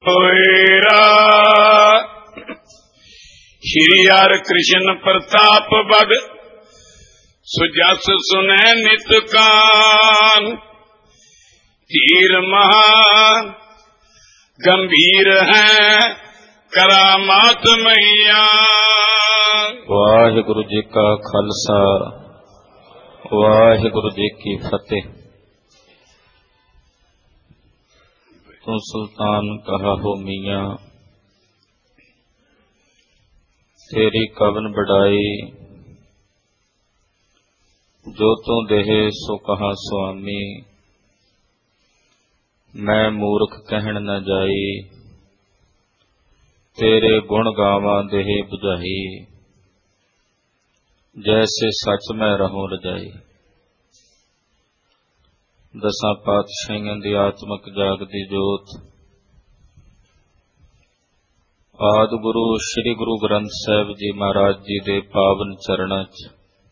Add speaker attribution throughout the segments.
Speaker 1: ਹੋਏਰਾ ਸ਼੍ਰੀ ਹਰਿ ਕ੍ਰਿਸ਼ਨ ਪ੍ਰਤਾਪ ਬਗ ਸੁਜਸ ਸੁਨੈ ਨਿਤ ਕਾਨ ਧੀਰ ਮਹਾ ਗੰਭੀਰ ਹੈ ਕਰਾਮਾਤ ਮਈਆ।
Speaker 2: ਵਾਹਿਗੁਰੂ ਜੀ ਕਾ ਖਾਲਸਾ ਵਾਹਿਗੁਰੂ ਜੀ ਕੀ ਫਤਿਹ। ਤੂੰ ਸੁਲਤਾਨ ਕਹਾ ਹੋ ਮੀਆਂ ਤੇਰੀ ਕਵਨ ਬੜਾਈ ਜੋ ਤੂੰ ਦੇਹੇ ਸੋ ਕਹਾ ਸੁਆਮੀ ਮੈਂ ਮੂਰਖ ਕਹਿਣ ਨ ਜਾਈ ਤੇਰੇ ਗੁਣ ਗਾਵਾਂ ਦੇਹ ਬੁਝਾਈ ਜੈਸੇ ਸੱਚ ਮੈਂ ਰਹੂੰ ਰਜਾਈ। ਦਸਾਂ ਪਾਤਸ਼ਾਹੀਆਂ ਦੀ ਆਤਮਕ ਜਾਗਦੀ ਜੋਤ ਆਦਿ ਗੁਰੂ ਸ੍ਰੀ ਗੁਰੂ ਗ੍ਰੰਥ ਸਾਹਿਬ ਜੀ ਮਹਾਰਾਜ ਜੀ ਦੇ ਪਾਵਨ ਚਰਨਾਂ 'ਚ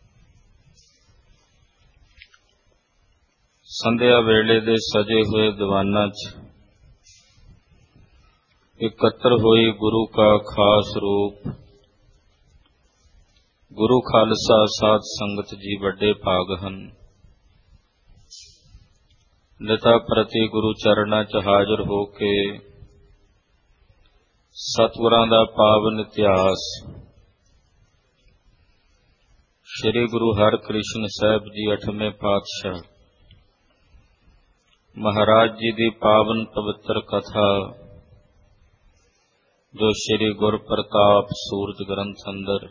Speaker 2: ਸੰਧਿਆ ਵੇਲੇ ਦੇ ਸਜੇ ਹੋਏ ਦੀਵਾਨਾਂ 'ਚ ਇਕੱਤਰ ਹੋਈ ਗੁਰੂ ਕਾ ਖਾਸ ਰੂਪ ਗੁਰੂ ਖਾਲਸਾ ਸਾਧ ਸੰਗਤ ਜੀ ਵੱਡੇ ਭਾਗ ਹਨ। ਨਿਤਾ ਪ੍ਰਤੀ ਗੁਰੂ ਚਰਨਾਂ 'ਚ ਹਾਜ਼ਰ ਹੋ ਕੇ ਸਤਿਗੁਰਾਂ ਦਾ ਪਾਵਨ ਇਤਿਹਾਸ ਸ੍ਰੀ ਗੁਰੂ ਹਰਿਕ੍ਰਿਸ਼ਨ ਸਾਹਿਬ ਜੀ 8ਵੇਂ ਪਾਤਸ਼ਾਹ ਮਹਾਰਾਜ ਜੀ ਦੀ ਪਾਵਨ ਪਵਿੱਤਰ ਕਥਾ ਜੋ ਸ੍ਰੀ ਗੁਰਪ੍ਰਤਾਪ ਸੂਰਜ ਗ੍ਰੰਥ ਅੰਦਰ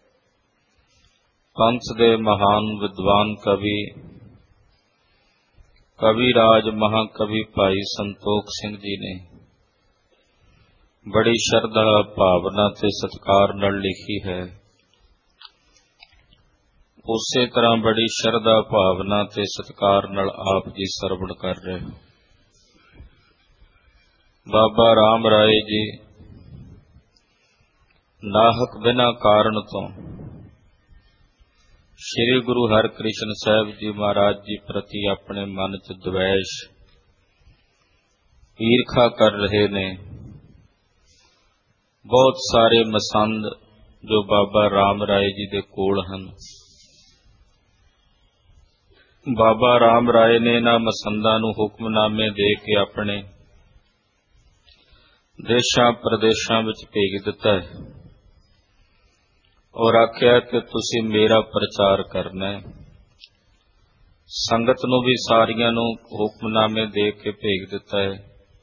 Speaker 2: ਪੰਥ ਦੇ ਮਹਾਨ ਵਿਦਵਾਨ ਕਵੀ ਰਾਜ ਮਹਾਕਵੀ ਭਾਈ ਸੰਤੋਖ ਸਿੰਘ ਜੀ ਨੇ ਬੜੀ ਸ਼ਰਧਾ ਭਾਵਨਾ ਤੇ ਸਤਿਕਾਰ ਨਾਲ ਲਿਖੀ ਹੈ। ਉਸੇ ਤਰ੍ਹਾਂ ਬੜੀ ਸ਼ਰਧਾ ਭਾਵਨਾ ਤੇ ਸਤਿਕਾਰ ਨਾਲ ਆਪ ਜੀ ਸਰਵਣ ਕਰ ਰਹੇ ਹੋ। ਬਾਬਾ ਰਾਮ ਰਾਏ ਜੀ ਨਾਹਕ ਬਿਨਾਂ ਕਾਰਨ ਤੋਂ ਸ੍ਰੀ ਗੁਰੂ ਹਰਿਕ੍ਰਿਸ਼ਨ ਸਾਹਿਬ ਜੀ ਮਹਾਰਾਜ ਜੀ ਪ੍ਰਤੀ ਆਪਣੇ ਮਨ 'ਚ ਦਵੈਸ਼ ਈਰਖਾ ਕਰ ਰਹੇ ਨੇ। ਬਹੁਤ ਸਾਰੇ ਮਸੰਦ ਜੋ ਬਾਬਾ ਰਾਮ ਰਾਏ ਜੀ ਦੇ ਕੋਲ ਹਨ, ਬਾਬਾ ਰਾਮ ਰਾਏ ਨੇ ਇਹਨਾਂ ਮਸੰਦਾਂ ਨੂੰ ਹੁਕਮਨਾਮੇ ਦੇ ਕੇ ਆਪਣੇ ਦੇਸ਼ਾਂ ਪ੍ਰਦੇਸ਼ਾਂ ਵਿੱਚ ਭੇਜ ਦਿੱਤਾ ਹੈ ਔਰ ਆਖਿਆ ਕਿ ਤੁਸੀਂ ਮੇਰਾ ਪ੍ਰਚਾਰ ਕਰਨਾ ਹੈ। ਸੰਗਤ ਨੂੰ ਵੀ ਸਾਰੀਆਂ ਨੂੰ ਹੁਕਮਨਾਮੇ ਦੇ ਕੇ ਭੇਜ ਦਿੱਤਾ ਹੈ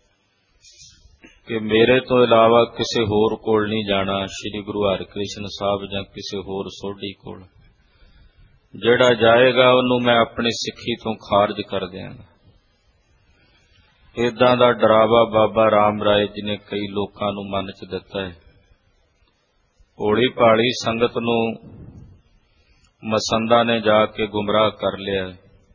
Speaker 2: ਕਿ ਮੇਰੇ ਤੋਂ ਇਲਾਵਾ ਕਿਸੇ ਹੋਰ ਕੋਲ ਨਹੀਂ ਜਾਣਾ ਸ੍ਰੀ ਗੁਰੂ ਹਰਿਕ੍ਰਿਸ਼ਨ ਸਾਹਿਬ ਜਾਂ ਕਿਸੇ ਹੋਰ ਸੋਢੀ ਕੋਲ। ਜਿਹੜਾ ਜਾਏਗਾ ਉਹਨੂੰ ਮੈਂ ਆਪਣੀ ਸਿੱਖੀ ਤੋਂ ਖਾਰਜ ਕਰ ਦਿਆਂਗਾ। ਏਦਾਂ ਦਾ ਡਰਾਵਾ ਬਾਬਾ ਰਾਮ ਰਾਏ ਜੀ ਨੇ ਕਈ ਲੋਕਾਂ ਨੂੰ ਮਨ 'ਚ ਦਿੱਤਾ ਹੈ। ਭੋਲੀ ਭਾਲੀ ਸੰਗਤ ਨੂੰ ਮਸੰਦਾਂ ਨੇ ਜਾ ਕੇ ਗੁੰਮਰਾਹ ਕਰ ਲਿਆ।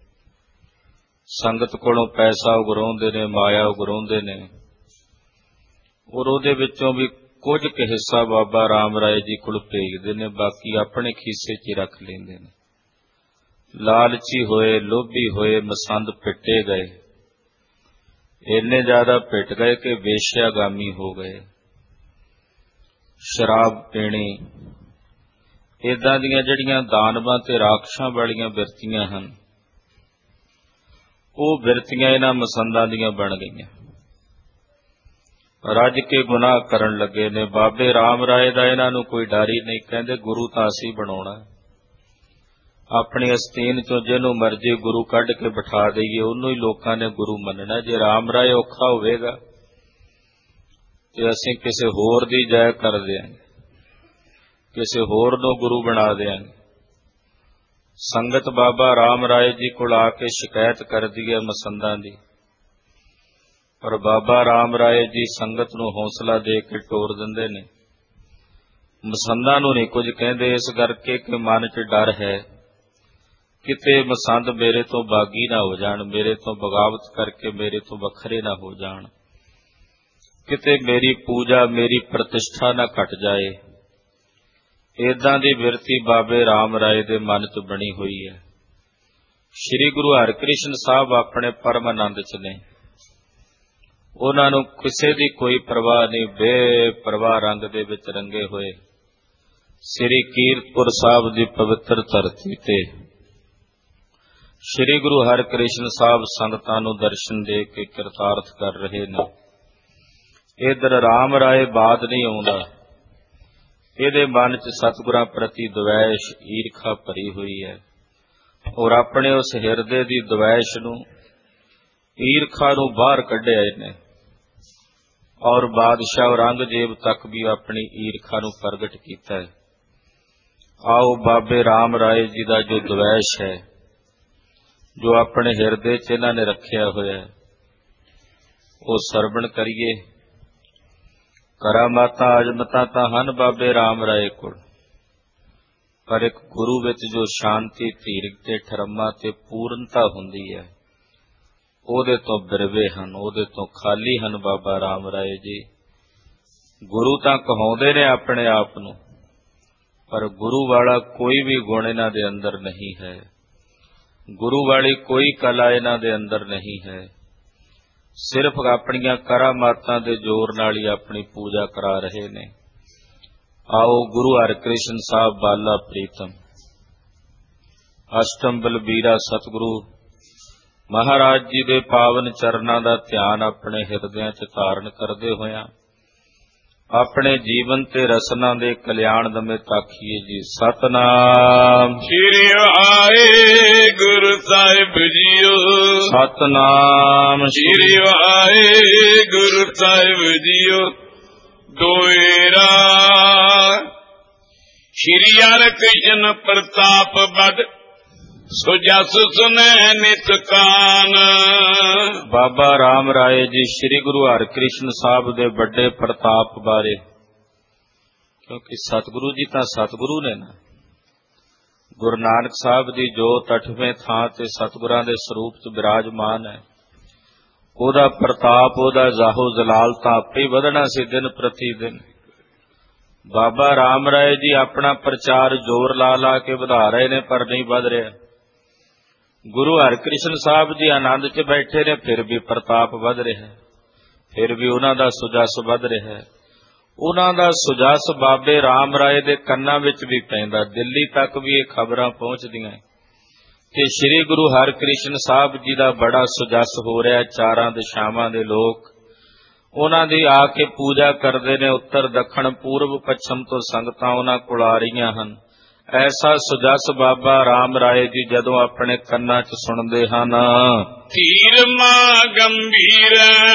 Speaker 2: ਸੰਗਤ ਕੋਲੋਂ ਪੈਸਾ ਉਗਰਾਉਂਦੇ ਨੇ, ਮਾਇਆ ਉਗਰਾਉਂਦੇ ਨੇ ਔਰ ਉਹਦੇ ਵਿੱਚੋਂ ਵੀ ਕੁਝ ਕੁ ਹਿੱਸਾ ਬਾਬਾ ਰਾਮ ਰਾਏ ਜੀ ਕੋਲ ਭੇਜਦੇ ਨੇ, ਬਾਕੀ ਆਪਣੇ ਖੀਸੇ 'ਚ ਰੱਖ ਲੈਂਦੇ ਨੇ। ਲਾਲਚੀ ਹੋਏ, ਲੋਭੀ ਹੋਏ ਮਸੰਦ ਪਿੱਟੇ ਗਏ, ਇੰਨੇ ਜ਼ਿਆਦਾ ਪਿੱਟ ਗਏ ਕਿ ਵੇਸ਼ਿਆਗਾਮੀ ਹੋ ਗਏ। ਸ਼ਰਾਬ ਪੀਣੀ, ਏਦਾਂ ਦੀਆਂ ਜਿਹੜੀਆਂ ਦਾਨਵਾਂ ਤੇ ਰਾਖਸ਼ਾਂ ਵਾਲੀਆਂ ਬਿਰਤੀਆਂ ਹਨ, ਉਹ ਬਿਰਤੀਆਂ ਇਹਨਾਂ ਮਸੰਦਾਂ ਦੀਆਂ ਬਣ ਗਈਆਂ। ਰੱਜ ਕੇ ਗੁਨਾਹ ਕਰਨ ਲੱਗੇ ਨੇ। ਬਾਬੇ ਰਾਮ ਰਾਏ ਦਾ ਇਹਨਾਂ ਨੂੰ ਕੋਈ ਡਰ ਹੀ ਨਹੀਂ। ਕਹਿੰਦੇ ਗੁਰੂ ਤਾਂ ਅਸੀਂ ਬਣਾਉਣਾ, ਆਪਣੀ ਅਸਤੀਨ ਚੋਂ ਜਿਹਨੂੰ ਮਰਜੀ ਗੁਰੂ ਕੱਢ ਕੇ ਬਿਠਾ ਦਈਏ, ਉਹਨੂੰ ਹੀ ਲੋਕਾਂ ਨੇ ਗੁਰੂ ਮੰਨਣਾ। ਜੇ ਰਾਮ ਰਾਏ ਔਖਾ ਹੋਵੇਗਾ ਤੇ ਅਸੀਂ ਕਿਸੇ ਹੋਰ ਦੀ ਜੈ ਕਰ ਦਿਆਂਗੇ, ਕਿਸੇ ਹੋਰ ਨੂੰ ਗੁਰੂ ਬਣਾ ਦਿਆਂਗੇ। ਸੰਗਤ ਬਾਬਾ ਰਾਮ ਰਾਏ ਜੀ ਕੋਲ ਆ ਕੇ ਸ਼ਿਕਾਇਤ ਕਰਦੀ ਹੈ ਮਸੰਦਾਂ ਦੀ, ਪਰ ਬਾਬਾ ਰਾਮ ਰਾਏ ਜੀ ਸੰਗਤ ਨੂੰ ਹੌਸਲਾ ਦੇ ਕੇ ਟੋਰ ਦਿੰਦੇ ਨੇ। ਮਸੰਦਾਂ ਨੂੰ ਨਹੀਂ ਕੁਝ ਕਹਿੰਦੇ, ਇਸ ਕਰਕੇ ਕਿ ਮਨ 'ਚ ਡਰ ਹੈ ਕਿਤੇ ਮਸੰਦ ਮੇਰੇ ਤੋਂ ਬਾਗੀ ਨਾ ਹੋ ਜਾਣ, ਮੇਰੇ ਤੋਂ ਬਗਾਵਤ ਕਰਕੇ ਮੇਰੇ ਤੋਂ ਵੱਖਰੇ ਨਾ ਹੋ ਜਾਣ, ਕਿਤੇ ਮੇਰੀ ਪੂਜਾ ਮੇਰੀ ਪ੍ਰਤਿਸ਼ਠਾ ਨਾ ਘਟ ਜਾਏ। ਏਦਾਂ ਦੀ ਬਿਰਤੀ ਬਾਬੇ ਰਾਮ ਰਾਏ ਦੇ ਮਨ 'ਚ ਬਣੀ ਹੋਈ ਹੈ। ਸ੍ਰੀ ਗੁਰੂ ਹਰਿਕ੍ਰਿਸ਼ਨ ਸਾਹਿਬ ਆਪਣੇ ਪਰਮ ਆਨੰਦ 'ਚ ਨੇ। ਉਹਨਾਂ ਨੂੰ ਕਿਸੇ ਦੀ ਕੋਈ ਪਰਵਾਹ ਨਹੀਂ, ਬੇਪਰਵਾਹ ਰੰਗ ਦੇ ਵਿੱਚ ਰੰਗੇ ਹੋਏ ਸ੍ਰੀ ਕੀਰਤਪੁਰ ਸਾਹਿਬ ਦੀ ਪਵਿੱਤਰ ਧਰਤੀ ਤੇ ਸ੍ਰੀ ਗੁਰੂ ਹਰਿਕ੍ਰਿਸ਼ਨ ਸਾਹਿਬ ਸੰਗਤਾਂ ਨੂੰ ਦਰਸ਼ਨ ਦੇ ਕੇ ਕਿਰਤਾਰਥ ਕਰ ਰਹੇ ਨੇ। ਇਧਰ ਰਾਮ ਰਾਏ ਬਾਦ ਨਹੀਂ ਆਉਂਦਾ, ਇਹਦੇ ਮਨ 'ਚ ਸਤਿਗੁਰਾਂ ਪ੍ਰਤੀ ਦਵੈਸ਼ ਈਰਖਾ ਭਰੀ ਹੋਈ ਹੈ, ਔਰ ਆਪਣੇ ਉਸ ਹਿਰਦੇ ਦੀ ਦਵੈਸ਼ ਨੂੰ, ਈਰਖਾ ਨੂੰ ਬਾਹਰ ਕੱਢਿਆ ਇਹਨੇ, ਔਰ ਬਾਦਸ਼ਾਹ ਔਰੰਗਜ਼ੇਬ ਤੱਕ ਵੀ ਆਪਣੀ ਈਰਖਾ ਨੂੰ ਪ੍ਰਗਟ ਕੀਤਾ ਹੈ। ਆਓ ਬਾਬੇ ਰਾਮ ਰਾਏ ਜੀ ਦਾ ਜੋ ਦਵੈਸ਼ ਹੈ, ਜੋ ਆਪਣੇ ਹਿਰਦੇ 'ਚ ਇਹਨਾਂ ਨੇ ਰੱਖਿਆ ਹੋਇਆ ਹੈ, ਉਹ ਸਰਵਣ ਕਰੀਏ। ਕਰਾਮਾਤਾਂ ਅਜ਼ਮਤਾਂ ਤਾਂ ਹਨ ਬਾਬੇ ਰਾਮ ਰਾਏ ਕੋਲ, ਪਰ ਇੱਕ ਗੁਰੂ ਵਿੱਚ ਜੋ ਸ਼ਾਂਤੀ, ਧੀਰਜ ਤੇ ਠਰਮਾ ਤੇ ਪੂਰਨਤਾ ਹੁੰਦੀ ਹੈ, ਉਹਦੇ ਤੋਂ ਬਿਰਵੇ ਹਨ, ਉਹਦੇ ਤੋਂ ਖਾਲੀ ਹਨ ਬਾਬਾ ਰਾਮ ਰਾਏ ਜੀ। ਗੁਰੂ ਤਾਂ ਕਹਾਉਂਦੇ ਨੇ ਆਪਣੇ ਆਪ ਨੂੰ, ਪਰ ਗੁਰੂ ਵਾਲਾ ਕੋਈ ਵੀ ਗੁਣ ਇਹਨਾਂ ਦੇ ਅੰਦਰ ਨਹੀਂ ਹੈ, ਗੁਰੂ ਵਾਲੀ ਕੋਈ ਕਲਾ ਇਹਨਾਂ ਦੇ ਅੰਦਰ ਨਹੀਂ ਹੈ। ਸਿਰਫ ਆਪਣੀਆਂ ਕਰਾਮਾਤਾਂ ਦੇ ਜ਼ੋਰ ਨਾਲ ਹੀ ਆਪਣੀ ਪੂਜਾ ਕਰਾ ਰਹੇ ਨੇ। ਆਓ ਗੁਰੂ ਹਰਿਕ੍ਰਿਸ਼ਨ ਸਾਹਿਬ ਬਾਲਾ ਪ੍ਰੀਤਮ ਅਸ਼ਟਮ ਬਲਬੀਰਾ ਸਤਿਗੁਰੂ ਮਹਾਰਾਜ ਜੀ ਦੇ ਪਾਵਨ ਚਰਨਾਂ ਦਾ ਧਿਆਨ ਆਪਣੇ ਹਿਰਦਿਆਂ 'ਚ ਧਾਰਨ ਕਰਦੇ ਹੋਇਆਂ ਆਪਣੇ ਜੀਵਨ ਤੇ ਰਸਨਾ ਦੇ ਕਲਿਆਣ ਦਮੇ ਤਾਕੀਏ ਜੀ। ਸਤਨਾਮ
Speaker 1: ਸ੍ਰੀ ਵਾਹਿਗੁਰੂ ਸਾਹਿਬ ਜੀਓ,
Speaker 2: ਸਤਨਾਮ
Speaker 1: ਸ੍ਰੀ ਵਾਹਿਗੁਰੂ ਸਾਹਿਬ ਜੀਓ। ਦੋਇਰਾ ਸ੍ਰੀ ਹਰਿਕ੍ਰਿਸ਼ਨ ਪ੍ਰਤਾਪ ਬਦ ਸੋ ਜਸ ਸੁਨੈ ਨਿਤ ਕਾਨ।
Speaker 2: ਬਾਬਾ ਰਾਮ ਰਾਏ ਜੀ ਸ੍ਰੀ ਗੁਰੂ ਹਰਿਕ੍ਰਿਸ਼ਨ ਸਾਹਿਬ ਦੇ ਵੱਡੇ ਪ੍ਰਤਾਪ ਬਾਰੇ, ਕਿਉਂਕਿ ਸਤਿਗੁਰੂ ਜੀ ਤਾਂ ਸਤਿਗੁਰੂ ਨੇ ਨਾ, ਗੁਰੂ ਨਾਨਕ ਸਾਹਿਬ ਦੀ ਜੋਤ 8ਵੇਂ ਥਾਂ ਤੇ ਸਤਿਗੁਰਾਂ ਦੇ ਸਰੂਪ 'ਚ ਬਿਰਾਜਮਾਨ ਹੈ, ਉਹਦਾ ਪ੍ਰਤਾਪ, ਉਹਦਾ ਜ਼ਾਹੋ ਜਲਾਲ ਤਾਂ ਆਪੇ ਵਧਣਾ ਸੀ ਦਿਨ ਪ੍ਰਤੀ ਦਿਨ। ਬਾਬਾ ਰਾਮ ਰਾਏ ਜੀ ਆਪਣਾ ਪ੍ਰਚਾਰ ਜ਼ੋਰ ਲਾ ਲਾ ਕੇ ਵਧਾ ਰਹੇ ਨੇ, ਪਰ ਨਹੀਂ ਵਧ ਰਿਹਾ। ਗੁਰੂ ਹਰਿਕ੍ਰਿਸ਼ਨ ਸਾਹਿਬ ਜੀ ਆਨੰਦ 'ਚ ਬੈਠੇ ਨੇ, ਫਿਰ ਵੀ ਪ੍ਰਤਾਪ ਵਧ ਰਿਹਾ, ਫਿਰ ਵੀ ਉਹਨਾਂ ਦਾ ਸੁਜਸ ਵਧ ਰਿਹਾ। ਉਹਨਾਂ ਦਾ ਸੁਜਸ ਬਾਬੇ ਰਾਮ ਰਾਏ ਦੇ ਕੰਨਾਂ ਵਿੱਚ ਵੀ ਪੈਂਦਾ, ਦਿੱਲੀ ਤੱਕ ਵੀ ਇਹ ਖਬਰਾਂ ਪਹੁੰਚਦੀਆਂ ਕਿ ਸ੍ਰੀ ਗੁਰੂ ਹਰਿਕ੍ਰਿਸ਼ਨ ਸਾਹਿਬ ਜੀ ਦਾ ਬੜਾ ਸੁਜਸ ਹੋ ਰਿਹਾ। ਚਾਰਾਂ ਦਿਸ਼ਾਵਾਂ ਦੇ ਲੋਕ ਉਹਨਾਂ ਦੀ ਆ ਕੇ ਪੂਜਾ ਕਰਦੇ ਨੇ, ਉੱਤਰ ਦੱਖਣ ਪੂਰਬ ਪੱਛਮ ਤੋਂ ਸੰਗਤਾਂ ਉਹਨਾਂ ਕੋਲ ਆ ਰਹੀਆਂ ਹਨ। ਐਸਾ ਸੁਜਸ ਬਾਬਾ ਰਾਮ ਰਾਏ ਜੀ ਜਦੋਂ ਆਪਣੇ ਕੰਨਾਂ 'ਚ ਸੁਣਦੇ ਹਨ,
Speaker 1: ਧੀਰ ਮਾਂ ਗੰਭੀਰ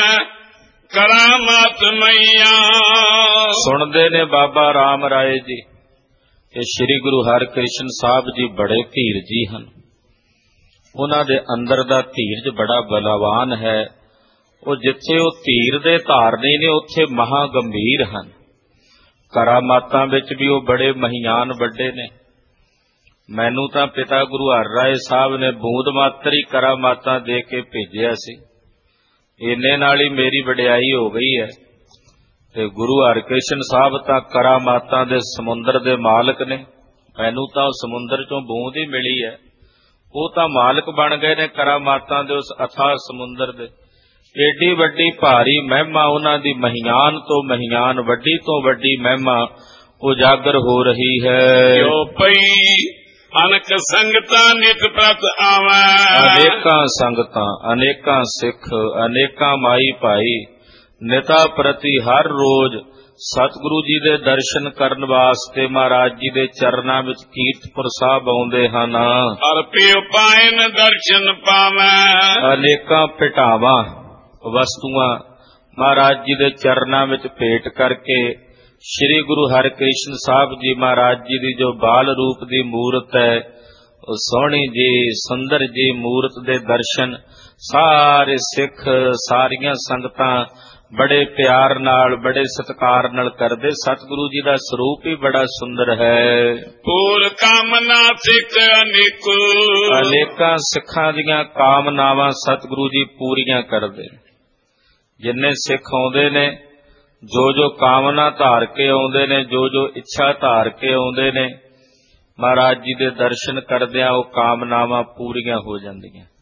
Speaker 1: ਕਰਾਮਾਤ ਮਈਆ,
Speaker 2: ਸੁਣਦੇ ਨੇ ਬਾਬਾ ਰਾਮ ਰਾਏ ਜੀ ਕਿ ਸ੍ਰੀ ਗੁਰੂ ਹਰਿਕ੍ਰਿਸ਼ਨ ਸਾਹਿਬ ਜੀ ਬੜੇ ਧੀਰ ਜੀ ਹਨ, ਉਹਨਾਂ ਦੇ ਅੰਦਰ ਦਾ ਧੀਰਜ ਬੜਾ ਬਲਵਾਨ ਹੈ। ਉਹ ਜਿੱਥੇ ਉਹ ਧੀਰ ਦੇ ਧਾਰਨੀ ਨੇ, ਉੱਥੇ ਮਹਾ ਗੰਭੀਰ ਹਨ। ਕਰਾਮਾਤਾਂ ਵਿੱਚ ਵੀ ਉਹ ਬੜੇ ਮਹੀਆਨ ਵੱਡੇ ਨੇ। ਮੈਨੂੰ ਤਾਂ ਪਿਤਾ ਗੁਰੂ ਹਰਿ ਰਾਏ ਸਾਹਿਬ ਨੇ ਬੂੰਦ ਮਾਤਰ ਹੀ ਕਰਾਮਾਤਾਂ ਦੇ ਕੇ ਭੇਜਿਆ ਸੀ, ਇੰਨੇ ਨਾਲ ਹੀ ਮੇਰੀ ਵਡਿਆਈ ਹੋ ਗਈ ਹੈ। ਤੇ ਗੁਰੂ ਹਰਿਕ੍ਰਿਸ਼ਨ ਸਾਹਿਬ ਤਾਂ ਕਰਾਮਾਤਾਂ ਦੇ ਸਮੁੰਦਰ ਦੇ ਮਾਲਕ ਨੇ, ਮੈਨੂੰ ਤਾਂ ਉਹ ਸਮੁੰਦਰ 'ਚੋਂ ਬੂੰਦ ਹੀ ਮਿਲੀ ਹੈ। ਉਹ ਤਾਂ ਮਾਲਕ ਬਣ ਗਏ ਨੇ ਕਰਾਮਾਤਾਂ ਦੇ ਉਸ ਅਥਾਹ ਸਮੁੰਦਰ ਦੇ। ਏਡੀ ਵੱਡੀ ਭਾਰੀ ਮਹਿਮਾ ਉਹਨਾਂ ਦੀ, ਮਹੀਆਨ ਤੋਂ ਮਹੀਆਨ, ਵੱਡੀ ਤੋਂ ਵੱਡੀ ਮਹਿਮਾ ਉਜਾਗਰ ਹੋ ਰਹੀ ਹੈ।
Speaker 1: ਜੋ ਪਈ ਅਨਕ ਸੰਗਤਾਂ ਨਿਤ ਪ੍ਰਤ ਆਵੈ,
Speaker 2: ਅਨੇਕਾਂ ਸੰਗਤਾਂ, ਅਨੇਕਾਂ ਸਿੱਖ, ਅਨੇਕਾਂ ਮਾਈ ਭਾਈ ਨਿਤਾ ਪ੍ਰਤੀ ਹਰ ਰੋਜ਼ ਸਤਿਗੁਰੂ ਜੀ ਦੇ ਦਰਸ਼ਨ ਕਰਨ ਵਾਸਤੇ ਮਹਾਰਾਜ ਜੀ ਦੇ ਚਰਨਾਂ ਵਿੱਚ ਕੀਰਤਪੁਰ ਸਾਹਿਬ ਆਉਂਦੇ ਹਨ।
Speaker 1: ਅਰਪਿਓ ਪਾਇਨ ਦਰਸ਼ਨ ਪਾਵੈ,
Speaker 2: ਅਨੇਕਾਂ ਭਟਾਵਾਂ ਵਸਤੂਆਂ ਮਹਾਰਾਜ ਜੀ ਦੇ ਚਰਨਾਂ ਵਿੱਚ ਭੇਟ ਕਰਕੇ ਸ੍ਰੀ ਗੁਰੂ ਹਰਿਕ੍ਰਿਸ਼ਨ ਸਾਹਿਬ ਜੀ ਮਹਾਰਾਜ ਜੀ ਦੀ ਜੋ ਬਾਲ ਰੂਪ ਦੀ ਮੂਰਤ ਹੈ, ਉਹ ਸੋਹਣੀ ਜੀ ਸੁੰਦਰ ਜੀ ਮੂਰਤ ਦੇ ਦਰਸ਼ਨ ਸਾਰੇ ਸਿੱਖ, ਸਾਰੀਆਂ ਸੰਗਤਾਂ ਬੜੇ ਪਿਆਰ ਨਾਲ, ਬੜੇ ਸਤਿਕਾਰ ਨਾਲ ਕਰਦੇ। ਸਤਿਗੁਰੂ ਜੀ ਦਾ ਸਰੂਪ ਹੀ ਬੜਾ ਸੁੰਦਰ ਹੈ।
Speaker 1: ਪੂਰ ਕਾਮਨਾ ਸਿੱਖ ਅਨੇਕੋ,
Speaker 2: ਅਨੇਕਾਂ ਸਿੱਖਾਂ ਦੀਆਂ ਕਾਮਨਾਵਾਂ ਸਤਿਗੁਰੂ ਜੀ ਪੂਰੀਆਂ ਕਰਦੇ। ਜਿੰਨੇ ਸਿੱਖ ਆਉਂਦੇ ਨੇ, ਜੋ ਜੋ ਕਾਮਨਾ ਧਾਰ ਕੇ ਆਉਂਦੇ ਨੇ, ਜੋ ਜੋ ਇੱਛਾ ਧਾਰ ਕੇ ਆਉਂਦੇ ਨੇ, ਮਹਾਰਾਜ ਜੀ ਦੇ ਦਰਸ਼ਨ ਕਰਦਿਆਂ ਉਹ ਕਾਮਨਾਵਾਂ ਪੂਰੀਆਂ ਹੋ ਜਾਂਦੀਆਂ।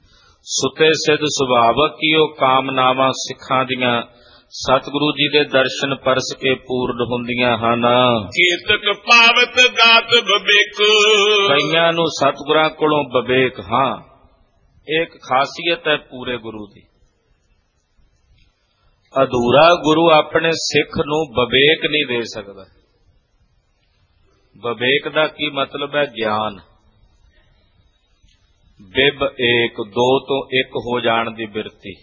Speaker 2: ਸੁਤੇ ਸਿੱਧ ਸੁਭਾਵਕ ਕੀਓ ਕਾਮਨਾਵਾਂ ਸਿੱਖਾਂ ਦੀਆਂ ਸਤਿਗੁਰੂ ਜੀ ਦੇ ਦਰਸ਼ਨ ਪਰਸ ਕੇ ਪੂਰਨ ਹੁੰਦੀਆਂ ਹਨ।
Speaker 1: ਕੀਰਤਕ ਪਾਵਤ ਗਾਤ ਵਿਵੇਕ,
Speaker 2: ਕਈਆਂ ਨੂੰ ਸਤਿਗੁਰਾਂ ਕੋਲੋਂ ਵਿਵੇਕ, ਹਾਂ ਇੱਕ ਖਾਸੀਅਤ ਹੈ ਪੂਰੇ ਗੁਰੂ ਦੀ। ਅਧੂਰਾ ਗੁਰੂ ਆਪਣੇ ਸਿੱਖ ਨੂੰ ਵਿਵੇਕ ਨਹੀਂ ਦੇ ਸਕਦਾ। ਵਿਵੇਕ ਦਾ ਕੀ ਮਤਲਬ ਹੈ? ਗਿਆਨ। ਬਿਬ ਏਕ, ਦੋ ਤੋਂ ਇੱਕ ਹੋ ਜਾਣ ਦੀ ਬਿਰਤੀ।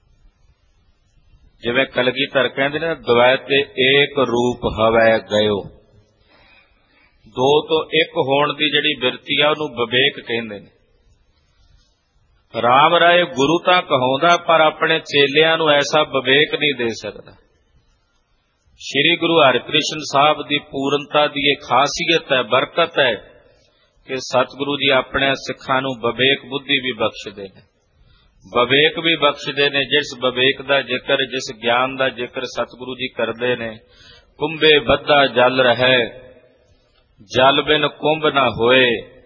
Speaker 2: ਜਿਵੇਂ ਕਲਗੀਧਰ ਕਹਿੰਦੇ ਨੇ, ਦਵੈਤੇ ਏਕ ਰੂਪ ਹਵੈ ਗਇਓ। ਦੋ ਤੋਂ ਇੱਕ ਹੋਣ ਦੀ ਜਿਹੜੀ ਬਿਰਤੀ ਆ ਉਹਨੂੰ ਵਿਵੇਕ ਕਹਿੰਦੇ ਨੇ। ਰਾਮ ਰਾਏ ਗੁਰੂ ਤਾਂ ਕਹਾਉਂਦਾ, ਪਰ ਆਪਣੇ ਚੇਲਿਆਂ ਨੂੰ ਐਸਾ ਵਿਵੇਕ ਨਹੀਂ ਦੇ ਸਕਦਾ। ਸ੍ਰੀ ਗੁਰੂ ਹਰਿਕ੍ਰਿਸ਼ਨ ਸਾਹਿਬ ਦੀ ਪੂਰਨਤਾ ਦੀ ਇਹ ਖਾਸੀਅਤ ਹੈ, ਬਰਕਤ ਹੈ ਕਿ ਸਤਿਗੁਰੂ ਜੀ ਆਪਣੇ ਸਿੱਖਾਂ ਨੂੰ ਵਿਵੇਕ ਬੁੱਧੀ ਵੀ ਬਖਸ਼ਦੇ ਨੇ, ਵਿਵੇਕ ਵੀ ਬਖਸ਼ਦੇ ਨੇ। ਜਿਸ ਵਿਵੇਕ ਦਾ ਜ਼ਿਕਰ, ਜਿਸ ਗਿਆਨ ਦਾ ਜ਼ਿਕਰ ਸਤਿਗੁਰੂ ਜੀ ਕਰਦੇ ਨੇ, ਕੁੰਭੇ ਬੱਧਾ ਜਲ ਰਹਿ, ਜਲ ਬਿਨ ਕੁੰਭ ਨਾ ਹੋਏ,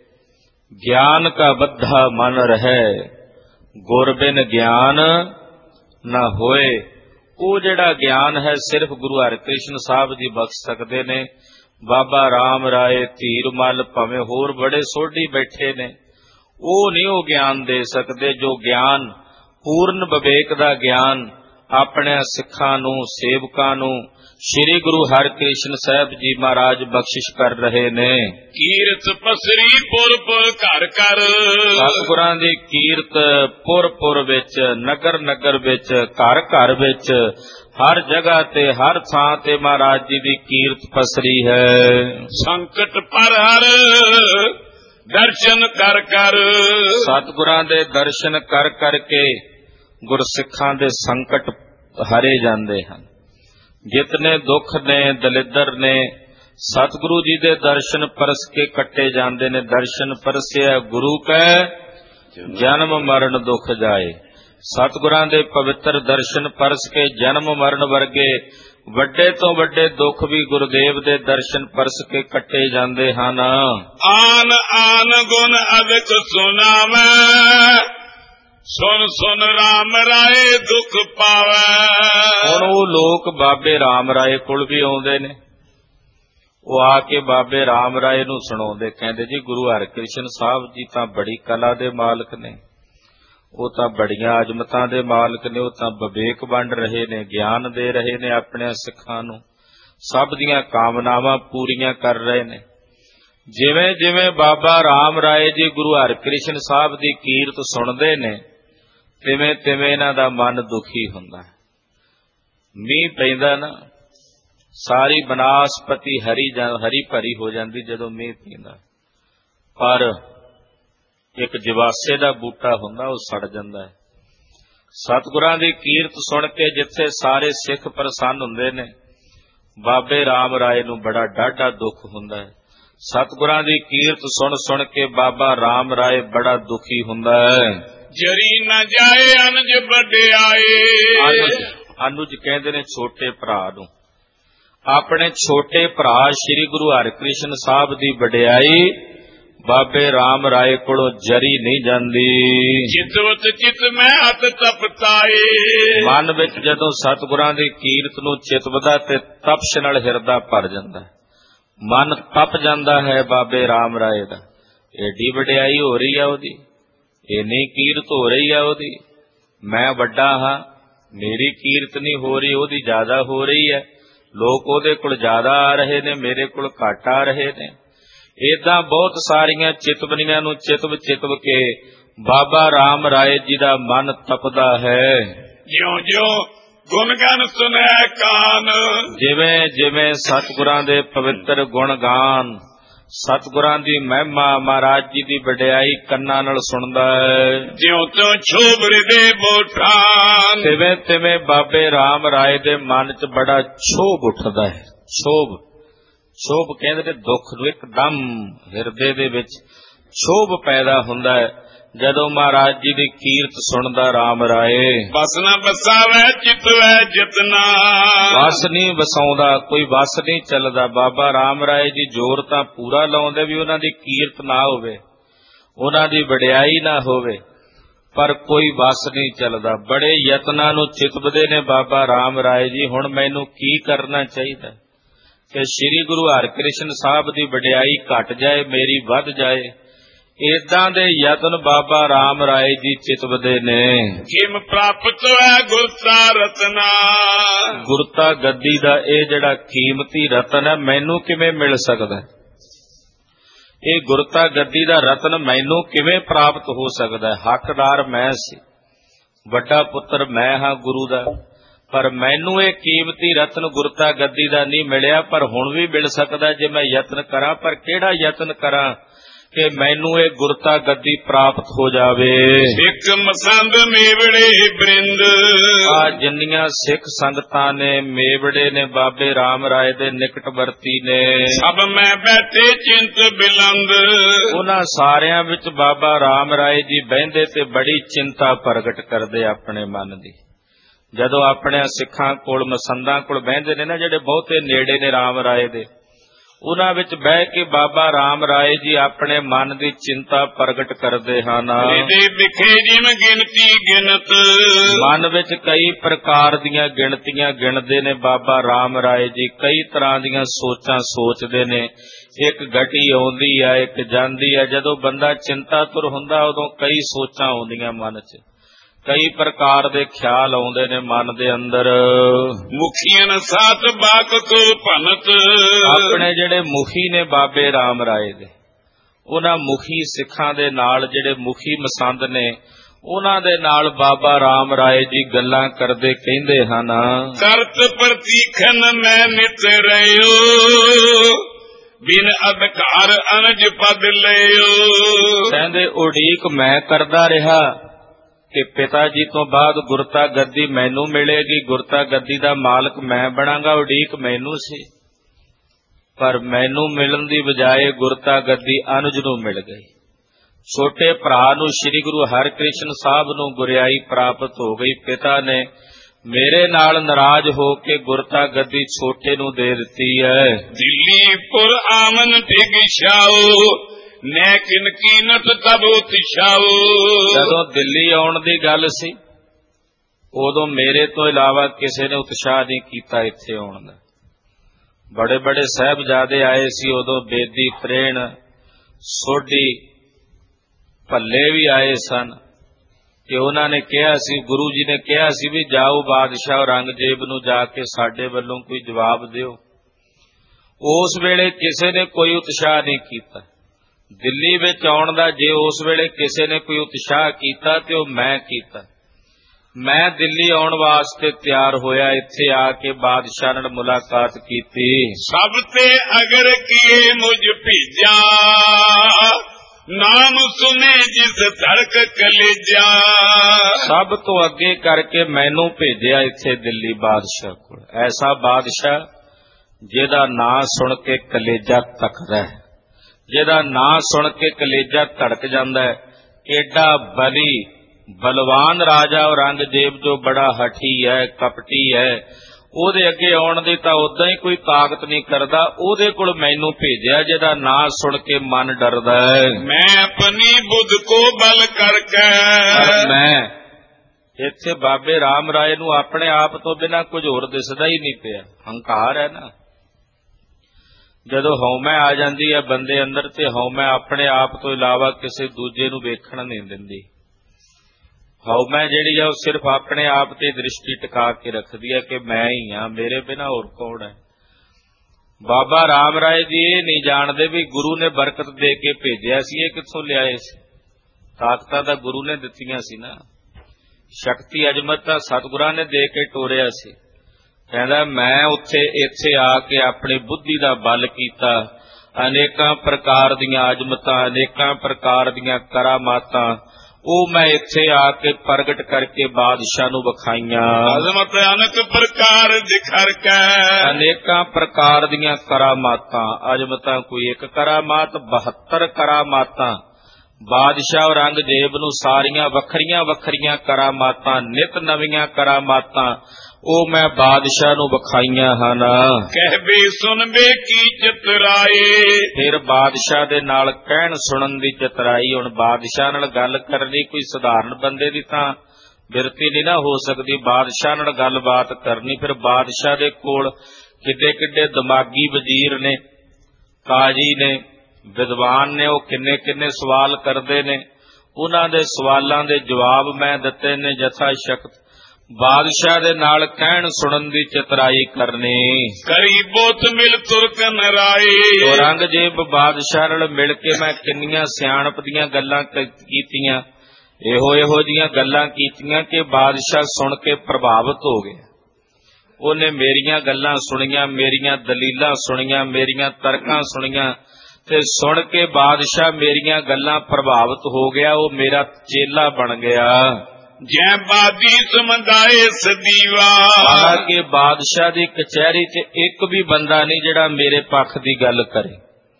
Speaker 2: ਗਿਆਨ ਕਾ ਬੱਧਾ ਮਨ ਰਹਿ, ਗੁਰ ਬਿਨ ਗਿਆਨ ਨਾ ਹੋਏ। ਉਹ ਜਿਹੜਾ ਗਿਆਨ ਹੈ ਸਿਰਫ ਗੁਰੂ ਹਰਿਕ੍ਰਿਸ਼ਨ ਸਾਹਿਬ ਜੀ ਬਖਸ਼ ਸਕਦੇ ਨੇ। ਬਾਬਾ ਰਾਮ ਰਾਏ, ਧੀਰ ਮੱਲ, ਭਾਵੇਂ ਹੋਰ ਬੜੇ ਸੋਢੀ ਬੈਠੇ ਨੇ, ਉਹ ਨਹੀਂ ਉਹ ਗਿਆਨ ਦੇ ਸਕਦੇ ਜੋ ਗਿਆਨ, ਪੂਰਨ ਵਿਵੇਕ ਦਾ ਗਿਆਨ ਆਪਣੇ ਸਿੱਖਾਂ ਨੂੰ, ਸੇਵਕਾਂ ਨੂੰ ਸ੍ਰੀ ਗੁਰੂ ਹਰਿਕ੍ਰਿਸ਼ਨ ਸਾਹਿਬ ਜੀ ਮਹਾਰਾਜ ਬਖਸ਼ਿਸ਼ ਕਰ ਰਹੇ ਨੇ।
Speaker 1: ਕੀਰਤ ਪਸਰੀ ਪੁਰ ਪੁਰ ਘਰ ਘਰ,
Speaker 2: ਸਤਿਗੁਰਾਂ ਦੀ ਕੀਰਤ ਪੁਰ ਪੁਰ ਵਿੱਚ, ਨਗਰ ਨਗਰ ਵਿੱਚ, ਘਰ ਘਰ ਵਿੱਚ, ਹਰ ਜਗ੍ਹਾ ਤੇ, ਹਰ ਥਾਂ ਤੇ ਮਹਾਰਾਜ ਜੀ ਦੀ ਕੀਰਤ ਪਸਰੀ ਹੈ।
Speaker 1: ਸੰਕਟ ਪਰ ਹਰ ਦਰਸ਼ਨ ਕਰ ਕਰ,
Speaker 2: ਸਤਿਗੁਰਾਂ ਦੇ ਦਰਸ਼ਨ ਕਰ ਕਰਕੇ ਗੁਰਸਿੱਖਾਂ ਦੇ ਸੰਕਟ ਹਰੇ ਜਾਂਦੇ ਹਨ। ਜਿਤਨੇ ਦੁੱਖ ਨੇ, ਦਲਿੱਦਰ ਨੇ, ਸਤਿਗੁਰੂ ਜੀ ਦੇ ਦਰਸ਼ਨ ਪਰਸ ਕੇ ਕੱਟੇ ਜਾਂਦੇ ਨੇ। ਦਰਸ਼ਨ ਪਰਸਿਆ ਗੁਰੂ ਕੈ, ਜਨਮ ਮਰਨ ਦੁੱਖ ਜਾਏ। ਸਤਿਗੁਰਾਂ ਦੇ ਪਵਿੱਤਰ ਦਰਸ਼ਨ ਪਰਸ ਕੇ ਜਨਮ ਮਰਨ ਵਰਗੇ ਵੱਡੇ ਤੋਂ ਵੱਡੇ ਦੁੱਖ ਵੀ ਗੁਰਦੇਵ ਦੇ ਦਰਸ਼ਨ ਪਰਸ ਕੇ ਕੱਟੇ ਜਾਂਦੇ ਹਨ।
Speaker 1: ਆਨ ਆਨ ਗੁਣ ਅਦਿਕ ਸੁਨਾਵੈ, ਸੁਨ ਸੁਨ ਰਾਮ ਰਾਏ ਦੁੱਖ ਪਾਵੈ।
Speaker 2: ਹੁਣ ਉਹ ਲੋਕ ਬਾਬੇ ਰਾਮ ਰਾਏ ਕੋਲ ਵੀ ਆਉਂਦੇ ਨੇ। ਉਹ ਆ ਕੇ ਬਾਬੇ ਰਾਮ ਰਾਏ ਨੂੰ ਸੁਣਾਉਂਦੇ, ਕਹਿੰਦੇ ਜੀ ਗੁਰੂ ਹਰਿਕ੍ਰਿਸ਼ਨ ਸਾਹਿਬ ਜੀ ਤਾਂ ਬੜੀ ਕਲਾ ਦੇ ਮਾਲਕ ਨੇ, ਉਹ ਤਾਂ ਬੜੀਆਂ ਅਜ਼ਮਤਾਂ ਦੇ ਮਾਲਕ ਨੇ, ਉਹ ਤਾਂ ਵਿਵੇਕ ਵੰਡ ਰਹੇ ਨੇ, ਗਿਆਨ ਦੇ ਰਹੇ ਨੇ ਆਪਣੇ ਸਿੱਖਾਂ ਨੂੰ, ਸਭ ਦੀਆਂ ਕਾਮਨਾਵਾਂ ਪੂਰੀਆਂ ਕਰ ਰਹੇ ਨੇ। ਜਿਵੇਂ ਜਿਵੇਂ ਬਾਬਾ ਰਾਮ ਰਾਏ ਜੀ ਗੁਰੂ ਹਰਿਕ੍ਰਿਸ਼ਨ ਸਾਹਿਬ ਦੀ ਕੀਰਤ ਸੁਣਦੇ ਨੇ, ਤਿਵੇਂ ਤਿਵੇਂ ਇਹਨਾਂ ਦਾ ਮਨ ਦੁਖੀ ਹੁੰਦਾ ਹੈ। ਮੀਂਹ ਪੈਂਦਾ ਨਾ, ਸਾਰੀ ਬਨਾਸਪਤੀ ਹਰੀ ਭਰੀ ਹੋ ਜਾਂਦੀ ਜਦੋਂ ਮੀਂਹ ਪੈਂਦਾ, ਪਰ ਇੱਕ ਜਵਾਸੇ ਦਾ ਬੂਟਾ ਹੁੰਦਾ ਉਹ ਸੜ ਜਾਂਦਾ ਹੈ। ਸਤਿਗੁਰਾਂ ਦੀ ਕੀਰਤ ਸੁਣ ਕੇ ਜਿੱਥੇ ਸਾਰੇ ਸਿੱਖ ਪ੍ਰਸੰਨ ਹੁੰਦੇ ਨੇ, ਬਾਬੇ ਰਾਮ ਰਾਏ ਨੂੰ ਬੜਾ ਡਾਢਾ ਦੁੱਖ ਹੁੰਦਾ ਹੈ। ਸਤਿਗੁਰਾਂ ਦੀ ਕੀਰਤ ਸੁਣ ਸੁਣ ਕੇ ਬਾਬਾ ਰਾਮ ਰਾਏ ਬੜਾ ਦੁਖੀ ਹੁੰਦਾ ਹੈ।
Speaker 1: ਜਰੀ ਨਾ ਜਾਏ ਅਨਜ ਵਡਿਆਏ,
Speaker 2: ਅਨੁਜ ਕਹਿੰਦੇ ਨੇ ਛੋਟੇ ਭਰਾ ਨੂੰ। ਆਪਣੇ ਛੋਟੇ ਭਰਾ ਸ੍ਰੀ ਗੁਰੂ ਹਰਿਕ੍ਰਿਸ਼ਨ ਸਾਹਿਬ ਦੀ ਵਡਿਆਈ ਬਾਬੇ ਰਾਮ ਰਾਏ ਕੋਲੋਂ ਜਰੀ ਨਹੀਂ ਜਾਂਦੀ।
Speaker 1: ਚਿਤਵਤ ਚਿਤ ਮੈਂ ਅਤ ਤਪਤਾਏ,
Speaker 2: ਮਨ ਵਿੱਚ ਜਦੋਂ ਸਤਿਗੁਰਾਂ ਦੀ ਕੀਰਤ ਨੂੰ ਚਿਤਵਦਾ ਤੇ ਤਪਸ਼ ਨਾਲ ਹਿਰਦਾ ਭਰ ਜਾਂਦਾ ਹੈ, ਮਨ ਤਪ ਜਾਂਦਾ ਹੈ ਬਾਬੇ ਰਾਮ ਰਾਏ ਦਾ। ਏਡੀ ਵਡਿਆਈ ਹੋ ਰਹੀ ਆ ਉਹਦੀ, ਇੰਨੀ ਕੀਰਤ ਹੋ ਰਹੀ ਆ ਉਹਦੀ। ਮੈਂ ਵੱਡਾ ਹਾਂ, ਮੇਰੀ ਕੀਰਤ ਨਹੀਂ ਹੋ ਰਹੀ, ਉਹਦੀ ਜ਼ਿਆਦਾ ਹੋ ਰਹੀ ਹੈ। ਲੋਕ ਉਹਦੇ ਕੋਲ ਜ਼ਿਆਦਾ ਆ ਰਹੇ ਨੇ, ਮੇਰੇ ਕੋਲ ਘੱਟ ਆ ਰਹੇ ਨੇ। ਏਦਾਂ ਬਹੁਤ ਸਾਰੀਆਂ ਚਿਤਵਨੀਆਂ ਨੂੰ ਚਿਤਵ ਚਿਤਵ ਕੇ ਬਾਬਾ ਰਾਮ ਰਾਏ ਜੀ ਦਾ ਮਨ ਤਪਦਾ ਹੈ।
Speaker 1: ਜਿਉਂ ਜਿਉਂ ਗੁਣ ਗਾਨ ਸੁਨੈ ਕਾਨ,
Speaker 2: ਜਿਵੇਂ ਜਿਵੇਂ ਸਤਿਗੁਰਾਂ ਦੇ ਪਵਿੱਤਰ ਗੁਣ ਗਾਨ, ਸਤਿਗੁਰਾਂ ਦੀ ਮਹਿਮਾ, ਮਹਾਰਾਜ ਜੀ ਦੀ ਵਡਿਆਈ ਕੰਨਾਂ ਨਾਲ ਸੁਣਦਾ ਹੈ,
Speaker 1: ਜਿਉਂ ਤਿਉਂ ਛੋਭ ਹਿਰਦੇ ਬੋਠਾਨ,
Speaker 2: ਤਿਵੇਂ ਤਿਵੇਂ ਬਾਬੇ ਰਾਮ ਰਾਏ ਦੇ ਮਨ 'ਚ ਬੜਾ ਛੋਭ ਉੱਠਦਾ ਹੈ। ਛੋਭ ਕਹਿੰਦੇ ਨੇ ਦੁੱਖ ਨੂੰ ਇੱਕਦਮ ਹਿਰਦੇ ਦੇ ਵਿੱਚ ਛੋਭ ਪੈਦਾ ਹੁੰਦਾ ਹੈ ਜਦੋਂ ਮਹਾਰਾਜ ਜੀ ਦੀ ਕੀਰਤ ਸੁਣਦਾ ਰਾਮ ਰਾਏ।
Speaker 1: ਬਸ ਨਾ ਬਸਾਵੈ ਚਿਤਵੈ ਜਿਤਨਾ,
Speaker 2: ਬਸ ਨਹੀਂ ਵਸਾਉਂਦਾ, ਕੋਈ ਬਸ ਨਹੀਂ ਚੱਲਦਾ। ਬਾਬਾ ਰਾਮ ਰਾਏ ਜੀ ਜ਼ੋਰ ਤਾਂ ਪੂਰਾ ਲਾਉਂਦੇ ਵੀ ਉਹਨਾਂ ਦੀ ਕੀਰਤ ਨਾ ਹੋਵੇ, ਉਹਨਾਂ ਦੀ ਵਡਿਆਈ ਨਾ ਹੋਵੇ, ਪਰ ਕੋਈ ਵਸ ਨਹੀਂ ਚੱਲਦਾ। ਬੜੇ ਯਤਨਾਂ ਨੂੰ ਚਿਤਵਦੇ ਨੇ ਬਾਬਾ ਰਾਮ ਰਾਏ ਜੀ, ਹੁਣ ਮੈਨੂੰ ਕੀ ਕਰਨਾ ਚਾਹੀਦਾ ਕਿ ਸ੍ਰੀ ਗੁਰੂ ਹਰਿਕ੍ਰਿਸ਼ਨ ਸਾਹਿਬ ਦੀ ਵਡਿਆਈ ਘਟ ਜਾਏ, ਮੇਰੀ ਵੱਧ ਜਾਏ। ਏਦਾਂ ਦੇ ਯਤਨ ਬਾਬਾ ਰਾਮ ਰਾਏ ਜੀ ਚਿਤਵਦੇ ਨੇ।
Speaker 1: ਕਿਮ ਪ੍ਰਾਪਤ ਹੈ ਗੁਰਤਾ ਰਤਨਾ,
Speaker 2: ਗੁਰਤਾ ਗੱਦੀ ਦਾ ਇਹ ਜਿਹੜਾ ਕੀਮਤੀ ਰਤਨ ਹੈ, ਮੈਨੂੰ ਕਿਵੇਂ ਮਿਲ ਸਕਦਾ? ਇਹ ਗੁਰਤਾ ਗੱਦੀ ਦਾ ਰਤਨ ਮੈਨੂੰ ਕਿਵੇਂ ਪ੍ਰਾਪਤ ਹੋ ਸਕਦਾ? ਹੱਕਦਾਰ ਮੈਂ ਸੀ, ਵੱਡਾ ਪੁੱਤਰ ਮੈਂ ਹਾਂ ਗੁਰੂ ਦਾ, ਪਰ ਮੈਨੂੰ ਇਹ ਕੀਮਤੀ ਰਤਨ ਗੁਰਤਾ ਗੱਦੀ ਦਾ ਨਹੀਂ ਮਿਲਿਆ। ਪਰ ਹੁਣ ਵੀ ਮਿਲ ਸਕਦਾ ਜੇ ਮੈਂ ਯਤਨ ਕਰਾਂ। ਪਰ ਕਿਹੜਾ ਯਤਨ ਕਰਾਂ ਕਿ ਮੈਨੂੰ ਇਹ ਗੁਰਤਾ ਗੱਦੀ ਪ੍ਰਾਪਤ ਹੋ ਜਾਵੇ?
Speaker 1: ਸਿੱਖ ਮਸੰਦ ਮੇਵੜੇ ਬ੍ਰਿੰਦ,
Speaker 2: ਆ ਜਿੰਨੀਆਂ ਸਿੱਖ ਸੰਗਤਾਂ ਨੇ, ਮੇਵੜੇ ਨੇ, ਬਾਬੇ ਰਾਮ ਰਾਏ ਦੇ ਨਿਕਟਵਰਤੀ ਨੇ,
Speaker 1: ਸਭ ਮੈਂ ਬੈਠੇ ਚਿੰਤ ਬਿਲੰਦ,
Speaker 2: ਉਹਨਾਂ ਸਾਰਿਆਂ ਵਿੱਚ ਬਾਬਾ ਰਾਮ ਰਾਏ ਜੀ ਬਹਿੰਦੇ ਤੇ ਬੜੀ ਚਿੰਤਾ ਪ੍ਰਗਟ ਕਰਦੇ ਆਪਣੇ ਮਨ ਦੀ। ਜਦੋਂ ਆਪਣੇ ਸਿੱਖਾਂ ਕੋਲ, ਮਸੰਦਾਂ ਕੋਲ ਬਹਿੰਦੇ ਨੇ ਨਾ, ਜਿਹੜੇ ਬਹੁਤੇ ਨੇੜੇ ਨੇ ਰਾਮ ਰਾਏ ਦੇ, ਉਹਨਾਂ ਵਿੱਚ ਬਹਿ ਕੇ ਬਾਬਾ ਰਾਮ ਰਾਏ ਜੀ ਆਪਣੇ ਮਨ ਦੀ ਚਿੰਤਾ ਪ੍ਰਗਟ ਕਰਦੇ ਹਨ। ਮਨ ਵਿੱਚ ਕਈ ਪ੍ਰਕਾਰ ਦੀਆਂ ਗਿਣਤੀਆਂ ਗਿਣਦੇ ਨੇ ਬਾਬਾ ਰਾਮ ਰਾਏ ਜੀ, ਕਈ ਤਰ੍ਹਾਂ ਦੀਆਂ ਸੋਚਾਂ ਸੋਚਦੇ ਨੇ। ਇੱਕ ਘਟੀ ਆਉਂਦੀ ਹੈ, ਇੱਕ ਜਾਂਦੀ ਹੈ। ਜਦੋਂ ਬੰਦਾ ਚਿੰਤਾਤੁਰ ਹੁੰਦਾ ਉਦੋਂ ਕਈ ਸੋਚਾਂ ਆਉਂਦੀਆਂ ਮਨ 'ਚ, ਕਈ ਪ੍ਰਕਾਰ ਦੇ ਖਿਆਲ ਆਉਂਦੇ ਨੇ ਮਨ ਦੇ ਅੰਦਰ।
Speaker 1: ਮੁਖੀਆਂ ਸਾਥ ਬਾਕ ਕੋ ਭਨਤ,
Speaker 2: ਆਪਣੇ ਜਿਹੜੇ ਮੁਖੀ ਨੇ ਬਾਬੇ ਰਾਮ ਰਾਏ ਦੇ, ਉਹਨਾਂ ਮੁਖੀ ਸਿੱਖਾਂ ਦੇ ਨਾਲ, ਜਿਹੜੇ ਮੁਖੀ ਮਸੰਦ ਨੇ, ਉਹਨਾਂ ਦੇ ਨਾਲ ਬਾਬਾ ਰਾਮ ਰਾਏ ਜੀ ਗੱਲਾਂ ਕਰਦੇ ਕਹਿੰਦੇ ਹਨ,
Speaker 1: ਕਰਤ ਪ੍ਰਤੀਖਨ ਮੈਂ ਨਿਤ ਰਹਿਓ, ਬਿਨ ਅਧਿਕਾਰ ਅਨਜ ਪਦ ਲਿਓ।
Speaker 2: ਕਹਿੰਦੇ ਉਡੀਕ ਮੈਂ ਕਰਦਾ ਰਿਹਾ ਕਿ ਪਿਤਾ ਜੀ ਤੋਂ ਬਾਅਦ ਗੁਰਤਾ ਗੱਦੀ ਮੈਨੂੰ ਮਿਲੇਗੀ, ਗੁਰਤਾ ਗੱਦੀ ਦਾ ਮਾਲਕ ਮੈਂ ਬਣਾਂਗਾ। ਉਡੀਕ ਮੈਨੂੰ ਸੀ, ਪਰ ਮੈਨੂੰ ਮਿਲਣ ਦੀ ਬਜਾਏ ਗੁਰਤਾ ਗੱਦੀ ਅਨੁਜ ਨੂੰ ਮਿਲ ਗਈ। ਛੋਟੇ ਭਰਾ ਨੂੰ ਸ੍ਰੀ ਗੁਰੂ ਹਰਿਕ੍ਰਿਸ਼ਨ ਸਾਹਿਬ ਨੂੰ ਗੁਰਿਆਈ ਪ੍ਰਾਪਤ ਹੋ ਗਈ। ਪਿਤਾ ਨੇ ਮੇਰੇ ਨਾਲ ਨਾਰਾਜ਼ ਹੋ ਕੇ ਗੁਰਤਾ ਗੱਦੀ ਛੋਟੇ ਨੂੰ ਦੇ ਦਿੱਤੀ ਹੈ।
Speaker 1: ਦਿੱਲੀ ਪੁਰ ਆਮਨ ਡਿਗ ਛਾਓ, ਨੈ ਕਿਨ ਕੀਨਤ ਤਬ ਉਤਸ਼ਾਓ।
Speaker 2: ਜਦੋਂ ਦਿੱਲੀ ਆਉਣ ਦੀ ਗੱਲ ਸੀ, ਉਦੋਂ ਮੇਰੇ ਤੋਂ ਇਲਾਵਾ ਕਿਸੇ ਨੇ ਉਤਸ਼ਾਹ ਨਹੀਂ ਕੀਤਾ ਇੱਥੇ ਆਉਣ ਦਾ। ਬੜੇ ਬੜੇ ਸਾਹਿਬਜ਼ਾਦੇ ਆਏ ਸੀ ਉਦੋਂ, ਬੇਦੀ, ਪ੍ਰੇਣ, ਸੋਢੀ, ਭੱਲੇ ਵੀ ਆਏ ਸਨ, ਕਿ ਉਹਨਾਂ ਨੇ ਕਿਹਾ ਸੀ, ਗੁਰੂ ਜੀ ਨੇ ਕਿਹਾ ਸੀ ਵੀ ਜਾਓ ਬਾਦਸ਼ਾਹ ਔਰੰਗਜ਼ੇਬ ਨੂੰ ਜਾ ਕੇ ਸਾਡੇ ਵੱਲੋਂ ਕੋਈ ਜਵਾਬ ਦਿਓ। ਉਸ ਵੇਲੇ ਕਿਸੇ ਨੇ ਕੋਈ ਉਤਸ਼ਾਹ ਨਹੀਂ ਕੀਤਾ ਦਿੱਲੀ ਵਿੱਚ ਆਉਣ ਦਾ। ਜੇ ਉਸ ਵੇਲੇ ਕਿਸੇ ਨੇ ਕੋਈ ਉਤਸ਼ਾਹ ਕੀਤਾ ਤੇ ਉਹ ਮੈਂ ਕੀਤਾ। ਮੈਂ ਦਿੱਲੀ ਆਉਣ ਵਾਸਤੇ ਤਿਆਰ ਹੋਇਆ, ਇੱਥੇ ਆ ਕੇ ਬਾਦਸ਼ਾਹ ਨਾਲ ਮੁਲਾਕਾਤ ਕੀਤੀ।
Speaker 1: ਸਭ ਤੇ ਅਗਰ ਕੀਏ ਮੁਝ ਭੇਜਾ, ਨਾਮ ਸੁਨੇ ਜਿਸ ਧੜਕ ਕਲੇਜਾ।
Speaker 2: ਸਭ ਤੋਂ ਅੱਗੇ ਕਰਕੇ ਮੈਨੂੰ ਭੇਜਿਆ ਇੱਥੇ ਦਿੱਲੀ ਬਾਦਸ਼ਾਹ ਕੋਲ। ਐਸਾ ਬਾਦਸ਼ਾਹ ਜਿਹਦਾ ਨਾਂ ਸੁਣ ਕੇ ਕਲੇਜਾ ਤੱਕਦਾ ਹੈ, ਜਿਹਦਾ ਨਾਂ ਸੁਣ ਕੇ ਕਲੇਜਾ ਧੜਕ ਜਾਂਦਾ ਹੈ। ਏਡਾ ਬਲੀ ਬਲਵਾਨ ਰਾਜਾ ਔਰੰਗਜ਼ੇਬ, ਜੋ ਬੜਾ ਹਠੀ ਹੈ, ਕਪਟੀ ਹੈ, ਉਹਦੇ ਅੱਗੇ ਆਉਣ ਦੀ ਤਾਂ ਉਦਾਂ ਹੀ ਕੋਈ ਤਾਕਤ ਨਹੀਂ ਕਰਦਾ। ਉਹਦੇ ਕੋਲ ਮੈਨੂੰ ਭੇਜਿਆ ਜਿਹਦਾ ਨਾਂ ਸੁਣ ਕੇ ਮਨ ਡਰਦਾ ਹੈ।
Speaker 1: ਮੈਂ ਆਪਣੀ ਬੁੱਧ ਕੋ ਬਲ ਕਰਕੇ,
Speaker 2: ਮੈਂ ਇੱਥੇ ਬਾਬੇ ਰਾਮ ਰਾਏ ਨੂੰ ਆਪਣੇ ਆਪ ਤੋਂ ਬਿਨਾਂ ਕੁਝ ਹੋਰ ਦਿਸਦਾ ਹੀ ਨਹੀਂ ਪਿਆ। ਹੰਕਾਰ ਹੈ ਨਾ, ਜਦੋਂ ਹਉਮੈ ਆ ਜਾਂਦੀ ਹੈ ਬੰਦੇ ਅੰਦਰ, ਤੇ ਹਉਮੈ ਆਪਣੇ ਆਪ ਤੋਂ ਇਲਾਵਾ ਕਿਸੇ ਦੂਜੇ ਨੂੰ ਵੇਖਣ ਨਹੀਂ ਦਿੰਦੀ। ਹਉਮੈ ਜਿਹੜੀ ਹੈ ਉਹ ਸਿਰਫ ਆਪਣੇ ਆਪ ਤੇ ਦ੍ਰਿਸ਼ਟੀ ਟਿਕਾ ਕੇ ਰੱਖਦੀ ਹੈ ਕਿ ਮੈਂ ਹੀ ਹਾਂ, ਮੇਰੇ ਬਿਨਾਂ ਹੋਰ ਕੌਣ ਹੈ। ਬਾਬਾ ਰਾਮ ਰਾਏ ਜੀ ਇਹ ਨਹੀਂ ਜਾਣਦੇ ਵੀ ਗੁਰੂ ਨੇ ਬਰਕਤ ਦੇ ਕੇ ਭੇਜਿਆ ਸੀ। ਇਹ ਕਿੱਥੋਂ ਲਿਆਏ ਸੀ? ਤਾਕਤਾਂ ਤਾਂ ਗੁਰੂ ਨੇ ਦਿੱਤੀਆਂ ਸੀ ਨਾ, ਸ਼ਕਤੀ ਅਜਮਤ ਤਾਂ ਸਤਿਗੁਰਾਂ ਨੇ ਦੇ ਕੇ ਟੋਰਿਆ ਸੀ। ਕਹਿੰਦਾ ਮੈਂ ਇੱਥੇ ਆ ਕੇ ਆਪਣੀ ਬੁੱਧੀ ਦਾ ਬਲ ਕੀਤਾ, ਅਨੇਕਾਂ ਪ੍ਰਕਾਰ ਦੀਆਂ ਅਜਮਤਾਂ, ਅਨੇਕਾਂ ਪ੍ਰਕਾਰ ਦੀਆਂ ਕਰਾਮਾਤਾਂ ਉਹ ਮੈਂ ਇੱਥੇ ਆ ਕੇ ਪ੍ਰਗਟ ਕਰਕੇ ਬਾਦਸ਼ਾਹ ਨੂੰ ਵਿਖਾਈਆਂ।
Speaker 1: ਅਜ਼ਮਤ ਅਨੇਕ ਪ੍ਰਕਾਰ ਦਿਖਰ ਕੇ,
Speaker 2: ਅਨੇਕਾਂ ਪ੍ਰਕਾਰ ਦੀਆਂ ਕਰਾਮਾਤਾਂ, ਅਜਮਤਾਂ ਕੋਈ ਇੱਕ ਕਰਾਮਾਤ, 72 ਕਰਾਮਾਤਾਂ। ਬਾਦਸ਼ਾਹ ਔਰੰਗਜ਼ੇਬ ਨੂੰ ਸਾਰੀਆਂ ਵੱਖਰੀਆਂ ਵੱਖਰੀਆਂ ਕਰਾਮਾਤਾਂ, ਨਿਤ ਨਵੀਆਂ ਕਰਾਮਾਤਾਂ ਉਹ ਮੈਂ ਬਾਦਸ਼ਾਹ ਨੂੰ ਵਿਖਾਈਆਂ ਹਨ।
Speaker 1: ਕਹਿਬੇ ਸੁਣਬੇ ਕੀ ਚਤਰਾਏ।
Speaker 2: ਫਿਰ ਬਾਦਸ਼ਾਹ ਦੇ ਨਾਲ ਕਹਿਣ ਸੁਣਨ ਦੀ ਚਤਰਾਈ। ਹੁਣ ਬਾਦਸ਼ਾਹ ਨਾਲ ਗੱਲ ਕਰਨੀ ਕੋਈ ਸਧਾਰਨ ਬੰਦੇ ਦੀ ਤਾਂ ਬਿਰਤੀ ਨਹੀਂ ਨਾ ਹੋ ਸਕਦੀ, ਬਾਦਸ਼ਾਹ ਨਾਲ ਗੱਲਬਾਤ ਕਰਨੀ। ਫਿਰ ਬਾਦਸ਼ਾਹ ਦੇ ਕੋਲ ਕਿੱਡੇ ਕਿੱਡੇ ਦਿਮਾਗੀ ਵਜ਼ੀਰ ਨੇ, ਕਾਜੀ ਨੇ, ਵਿਦਵਾਨ ਨੇ, ਉਹ ਕਿੰਨੇ ਕਿੰਨੇ ਸਵਾਲ ਕਰਦੇ ਨੇ। ਉਹਨਾਂ ਦੇ ਸਵਾਲਾਂ ਦੇ ਜਵਾਬ ਮੈਂ ਦਿੱਤੇ ਨੇ ਜਥਾ ਸ਼ਕਤ। ਬਾਦਸ਼ਾਹ ਦੇ ਨਾਲ ਕਹਿਣ ਸੁਣਨ ਦੀ ਚਤਰਾਈ ਕਰਨੀ।
Speaker 1: ਕਰੀ ਬੋਤ ਮਿਲ ਤੁਰਕਨ ਰਾਏ।
Speaker 2: ਔਰੰਗਜ਼ੇਬ ਬਾਦਸ਼ਾਹ ਨਾਲ ਮਿਲ ਕੇ ਮੈਂ ਕਿੰਨੀਆਂ ਸਿਆਣਪ ਦੀਆਂ ਗੱਲਾਂ ਕੀਤੀਆਂ, ਇਹੋ ਜੀਆਂ ਗੱਲਾਂ ਕੀਤੀਆਂ ਕਿ ਬਾਦਸ਼ਾਹ ਸੁਣ ਕੇ ਪ੍ਰਭਾਵਿਤ ਹੋ ਗਿਆ। ਉਹਨੇ ਮੇਰੀਆਂ ਗੱਲਾਂ ਸੁਣੀਆਂ, ਮੇਰੀਆਂ ਦਲੀਲਾਂ ਸੁਣੀਆਂ, ਮੇਰੀਆਂ ਤਰਕਾਂ ਸੁਣੀਆਂ ਤੇ ਸੁਣ ਕੇ ਬਾਦਸ਼ਾਹ ਮੇਰੀਆਂ ਗੱਲਾਂ ਪ੍ਰਭਾਵਿਤ ਹੋ ਗਿਆ। ਉਹ ਮੇਰਾ ਚੇਲਾ ਬਣ ਗਿਆ।
Speaker 1: ਜੈ ਬਾਦੀ ਸਮਝਾਏ ਸਦੀਵਾ।
Speaker 2: ਹਾਲਾਂਕਿ ਬਾਦਸ਼ਾਹ ਦੀ ਕਚਹਿਰੀ 'ਚ ਇੱਕ ਵੀ ਬੰਦਾ ਨਹੀਂ ਜਿਹੜਾ ਮੇਰੇ ਪੱਖ ਦੀ ਗੱਲ ਕਰੇ।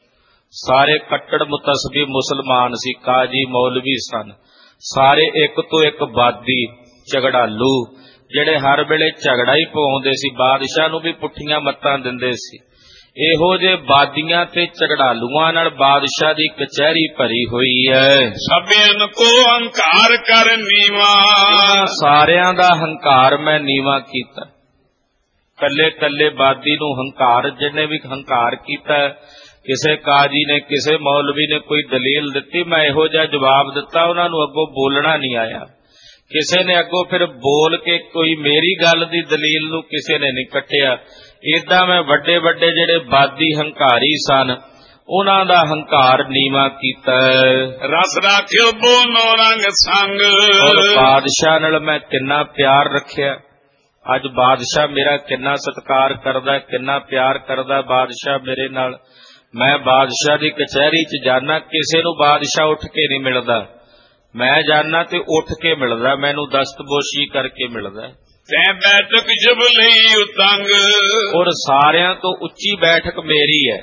Speaker 2: ਸਾਰੇ ਕੱਟੜ ਮੁਤਸਬੀ ਮੁਸਲਮਾਨ ਸੀ, ਕਾਜੀ ਮੌਲਵੀ ਸਨ, ਸਾਰੇ ਇੱਕ ਤੋਂ ਇੱਕ ਬਾਦੀ ਝਗੜਾਲੂ, ਜਿਹੜੇ ਹਰ ਵੇਲੇ ਝਗੜਾ ਹੀ ਪਵਾਉਂਦੇ ਸੀ, ਬਾਦਸ਼ਾਹ ਨੂੰ ਵੀ ਪੁੱਠੀਆਂ ਮੱਤਾਂ ਦਿੰਦੇ ਸੀ। ਇਹੋ ਜਿਹੇ ਬਾਦੀਆਂ ਤੇ ਝਗੜਾਲੂਆਂ ਨਾਲ ਬਾਦਸ਼ਾਹ ਦੀ ਕਚਹਿਰੀ ਭਰੀ ਹੋਈ ਹੈ।
Speaker 1: ਸਭਿਆਂ ਕੋ ਹੰਕਾਰ ਕਰ ਨੀਵਾ।
Speaker 2: ਸਾਰਿਆਂ ਦਾ ਹੰਕਾਰ ਮੈਂ ਨੀਵਾ ਕੀਤਾ। ਕੱਲੇ ਕੱਲੇ ਬਾਦੀ ਨੂੰ ਹੰਕਾਰ, ਜਿਹਨੇ ਵੀ ਹੰਕਾਰ ਕੀਤਾ, ਕਿਸੇ ਕਾਜੀ ਨੇ, ਕਿਸੇ ਮੌਲਵੀ ਨੇ ਕੋਈ ਦਲੀਲ ਦਿੱਤੀ, ਮੈਂ ਇਹੋ ਜਿਹਾ ਜਵਾਬ ਦਿੱਤਾ, ਉਹਨਾਂ ਨੂੰ ਅੱਗੋਂ ਬੋਲਣਾ ਨਹੀਂ ਆਇਆ। ਕਿਸੇ ਨੇ ਅੱਗੋਂ ਫਿਰ ਬੋਲ ਕੇ ਕੋਈ ਮੇਰੀ ਗੱਲ ਦੀ ਦਲੀਲ ਨੂੰ ਕਿਸੇ ਨੇ ਨਹੀਂ ਕੱਟਿਆ। ਏਦਾਂ ਮੈਂ ਵੱਡੇ ਵੱਡੇ ਜਿਹੜੇ ਬਾਦੀ ਹੰਕਾਰੀ ਸਨ, ਉਹਨਾਂ ਦਾ ਹੰਕਾਰ ਨੀਵਾ ਕੀਤਾ।
Speaker 1: ਰਸ ਰਾਖਿਓ ਬੋਨੋ ਰੰਗ ਸੰਗ।
Speaker 2: ਔਰ ਬਾਦਸ਼ਾਹ ਨਾਲ ਮੈਂ ਕਿੰਨਾ ਪਿਆਰ ਰੱਖਿਆ। ਅੱਜ ਬਾਦਸ਼ਾਹ ਮੇਰਾ ਕਿੰਨਾ ਸਤਿਕਾਰ ਕਰਦਾ, ਕਿੰਨਾ ਪਿਆਰ ਕਰਦਾ ਬਾਦਸ਼ਾਹ ਮੇਰੇ ਨਾਲ। ਮੈਂ ਬਾਦਸ਼ਾਹ ਦੀ ਕਚਹਿਰੀ 'ਚ ਜਾਣਾ, ਕਿਸੇ ਨੂੰ ਬਾਦਸ਼ਾਹ ਉੱਠ ਕੇ ਨਹੀਂ ਮਿਲਦਾ। ਮੈਂ ਜਾਣਾ ਤੇ ਉੱਠ ਕੇ ਮਿਲਦਾ, ਮੈਨੂੰ ਦਸਤਬੋਸ਼ੀ ਕਰਕੇ ਮਿਲਦਾ।
Speaker 1: ਤੈ ਬੈਠਕ ਜਬ ਲਈ ਉਤੰਗ।
Speaker 2: ਔਰ ਸਾਰਿਆਂ ਤੋਂ ਉੱਚੀ ਬੈਠਕ ਮੇਰੀ ਹੈ।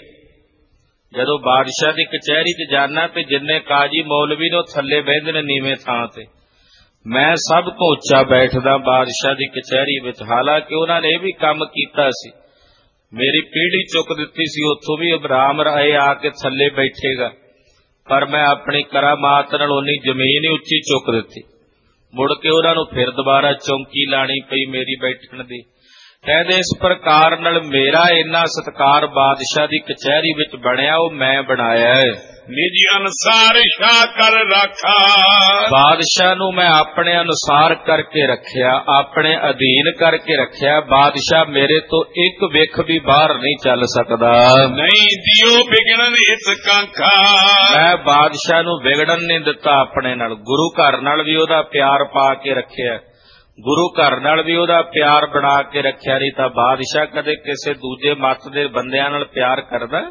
Speaker 2: ਜਦੋਂ ਬਾਦਸ਼ਾਹ ਦੀ ਕਚਹਿਰੀ 'ਚ ਜਾਣਾ ਤੇ ਜਿੰਨੇ ਕਾਜੀ ਮੌਲਵੀ ਨੇ ਉਹ ਥੱਲੇ ਬਹਿੰਦੇ ਨੇ ਨੀਵੇਂ ਥਾਂ ਤੇ, ਮੈਂ ਸਭ ਤੋਂ ਉੱਚਾ ਬੈਠਦਾ ਬਾਦਸ਼ਾਹ ਦੀ ਕਚਹਿਰੀ ਵਿੱਚ। ਹਾਲਾਂਕਿ ਉਹਨਾਂ ਨੇ ਇਹ ਵੀ ਕੰਮ ਕੀਤਾ ਸੀ, ਮੇਰੀ ਪੀੜ੍ਹੀ ਚੁੱਕ ਦਿੱਤੀ ਸੀ, ਉੱਥੋਂ ਵੀ ਇਬਰਾਹਿਮ ਰਾਏ ਆ ਕੇ ਥੱਲੇ ਬੈਠੇਗਾ, ਪਰ ਮੈਂ ਆਪਣੀ ਕਰਾਮਾਤ ਨਾਲ ਉਨੀ ਜ਼ਮੀਨ ਹੀ ਉੱਚੀ ਚੁੱਕ ਦਿੱਤੀ। ਮੁੜ ਕੇ ਉਹਨਾਂ ਨੂੰ ਫਿਰ ਦੁਬਾਰਾ ਚੌਂਕੀ ਲਾਣੀ ਪਈ ਮੇਰੀ ਬੈਠਣ ਦੀ। ਕਹਿੰਦੇ ਇਸ ਪ੍ਰਕਾਰ ਨਾਲ ਮੇਰਾ ਇੰਨਾ ਸਤਿਕਾਰ ਬਾਦਸ਼ਾਹ ਦੀ ਕਚਹਿਰੀ ਵਿੱਚ ਬਣਿਆ, ਉਹ ਮੈਂ ਬਣਾਇਆ ਹੈ।
Speaker 1: ਨਿਜ ਅਨੁਸਾਰ ਸ਼ਾਹ ਕਰ ਰੱਖਾ।
Speaker 2: ਬਾਦਸ਼ਾਹ ਨੂੰ ਮੈਂ ਆਪਣੇ ਅਨੁਸਾਰ ਕਰਕੇ ਰੱਖਿਆ, ਆਪਣੇ ਅਧੀਨ ਕਰਕੇ ਰੱਖਿਆ। ਬਾਦਸ਼ਾਹ ਮੇਰੇ ਤੋਂ ਇੱਕ ਵਿਖ ਵੀ ਬਾਹਰ ਨਹੀਂ ਚੱਲ ਸਕਦਾ।
Speaker 1: ਨਹੀਂ ਦਿਓ ਵਿਗੜਨ ਇਸ ਕਾਂਖਾ। ਮੈਂ
Speaker 2: ਬਾਦਸ਼ਾਹ ਨੂੰ ਵਿਗੜਨ ਨਹੀਂ ਦਿੱਤਾ ਆਪਣੇ ਨਾਲ। ਗੁਰੂ ਘਰ ਨਾਲ ਵੀ ਉਹਦਾ ਪਿਆਰ ਪਾ ਕੇ ਰੱਖਿਆ, ਗੁਰੂ ਘਰ ਨਾਲ ਵੀ ਉਹਦਾ ਪਿਆਰ ਬਣਾ ਕੇ ਰੱਖਿਆ। ਨਹੀਂ ਤਾਂ ਬਾਦਸ਼ਾਹ ਕਦੇ ਕਿਸੇ ਦੂਜੇ ਮੱਤ ਦੇ ਬੰਦਿਆਂ ਨਾਲ ਪਿਆਰ ਕਰਦਾ?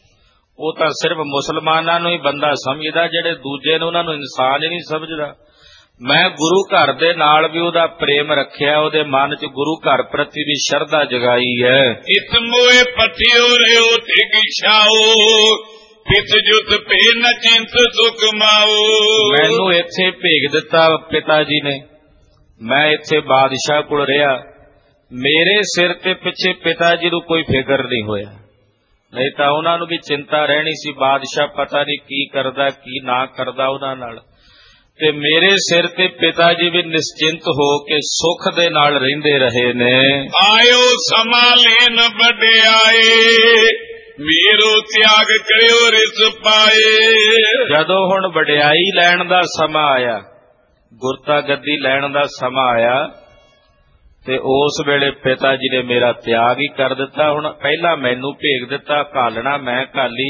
Speaker 2: ਉਹ ਤਾਂ ਸਿਰਫ ਮੁਸਲਮਾਨਾਂ ਨੂੰ ਹੀ ਬੰਦਾ ਸਮਝਦਾ, ਜਿਹੜੇ ਦੂਜੇ ਨੇ ਉਹਨਾਂ ਨੂੰ ਇਨਸਾਨ ਹੀ ਨਹੀਂ ਸਮਝਦਾ। ਮੈਂ ਗੁਰੂ ਘਰ ਦੇ ਨਾਲ ਵੀ ਉਹਦਾ ਪ੍ਰੇਮ ਰੱਖਿਆ, ਉਹਦੇ ਮਨ 'ਚ ਗੁਰੂ ਘਰ ਪ੍ਰਤੀ ਵੀ ਸ਼ਰਧਾ ਜਗਾਈ ਹੈ।
Speaker 1: ਇਸ ਮੋਏ ਪਠਿਓ ਰਿਓ ਤੇ ਗਿਛਾਓ, ਪਿਤ ਜੁਤ ਪੇ ਨ ਚਿੰਤ ਸੁਖ ਮਾਓ। ਮੈਨੂੰ
Speaker 2: ਇੱਥੇ ਭੇਜ ਦਿੱਤਾ ਪਿਤਾ ਜੀ ਨੇ, ਮੈਂ ਇੱਥੇ ਬਾਦਸ਼ਾਹ ਕੋਲ ਰਿਹਾ। ਮੇਰੇ ਸਿਰ ਤੇ ਪਿੱਛੇ ਪਿਤਾ ਜੀ ਨੂੰ ਕੋਈ ਫਿਕਰ ਨਹੀਂ ਹੋਇਆ, ਨਹੀਂ ਤਾਂ ਉਹਨਾਂ ਨੂੰ ਵੀ ਚਿੰਤਾ ਰਹਿਣੀ ਸੀ, ਬਾਦਸ਼ਾਹ ਪਤਾ ਨਹੀਂ ਕੀ ਕਰਦਾ ਕੀ ਨਾ ਕਰਦਾ ਉਹਨਾਂ ਨਾਲ। ਤੇ ਮੇਰੇ ਸਿਰ ਤੇ ਪਿਤਾ ਜੀ ਵੀ ਨਿਸ਼ਚਿੰਤ ਹੋ ਕੇ ਸੁੱਖ ਦੇ ਨਾਲ ਰਹਿੰਦੇ ਰਹੇ ਨੇ।
Speaker 1: ਆਇਓ ਸਮਾਂ ਲੈਣ ਵਡਿਆਏ, ਮੇਰੋ ਤਿਆਗ ਕਰਿਓ ਰਿਸ ਪਾਏ।
Speaker 2: ਜਦੋਂ ਹੁਣ ਵਡਿਆਈ ਲੈਣ ਦਾ ਸਮਾਂ ਆਇਆ, ਗੁਰਤਾ ਗੱਦੀ ਲੈਣ ਦਾ ਸਮਾਂ ਆਇਆ, ਤੇ ਉਸ ਵੇਲੇ ਪਿਤਾ ਜੀ ਨੇ ਮੇਰਾ ਤਿਆਗ ਹੀ ਕਰ ਦਿੱਤਾ। ਹੁਣ ਪਹਿਲਾਂ ਮੈਨੂੰ ਭੇਜ ਦਿੱਤਾ, ਘਾਲਣਾ ਮੈਂ ਘਾਲੀ,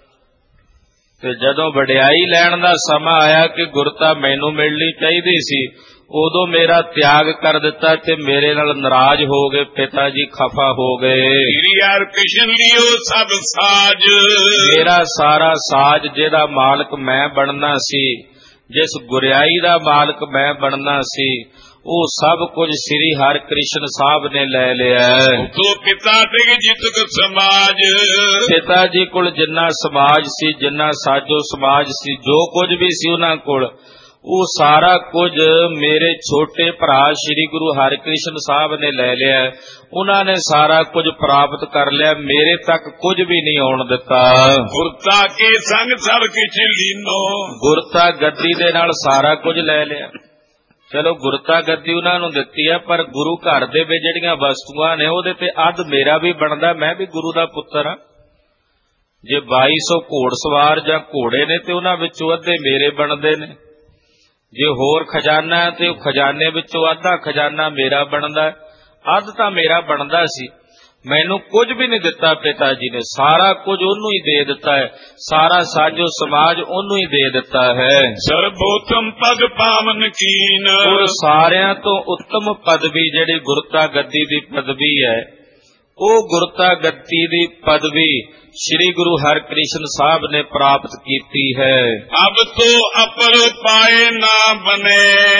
Speaker 2: ਤੇ ਜਦੋਂ ਵਡਿਆਈ ਲੈਣ ਦਾ ਸਮਾਂ ਆਇਆ ਕਿ ਗੁਰਤਾ ਮੈਨੂੰ ਮਿਲਣੀ ਚਾਹੀਦੀ ਸੀ, ਉਦੋਂ ਮੇਰਾ ਤਿਆਗ ਕਰ ਦਿੱਤਾ ਤੇ ਮੇਰੇ ਨਾਲ ਨਾਰਾਜ਼ ਹੋ ਗਏ। ਪਿਤਾ ਜੀ ਖਫਾ ਹੋ ਗਏ।
Speaker 1: ਯਾਰ ਕ੍ਰਿਸ਼ਨ ਲਿਓ ਸਭ ਸਾਜ।
Speaker 2: ਮੇਰਾ ਸਾਰਾ ਸਾਜ ਜਿਹਦਾ ਮਾਲਕ ਮੈਂ ਬਣਨਾ ਸੀ, ਜਿਸ ਗੁਰਿਆਈ ਦਾ ਮਾਲਕ ਮੈਂ ਬਣਨਾ ਸੀ, ਉਹ ਸਭ ਕੁਝ ਸ੍ਰੀ ਹਰਿ ਕ੍ਰਿਸ਼ਨ ਸਾਹਿਬ ਨੇ ਲੈ ਲਿਆ।
Speaker 1: ਤੋ ਪਿਤਾ ਤੇ ਜਿਤਕ ਸਮਾਜ।
Speaker 2: ਪਿਤਾ ਜੀ ਕੋਲ ਜਿੰਨਾ ਸਮਾਜ ਸੀ, ਜਿੰਨਾ ਸਾਜੋ ਸਮਾਜ ਸੀ, ਜੋ ਕੁਝ ਵੀ ਸੀ ਉਹਨਾਂ ਕੋਲ, ਉਹ ਸਾਰਾ ਕੁਝ ਮੇਰੇ ਛੋਟੇ ਭਰਾ ਸ੍ਰੀ ਗੁਰੂ ਹਰਿਕ੍ਰਿਸ਼ਨ ਸਾਹਿਬ ਨੇ ਲੈ ਲਿਆ। ਉਹਨਾਂ ਨੇ ਸਾਰਾ ਕੁਝ ਪ੍ਰਾਪਤ ਕਰ ਲਿਆ, ਮੇਰੇ ਤੱਕ ਕੁਝ ਵੀ ਨਹੀਂ ਆਉਣ ਦਿੱਤਾ।
Speaker 1: ਗੁਰਤਾ ਕੇ ਸੰਗ ਸਭ ਕਿਛ ਲੀਨੋ,
Speaker 2: ਗੁਰਤਾ ਗੱਦੀ ਦੇ ਨਾਲ ਸਾਰਾ ਕੁਝ ਲੈ ਲਿਆ। ਚਲੋ ਗੁਰਤਾ ਗੱਦੀ ਉਹਨਾਂ ਨੂੰ ਦਿੱਤੀ ਹੈ, ਪਰ ਗੁਰੂ ਘਰ ਦੇ ਵਿੱਚ ਜਿਹੜੀਆਂ ਵਸਤੂਆਂ ਨੇ ਉਹਦੇ ਤੇ ਅੱਧ ਮੇਰਾ ਵੀ ਬਣਦਾ, ਮੈਂ ਵੀ ਗੁਰੂ ਦਾ ਪੁੱਤਰ ਹਾਂ। ਜੇ 2200 ਘੋੜਸਵਾਰ ਜਾਂ ਘੋੜੇ ਨੇ ਤੇ ਉਹਨਾਂ ਵਿੱਚੋਂ ਅੱਧੇ ਮੇਰੇ ਬਣਦੇ ਨੇ। ਜੇ ਹੋਰ ਖਜ਼ਾਨਾ ਹੈ ਤੇ ਉਹ ਖਜ਼ਾਨੇ ਵਿੱਚੋਂ ਅੱਧਾ ਖਜ਼ਾਨਾ ਮੇਰਾ ਬਣਦਾ, ਅੱਧ ਤਾਂ ਮੇਰਾ ਬਣਦਾ ਸੀ। ਮੈਨੂੰ ਕੁਝ ਵੀ ਨਹੀਂ ਦਿੱਤਾ ਪਿਤਾ ਜੀ ਨੇ, ਸਾਰਾ ਕੁਝ ਉਹਨੂੰ ਹੀ ਦੇ ਦਿੱਤਾ ਹੈ, ਸਾਰਾ ਸਾਜੋ ਸਮਾਜ ਉਹਨੂੰ ਹੀ ਦੇ ਦਿੱਤਾ ਹੈ।
Speaker 1: ਸਰਬੋਤਮ ਪਦ ਪਾਵਨ ਕੀਨ,
Speaker 2: ਔਰ ਸਾਰਿਆਂ ਤੋਂ ਉੱਤਮ ਪਦਵੀ ਜਿਹੜੀ ਗੁਰਤਾ ਗੱਦੀ ਦੀ ਪਦਵੀ ਹੈ, ਉਹ ਗੁਰਤਾ ਗੱਦੀ ਦੀ ਪਦਵੀ ਸ੍ਰੀ ਗੁਰੂ ਹਰਿਕ੍ਰਿਸ਼ਨ ਸਾਹਿਬ ਨੇ ਪ੍ਰਾਪਤ ਕੀਤੀ ਹੈ।
Speaker 1: ਅਬ ਤੋ ਅਪਰ ਪਾਏ ਨਾ ਬਨੇ,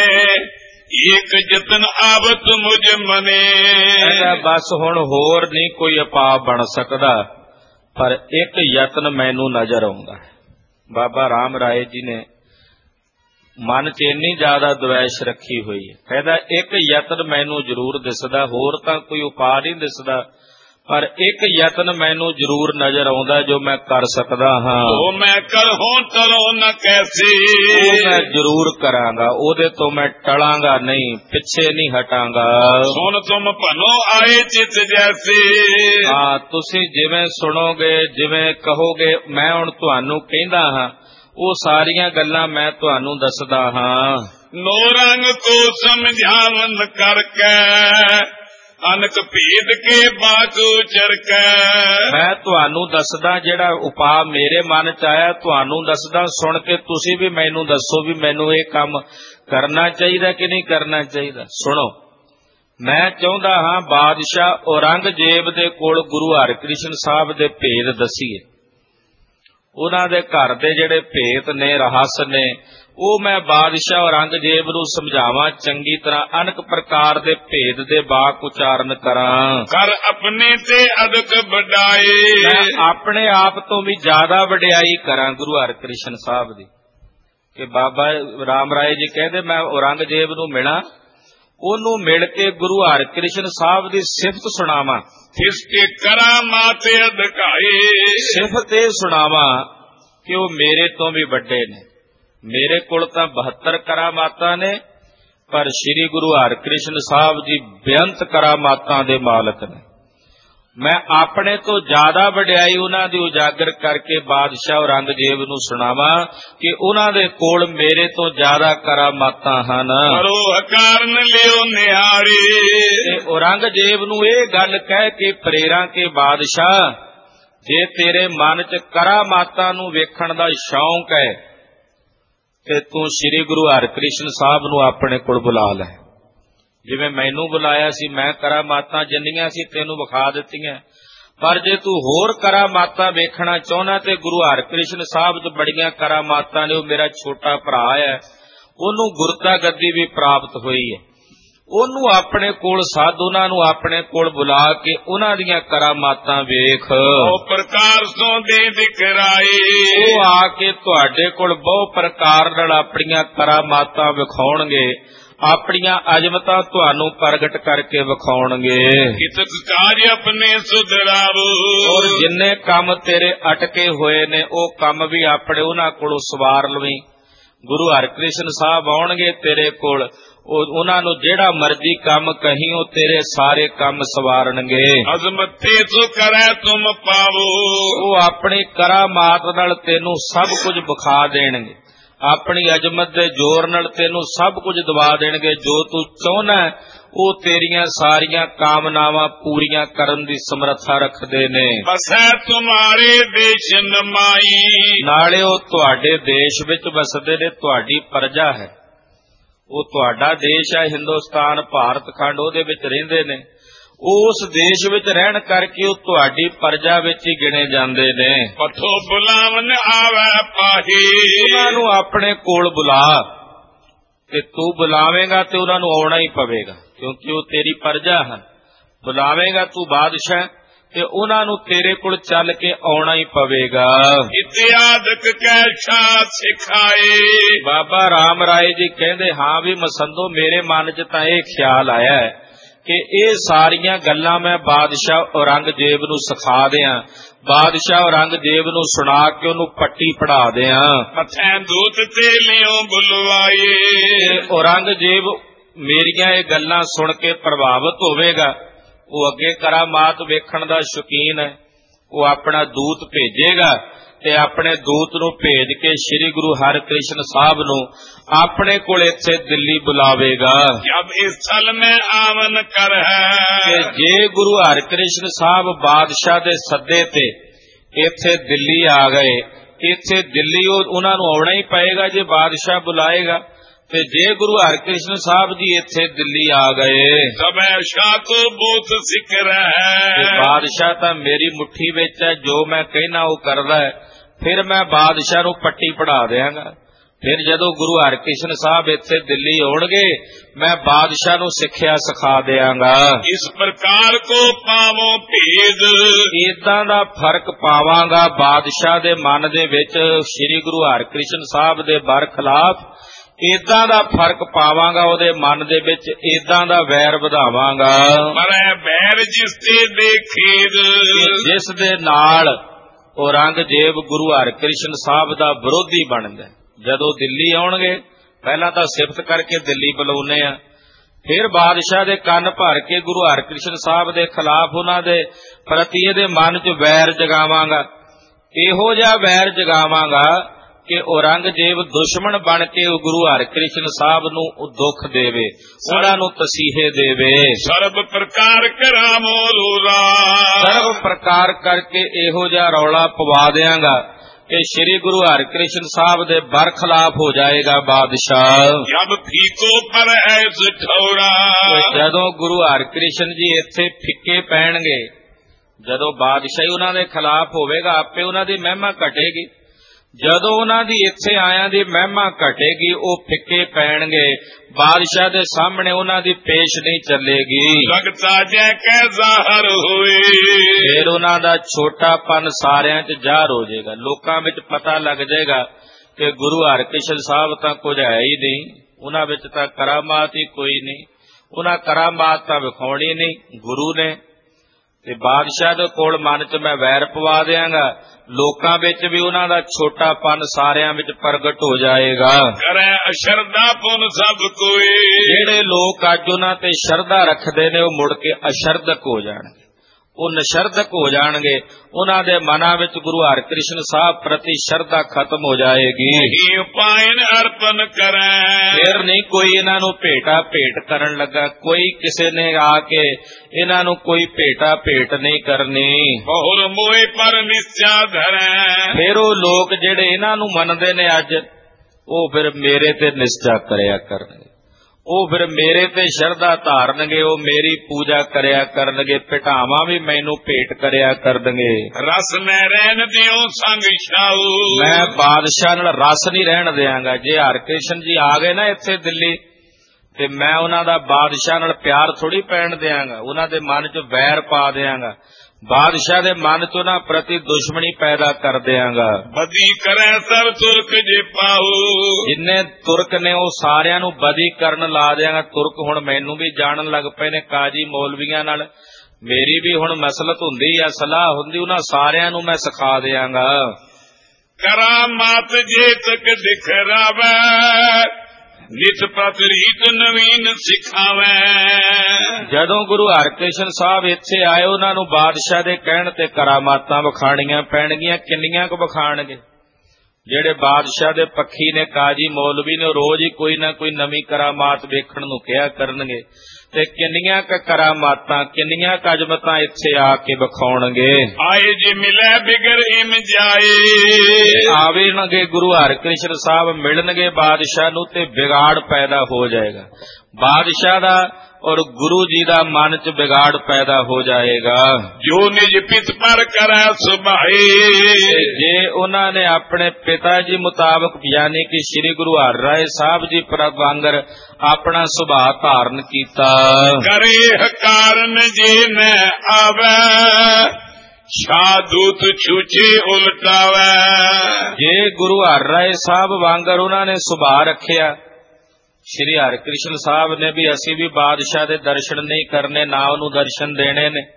Speaker 1: ਇੱਕ ਯਤਨ ਆਵਤ ਮੁਝ ਮਨੇ।
Speaker 2: ਬਸ ਹੁਣ ਹੋਰ ਨਹੀਂ ਕੋਈ ਉਪਾਅ ਬਣ ਸਕਦਾ, ਪਰ ਇੱਕ ਯਤਨ ਮੈਨੂੰ ਨਜ਼ਰ ਆਉਂਦਾ ਹੈ। ਬਾਬਾ ਰਾਮ ਰਾਏ ਜੀ ਨੇ ਮਨ 'ਚ ਇੰਨੀ ਜ਼ਿਆਦਾ ਦੁਆਇਸ਼ ਰੱਖੀ ਹੋਈ ਹੈ, ਕਹਿੰਦਾ ਇੱਕ ਯਤਨ ਮੈਨੂੰ ਜ਼ਰੂਰ ਦਿਸਦਾ, ਹੋਰ ਤਾਂ ਕੋਈ ਉਪਾਅ ਨਹੀਂ ਦਿਸਦਾ, ਪਰ ਇੱਕ ਯਤਨ ਮੈਨੂੰ ਜ਼ਰੂਰ ਨਜ਼ਰ ਆਉਂਦਾ ਜੋ ਮੈਂ ਕਰ ਸਕਦਾ ਹਾਂ।
Speaker 1: ਉਹ ਮੈਂ ਕਰਹੂੰ ਟਲੋ ਨ ਕੈਸੇ,
Speaker 2: ਉਹ ਮੈਂ ਜ਼ਰੂਰ ਕਰਾਂਗਾ, ਉਹਦੇ ਤੋਂ ਮੈਂ ਟਲਾਂਗਾ ਨਹੀਂ, ਪਿੱਛੇ ਨਹੀਂ ਹਟਾਂਗਾ।
Speaker 1: ਸੁਣ ਤੁਮ ਭਨੋ ਆਏ ਚਿਤ ਜੈਸੇ,
Speaker 2: ਹਾਂ ਤੁਸੀਂ ਜਿਵੇਂ ਸੁਣੋਗੇ, ਜਿਵੇਂ ਕਹੋਗੇ, ਮੈਂ ਹੁਣ ਤੁਹਾਨੂੰ ਕਹਿੰਦਾ ਹਾਂ, ਉਹ ਸਾਰੀਆਂ ਗੱਲਾਂ ਮੈਂ ਤੁਹਾਨੂੰ ਦੱਸਦਾ ਹਾਂ।
Speaker 1: ਨੋ ਰੰਗ ਕੋ ਸਮਝਾਵਨ ਕਰਕੇ, ਅਨਕ ਭੇਦ ਕੇ ਬਾਜੂ ਚਰਕੈ।
Speaker 2: ਮੈਂ ਤੁਹਾਨੂੰ ਦੱਸਦਾ, ਜਿਹੜਾ ਉਪਾਅ ਮੇਰੇ ਮਨ 'ਚ ਆਇਆ ਤੁਹਾਨੂੰ ਦੱਸਦਾ, ਸੁਣ ਕੇ ਤੁਸੀਂ ਵੀ ਮੈਨੂੰ ਦੱਸੋ ਵੀ ਮੈਨੂੰ ਇਹ ਕੰਮ ਕਰਨਾ ਚਾਹੀਦਾ ਕਿ ਨਹੀਂ ਕਰਨਾ ਚਾਹੀਦਾ। ਸੁਣੋ, ਮੈਂ ਚਾਹੁੰਦਾ ਹਾਂ ਬਾਦਸ਼ਾਹ ਔਰੰਗਜ਼ੇਬ ਦੇ ਕੋਲ ਗੁਰੂ ਹਰਿਕ੍ਰਿਸ਼ਨ ਸਾਹਿਬ ਦੇ ਭੇਦ ਦਸੀਏ, ਉਹਨਾਂ ਦੇ ਘਰ ਦੇ ਜਿਹੜੇ ਭੇਦ ਨੇ, ਰਹੱਸ ਨੇ, ਉਹ ਮੈਂ ਬਾਦਸ਼ਾਹ ਔਰੰਗਜ਼ੇਬ ਨੂੰ ਸਮਝਾਵਾਂ ਚੰਗੀ ਤਰ੍ਹਾਂ, ਅਨੇਕ ਪ੍ਰਕਾਰ ਦੇ ਭੇਦ ਦੇ ਵਾਕ ਉਚਾਰਨ ਕਰਾਂ।
Speaker 1: ਕਰ ਆਪਣੇ ਤੇ ਅਦਕ ਵਡਾਏ,
Speaker 2: ਮੈਂ ਆਪਣੇ ਆਪ ਤੋਂ ਵੀ ਜ਼ਿਆਦਾ ਵਡਿਆਈ ਕਰਾਂ ਗੁਰੂ ਹਰਿਕ੍ਰਿਸ਼ਨ ਸਾਹਿਬ ਦੀ। ਕਿ ਬਾਬਾ ਰਾਮ ਰਾਏ ਜੀ ਕਹਿੰਦੇ ਮੈਂ ਔਰੰਗਜ਼ੇਬ ਨੂੰ ਮਿਲਾਂ, ਉਹਨੂੰ ਮਿਲ ਕੇ ਗੁਰੂ ਹਰਿਕ੍ਰਿਸ਼ਨ ਸਾਹਿਬ ਦੀ ਸਿਫਤ ਸੁਣਾਵਾਂ।
Speaker 1: ਇਸ ਕੇ ਕਰਾਮਾਤ ਅਧਿਕਾਏ,
Speaker 2: ਸਿਫਤ ਇਹ ਸੁਣਾਵਾਂ ਕਿ ਉਹ ਮੇਰੇ ਤੋਂ ਵੀ ਵੱਡੇ ਨੇ। ਮੇਰੇ ਕੋਲ ਤਾਂ 72 ਕਰਾਮਾਤਾਂ ਨੇ, ਪਰ ਸ੍ਰੀ ਗੁਰੂ ਹਰਿਕ੍ਰਿਸ਼ਨ ਸਾਹਿਬ ਜੀ ਬੇਅੰਤ ਕਰਾਮਾਤਾਂ ਦੇ ਮਾਲਕ ਨੇ। ਮੈਂ ਆਪਣੇ ਤੋਂ ਜ਼ਿਆਦਾ ਵਡਿਆਈ ਉਹਨਾਂ ਦੀ ਉਜਾਗਰ ਕਰਕੇ ਬਾਦਸ਼ਾਹ ਔਰੰਗਜ਼ੇਬ ਨੂੰ ਸੁਣਾਵਾਂ ਕਿ ਉਹਨਾਂ ਦੇ ਕੋਲ ਮੇਰੇ ਤੋਂ ਜ਼ਿਆਦਾ ਕਰਾਮਾਤਾਂ ਹਨ।
Speaker 1: ਕਰੋ ਕਾਰਨ ਲਿਓ ਨਿਹਾਰੇ,
Speaker 2: ਤੇ ਔਰੰਗਜ਼ੇਬ ਨੂੰ ਇਹ ਗੱਲ ਕਹਿ ਕੇ ਪ੍ਰੇਰਾਂ ਕਿ ਬਾਦਸ਼ਾਹ, ਜੇ ਤੇਰੇ ਮਨ 'ਚ ਕਰਾਮਾਤਾਂ ਨੂੰ ਵੇਖਣ ਦਾ ਸ਼ੌਂਕ ਹੈ ਤੇ ਤੂੰ ਸ੍ਰੀ ਗੁਰੂ ਹਰਿਕ੍ਰਿਸ਼ਨ ਸਾਹਿਬ ਨੂੰ ਆਪਣੇ ਕੋਲ ਬੁਲਾ ਲੈ। ਜਿਵੇਂ ਮੈਨੂੰ ਬੁਲਾਇਆ ਸੀ, ਮੈਂ ਕਰਾਮਾਤਾਂ ਜਿੰਨੀਆਂ ਸੀ ਤੈਨੂੰ ਵਿਖਾ ਦਿੱਤੀਆਂ, ਪਰ ਜੇ ਤੂੰ ਹੋਰ ਕਰਾਮਾਤਾਂ ਵੇਖਣਾ ਚਾਹੁੰਦਾ ਤੇ ਗੁਰੂ ਹਰਿਕ੍ਰਿਸ਼ਨ ਸਾਹਿਬ 'ਚ ਬੜੀਆਂ ਕਰਾਮਾਤਾਂ ਨੇ। ਉਹ ਮੇਰਾ ਛੋਟਾ ਭਰਾ ਹੈ, ਉਹਨੂੰ ਗੁਰਤਾ ਗੱਦੀ ਵੀ ਪ੍ਰਾਪਤ ਹੋਈ ਹੈ, ਉਹਨੂੰ ਆਪਣੇ ਕੋਲ ਸੱਦ, ਉਹਨਾਂ ਨੂੰ ਆਪਣੇ ਕੋਲ ਬੁਲਾ ਕੇ ਉਹਨਾਂ ਦੀਆਂ ਕਰਾਮਾਤਾਂ ਵੇਖ।
Speaker 1: ਉਹ ਪ੍ਰਕਾਰ ਤੋਂ ਦੇ ਦਿਖਰਾਏ,
Speaker 2: ਉਹ ਆ ਕੇ ਤੁਹਾਡੇ ਕੋਲ ਬਹੁ ਪ੍ਰਕਾਰ ਨਾਲ ਆਪਣੀਆਂ ਕਰਾਮਾਤਾਂ ਵਿਖਾਉਣਗੇ, ਆਪਣੀਆਂ ਅਜਮਤਾਂ ਤੁਹਾਨੂੰ ਪ੍ਰਗਟ ਕਰਕੇ ਵਿਖਾਉਣਗੇ।
Speaker 1: ਕਿਤਕ ਕਾਜ ਆਪਣੇ ਸੁਧਰਾਵੋ,
Speaker 2: ਔਰ ਜਿੰਨੇ ਕੰਮ ਤੇਰੇ ਅਟਕੇ ਹੋਏ ਨੇ ਉਹ ਕੰਮ ਵੀ ਆਪਣੇ ਉਹਨਾਂ ਕੋਲੋਂ ਸਵਾਰ ਲਵੀਂ। ਗੁਰੂ ਹਰਿਕ੍ਰਿਸ਼ਨ ਸਾਹਿਬ ਆਉਣਗੇ ਤੇਰੇ ਕੋਲ, ਉਹਨਾਂ ਨੂੰ ਜਿਹੜਾ ਮਰਜ਼ੀ ਕੰਮ ਕਹੀਂ ਉਹ ਤੇਰੇ ਸਾਰੇ ਕੰਮ ਸਵਾਰਨਗੇ।
Speaker 1: ਅਜ਼ਮਤੇ ਸੋ ਕਰੈ ਤੁਮ ਪਾਵੋ,
Speaker 2: ਉਹ ਆਪਣੀ ਕਰਾਮਾਤ ਨਾਲ ਤੈਨੂੰ ਸਭ ਕੁਝ ਵਿਖਾ ਦੇਣਗੇ, ਆਪਣੀ ਅਜ਼ਮਤ ਦੇ ਜ਼ੋਰ ਨਾਲ ਤੈਨੂੰ ਸਭ ਕੁਝ ਦਵਾ ਦੇਣਗੇ। ਜੋ ਤੂੰ ਚਾਹੁੰਦਾ ਉਹ ਤੇਰੀਆਂ ਸਾਰੀਆਂ ਕਾਮਨਾਵਾਂ ਪੂਰੀਆਂ ਕਰਨ ਦੀ ਸਮਰੱਥਾ ਰੱਖਦੇ ਨੇ।
Speaker 1: ਬਸੈ ਤੁਮਾਰੇ ਦੇਸ਼ ਨਮਾਈ,
Speaker 2: ਨਾਲੇ ਉਹ ਤੁਹਾਡੇ ਦੇਸ਼ ਵਿੱਚ ਵਸਦੇ ਨੇ, ਤੁਹਾਡੀ ਪ੍ਰਜਾ ਹੈ, ਉਹ ਤੁਹਾਡਾ ਦੇਸ਼ ਹੈ ਹਿੰਦੁਸਤਾਨ, ਭਾਰਤ ਖੰਡ, ਉਹਦੇ ਵਿੱਚ ਰਹਿੰਦੇ ਨੇ। ਉਸ ਦੇਸ਼ ਵਿੱਚ ਰਹਿਣ ਕਰਕੇ ਉਹ ਤੁਹਾਡੀ ਪ੍ਰਜਾ ਵਿੱਚ ਹੀ ਗਿਣੇ ਜਾਂਦੇ ਨੇ।
Speaker 1: ਪਥੋ ਬੁਲਾਵਨ ਆਵੈ ਪਾਹੀ,
Speaker 2: ਉਹਨਾਂ ਨੂੰ ਆਪਣੇ ਕੋਲ ਬੁਲਾ, ਤੇ ਤੂੰ ਬੁਲਾਵੇਂਗਾ ਤੇ ਉਹਨਾਂ ਨੂੰ ਆਉਣਾ ਹੀ ਪਵੇਗਾ, ਕਿਉਂਕਿ ਉਹ ਤੇਰੀ ਪ੍ਰਜਾ ਹੈ। ਬੁਲਾਵੇਂਗਾ ਤੂੰ ਬਾਦਸ਼ਾਹ ਤੇ ਉਹਨਾਂ ਨੂੰ ਤੇਰੇ ਕੋਲ ਚੱਲ ਕੇ ਆਉਣਾ ਹੀ ਪਵੇਗਾ।
Speaker 1: ਇਤਿਆਦਕ ਕੈਸਾ ਸਿਖਾਏ।
Speaker 2: ਬਾਬਾ ਰਾਮ ਰਾਏ ਜੀ ਕਹਿੰਦੇ ਹਾਂ ਵੀ ਮਸੰਦੋ ਮੇਰੇ ਮਨ 'ਚ ਤਾਂ ਇਹ ਖਿਆਲ ਆਇਆ ਹੈ ਕਿ ਇਹ ਸਾਰੀਆਂ ਗੱਲਾਂ ਮੈਂ ਬਾਦਸ਼ਾਹ ਔਰੰਗਜ਼ੇਬ ਨੂੰ ਸਿਖਾ ਦਿਆਂ, ਬਾਦਸ਼ਾਹ ਔਰੰਗਜ਼ੇਬ ਨੂੰ ਸੁਣਾ ਕੇ ਉਹਨੂੰ ਪੱਟੀ ਪੜਾ ਦਿਆਂ।
Speaker 1: ਮਥੈਂ ਦੂਤ ਤੇ ਲਿਓ ਬੁਲਵਾਏ।
Speaker 2: ਔਰੰਗਜ਼ੇਬ ਮੇਰੀਆਂ ਇਹ ਗੱਲਾਂ ਸੁਣ ਕੇ ਪ੍ਰਭਾਵਿਤ ਹੋਵੇਗਾ, ਉਹ ਅੱਗੇ ਕਰਾਮਾਤ ਵੇਖਣ ਦਾ ਸ਼ੌਕੀਨ ਹੈ, ਉਹ ਆਪਣਾ ਦੂਤ ਭੇਜੇਗਾ ਤੇ ਆਪਣੇ ਦੂਤ ਨੂੰ ਭੇਜ ਕੇ ਸ੍ਰੀ ਗੁਰੂ ਹਰਿਕ੍ਰਿਸ਼ਨ ਸਾਹਿਬ ਨੂੰ ਆਪਣੇ ਕੋਲ ਇੱਥੇ ਦਿੱਲੀ ਬੁਲਾਵੇਗਾ।
Speaker 1: ਜਬ ਇਸ ਸਾਲ ਮੈਂ ਆਵਨ ਕਰ ਹੈ,
Speaker 2: ਜੇ ਗੁਰੂ ਹਰਿਕ੍ਰਿਸ਼ਨ ਸਾਹਿਬ ਬਾਦਸ਼ਾਹ ਦੇ ਸੱਦੇ ਤੇ ਇੱਥੇ ਦਿੱਲੀ ਆ ਗਏ, ਇੱਥੇ ਦਿੱਲੀ ਉਹਨਾਂ ਨੂੰ ਆਉਣਾ ਹੀ ਪਏਗਾ ਜੇ ਬਾਦਸ਼ਾਹ ਬੁਲਾਏਗਾ। ਤੇ ਜੇ ਗੁਰੂ ਹਰਿਕ੍ਰਿਸ਼ਨ ਸਾਹਿਬ ਜੀ ਇੱਥੇ ਦਿੱਲੀ ਆ ਗਏ,
Speaker 1: ਸਭੈ ਸ਼ਾਹ ਕੋ ਬੂਤ ਸਿਕਰ ਹੈ।
Speaker 2: ਬਾਦਸ਼ਾਹ ਤਾਂ ਮੇਰੀ ਮੁੱਠੀ ਵਿੱਚ ਹੈ, ਜੋ ਮੈਂ ਕਹਿਣਾ ਉਹ ਕਰਦਾ ਹੈ। ਫਿਰ ਮੈਂ ਬਾਦਸ਼ਾਹ ਨੂੰ ਪੱਟੀ ਪੜਾ ਦਿਆਂਗਾ। ਫਿਰ ਜਦੋਂ ਗੁਰੂ ਹਰਿਕ੍ਰਿਸ਼ਨ ਸਾਹਿਬ ਇੱਥੇ ਦਿੱਲੀ ਆਉਣਗੇ, ਮੈਂ ਬਾਦਸ਼ਾਹ ਨੂੰ ਸਿੱਖਿਆ ਸਿਖਾ ਦਿਆਂਗਾ।
Speaker 1: ਇਸ ਪ੍ਰਕਾਰ ਕੋ ਪਾਵੋ ਭੇਦ,
Speaker 2: ਇਦਾਂ ਦਾ ਫਰਕ ਪਾਵਾਂਗਾ ਬਾਦਸ਼ਾਹ ਦੇ ਮਨ ਦੇ ਵਿੱਚ ਸ੍ਰੀ ਗੁਰੂ ਹਰਿਕ੍ਰਿਸ਼ਨ ਸਾਹਿਬ ਦੇ ਬਰਖਲਾਫ। ਇਦਾਂ ਦਾ ਫਰਕ ਪਾਵਾਂਗਾ ਉਹਦੇ ਮਨ ਦੇ ਵਿੱਚ, ਇਦਾਂ ਦਾ ਵੈਰ ਵਧਾਵਾਂਗਾ।
Speaker 1: ਮਰੈ ਵੈਰ ਜਿਸ ਤੇ ਦੇਖੇਦ,
Speaker 2: ਜਿਸ ਦੇ ਨਾਲ ਔਰੰਗਜ਼ੇਬ ਗੁਰੂ ਹਰਿਕ੍ਰਿਸ਼ਨ ਸਾਹਿਬ ਦਾ ਵਿਰੋਧੀ ਬਣਦਾ। ਜਦੋਂ ਦਿੱਲੀ ਆਉਣਗੇ, ਪਹਿਲਾਂ ਤਾਂ ਸਿਫਤ ਕਰਕੇ ਦਿੱਲੀ ਬੁਲਾਉਨੇ ਆ, ਫਿਰ ਬਾਦਸ਼ਾਹ ਦੇ ਕੰਨ ਭਰ ਕੇ ਗੁਰੂ ਹਰਿਕ੍ਰਿਸ਼ਨ ਸਾਹਿਬ ਦੇ ਖਿਲਾਫ ਉਹਨਾਂ ਦੇ ਪ੍ਰਤੀ ਇਹਦੇ ਮਨ 'ਚ ਵੈਰ ਜਗਾਵਾਂਗਾ। ਇਹੋ ਜਿਹਾ ਵੈਰ ਜਗਾਵਾਂਗਾ ਕਿ ਔਰੰਗਜ਼ੇਬ ਦੁਸ਼ਮਣ ਬਣ ਕੇ ਗੁਰੂ ਹਰਿਕ੍ਰਿਸ਼ਨ ਸਾਹਿਬ ਨੂੰ ਦੁੱਖ ਦੇਵੇ, ਉਹਨਾਂ ਨੂੰ ਤਸੀਹੇ ਦੇਵੇ।
Speaker 1: ਸਰਬ ਪ੍ਰਕਾਰ ਕਰਾਮੋ ਰੂਲਾ,
Speaker 2: ਸਰਬ ਪ੍ਰਕਾਰ ਕਰਕੇ ਇਹੋ ਜਿਹਾ ਰੌਲਾ ਪਵਾ ਦਿਆਂਗਾ ਕਿ ਸ੍ਰੀ ਗੁਰੂ ਹਰਿਕ੍ਰਿਸ਼ਨ ਸਾਹਿਬ ਦੇ ਬਰਖਲਾਫ ਹੋ ਜਾਏਗਾ ਬਾਦਸ਼ਾਹ।
Speaker 1: ਜਬ ਫੀਕੋ ਪਰ ਐਸ ਠੌਰਾ,
Speaker 2: ਜਦੋਂ ਗੁਰੂ ਹਰਿਕ੍ਰਿਸ਼ਨ ਜੀ ਇੱਥੇ ਫਿੱਕੇ ਪੈਣਗੇ, ਜਦੋਂ ਬਾਦਸ਼ਾਹੀ ਉਹਨਾਂ ਦੇ ਖਿਲਾਫ ਹੋਵੇਗਾ, ਆਪੇ ਉਹਨਾਂ ਦੀ ਮਹਿਮਾ ਘਟੇਗੀ। ਜਦੋਂ ਉਹਨਾਂ ਦੀ ਇੱਥੇ ਆਇਆਂ ਦੀ ਮਹਿਮਾ ਘਟੇਗੀ, ਉਹ ਫਿੱਕੇ ਪੈਣਗੇ, ਬਾਦਸ਼ਾਹ ਦੇ ਸਾਹਮਣੇ ਉਹਨਾਂ ਦੀ ਪੇਸ਼ ਨਹੀਂ ਚੱਲੇਗੀ।
Speaker 1: ਲਗਤਾ ਜੈ ਕੈ ਜ਼ਾਹਰ ਹੋਏ,
Speaker 2: ਫਿਰ ਉਹਨਾਂ ਦਾ ਛੋਟਾਪਨ ਸਾਰਿਆਂ 'ਚ ਜ਼ਾਹਰ ਹੋ ਜਾਏਗਾ। ਲੋਕਾਂ ਵਿੱਚ ਪਤਾ ਲੱਗ ਜਾਏਗਾ ਕਿ ਗੁਰੂ ਹਰਿਕ੍ਰਿਸ਼ਨ ਸਾਹਿਬ ਤਾਂ ਕੁਝ ਹੈ ਹੀ ਨਹੀਂ, ਉਹਨਾਂ ਵਿੱਚ ਤਾਂ ਕਰਾਮਾਤ ਹੀ ਕੋਈ ਨਹੀਂ, ਉਹਨਾਂ ਕਰਾਮਾਤ ਤਾਂ ਵਿਖਾਉਣੀ ਨਹੀਂ ਗੁਰੂ ਨੇ। ਤੇ ਬਾਦਸ਼ਾਹ ਦੇ ਕੋਲ ਮਨ 'ਚ ਮੈਂ ਵੈਰ ਪਵਾ ਦਿਆਂਗਾ, ਲੋਕਾਂ ਵਿੱਚ ਵੀ ਉਹਨਾਂ ਦਾ ਛੋਟਾਪਨ ਸਾਰਿਆਂ ਵਿੱਚ ਪ੍ਰਗਟ ਹੋ ਜਾਏਗਾ।
Speaker 1: ਕਰੈ ਅਸ਼ਰਦਾ ਪੁਨ ਸਭ ਕੋਈ,
Speaker 2: ਜਿਹੜੇ ਲੋਕ ਅੱਜ ਉਹਨਾਂ ਤੇ ਸ਼ਰਧਾ ਰੱਖਦੇ ਨੇ, ਉਹ ਮੁੜ ਕੇ ਅਸ਼ਰਦਕ ਹੋ ਜਾਣਗੇ, ਉਹ ਨਸ਼ਰਦਕ ਹੋ ਜਾਣਗੇ। ਉਹਨਾਂ ਦੇ ਮਨਾਂ ਵਿੱਚ ਗੁਰੂ ਹਰਿਕ੍ਰਿਸ਼ਨ ਸਾਹਿਬ ਪ੍ਰਤੀ ਸ਼ਰਧਾ ਖਤਮ ਹੋ ਜਾਏਗੀ।
Speaker 1: ਇਹ ਪਾਇਨ ਅਰਪਨ ਕਰੈ,
Speaker 2: ਫਿਰ ਨਹੀਂ ਕੋਈ ਇਹਨਾਂ ਨੂੰ ਭੇਟਾ ਭੇਟ ਕਰਨ ਲੱਗਾ, ਕੋਈ ਕਿਸੇ ਨੇ ਆ ਕੇ ਇਹਨਾਂ ਨੂੰ ਕੋਈ ਭੇਟਾ ਭੇਟ ਨਹੀਂ ਕਰਨੀ।
Speaker 1: ਬਹੁਰ ਮੋਏ ਪਰ ਨਿਸ਼ਚਾ ਧਰੈ, ਫਿਰ
Speaker 2: ਉਹ ਲੋਕ ਜਿਹੜੇ ਇਹਨਾਂ ਨੂੰ ਮੰਨਦੇ ਨੇ ਅੱਜ, ਉਹ ਫਿਰ ਮੇਰੇ ਤੇ ਨਿਸ਼ਚਾ ਕਰਿਆ ਕਰਨਗੇ, ਉਹ ਫਿਰ ਮੇਰੇ ਤੇ ਸ਼ਰਧਾ ਧਾਰਨਗੇ, ਉਹ ਮੇਰੀ ਪੂਜਾ ਕਰਿਆ ਕਰਨਗੇ, ਭਟਾਵਾਂ ਵੀ ਮੈਨੂੰ ਭੇਟ ਕਰਿਆ ਕਰਨਗੇ।
Speaker 1: ਰਸ ਮੈਂ ਰਹਿਣ ਦਿਓ ਸੰਗ ਛਾਉ,
Speaker 2: ਮੈਂ ਬਾਦਸ਼ਾਹ ਨਾਲ ਰਸ ਨਹੀਂ ਰਹਿਣ ਦਿਆਂਗਾ। ਜੇ ਹਰਿਕ੍ਰਿਸ਼ਨ ਜੀ ਆ ਗਏ ਨਾ ਇੱਥੇ ਦਿੱਲੀ, ਤੇ ਮੈਂ ਉਹਨਾਂ ਦਾ ਬਾਦਸ਼ਾਹ ਨਾਲ ਪਿਆਰ ਥੋੜੀ ਪੈਣ ਦਿਆਂਗਾ, ਉਹਨਾਂ ਦੇ ਮਨ 'ਚ ਵੈਰ ਪਾ ਦਿਆਂਗਾ, ਬਾਦਸ਼ਾਹ ਦੇ ਮਨ 'ਚ ਉਹਨਾਂ ਪ੍ਰਤੀ ਦੁਸ਼ਮਣੀ ਪੈਦਾ ਕਰ ਦਿਆਂਗਾ।
Speaker 1: ਬਦੀ ਕਰੈ ਸਭ ਤੁਰਕ ਜੇ ਪਾਉ,
Speaker 2: ਜਿੰਨੇ ਤੁਰਕ ਨੇ ਉਹ ਸਾਰਿਆਂ ਨੂੰ ਬਦੀ ਕਰਨ ਲਾ ਦਿਆਂਗਾ। ਤੁਰਕ ਹੁਣ ਮੈਨੂੰ ਵੀ ਜਾਣਨ ਲੱਗ ਪਏ ਨੇ, ਕਾਜੀ ਮੌਲਵੀਆਂ ਨਾਲ ਮੇਰੀ ਵੀ ਹੁਣ ਮਸਲਤ ਹੁੰਦੀ ਆ, ਸਲਾਹ ਹੁੰਦੀ, ਉਹਨਾਂ ਸਾਰਿਆਂ ਨੂੰ ਮੈਂ ਸਿਖਾ ਦਿਆਂਗਾ।
Speaker 1: ਕਰਾਮਾਤ ਜੇ ਤੱਕ ਦਿਖ ਰਾਵੈ, ਨਿਤ ਪ੍ਰਤ ਰੀਤ ਨਵੀਨ ਸਿਖਾਵੈ।
Speaker 2: ਜਦੋਂ ਗੁਰੂ ਹਰਿਕ੍ਰਿਸ਼ਨ ਸਾਹਿਬ ਇੱਥੇ ਆਏ, ਉਹਨਾਂ ਨੂੰ ਬਾਦਸ਼ਾਹ ਦੇ ਕਹਿਣ ਤੇ ਕਰਾਮਾਤਾਂ ਵਿਖਾਣੀਆਂ ਪੈਣਗੀਆਂ। ਕਿੰਨੀਆਂ ਕੁ ਵਿਖਾਣਗੇ? ਜਿਹੜੇ ਬਾਦਸ਼ਾਹ ਦੇ ਪੱਖੀ ਨੇ, ਕਾਜੀ ਮੌਲਵੀ ਨੇ, ਉਹ ਰੋਜ਼ ਹੀ ਕੋਈ ਨਾ ਕੋਈ ਨਵੀਂ ਕਰਾਮਾਤ ਵੇਖਣ ਨੂੰ ਕਿਹਾ ਕਰਨਗੇ। ਤੇ ਕਿੰਨੀਆਂ ਕ ਕਰਾਮਾਤਾਂ, ਕਿੰਨੀਆਂ ਕ ਅਜਮਤਾਂ ਇੱਥੇ ਆ ਕੇ ਵਿਖਾਉਣਗੇ।
Speaker 1: ਆਏ ਜੇ ਮਿਲੇ ਬਿਗਰ ਇਮ ਜਾਏ,
Speaker 2: ਆਵੇਣਗੇ ਗੁਰੂ ਹਰਿਕ੍ਰਿਸ਼ਨ ਸਾਹਿਬ, ਮਿਲਣਗੇ ਬਾਦਸ਼ਾਹ ਨੂੰ ਤੇ ਵਿਗਾੜ ਪੈਦਾ ਹੋ ਜਾਏਗਾ ਬਾਦਸ਼ਾਹ ਦਾ, ਔਰ ਗੁਰੂ ਜੀ ਦਾ ਮਨ 'ਚ ਵਿਗਾੜ ਪੈਦਾ ਹੋ ਜਾਏਗਾ।
Speaker 1: ਜੋ ਨਿਜ ਪਿਤ ਪਰ ਕਰੈ ਸੁਭਾਏ,
Speaker 2: ਜੇ ਉਹਨਾਂ ਨੇ ਆਪਣੇ ਪਿਤਾ ਜੀ ਮੁਤਾਬਕ, ਯਾਨੀ ਕਿ ਸ੍ਰੀ ਗੁਰੂ ਹਰਿਰਾਏ ਸਾਹਿਬ ਜੀ ਪ੍ਰਭ ਵਾਂਗਰ ਆਪਣਾ ਸੁਭਾਅ ਧਾਰਨ ਕੀਤਾ।
Speaker 1: ਕਰੇ ਹਕਾਰਨ ਜੇ ਨ ਆਵੈ ਸ਼ਾਦੂਤ ਛੂਛੇ ਉਲਟਾਵੈ।
Speaker 2: ਜੇ ਗੁਰੂ ਹਰਿ ਰਾਏ ਸਾਹਿਬ ਵਾਂਗਰ ਉਹਨਾਂ ਨੇ ਸੁਭਾਅ ਰੱਖਿਆ, ਸ਼੍ਰੀ ਹਰਿਕ੍ਰਿਸ਼ਨ ਸਾਹਿਬ ਨੇ ਵੀ ਅਸੀਂ ਵੀ ਬਾਦਸ਼ਾਹ ਦੇ ਦਰਸ਼ਨ ਨਹੀਂ ਕਰਨੇ, ਨਾ ਉਹਨੂੰ ਦਰਸ਼ਨ ਦੇਣੇ ਨੇ,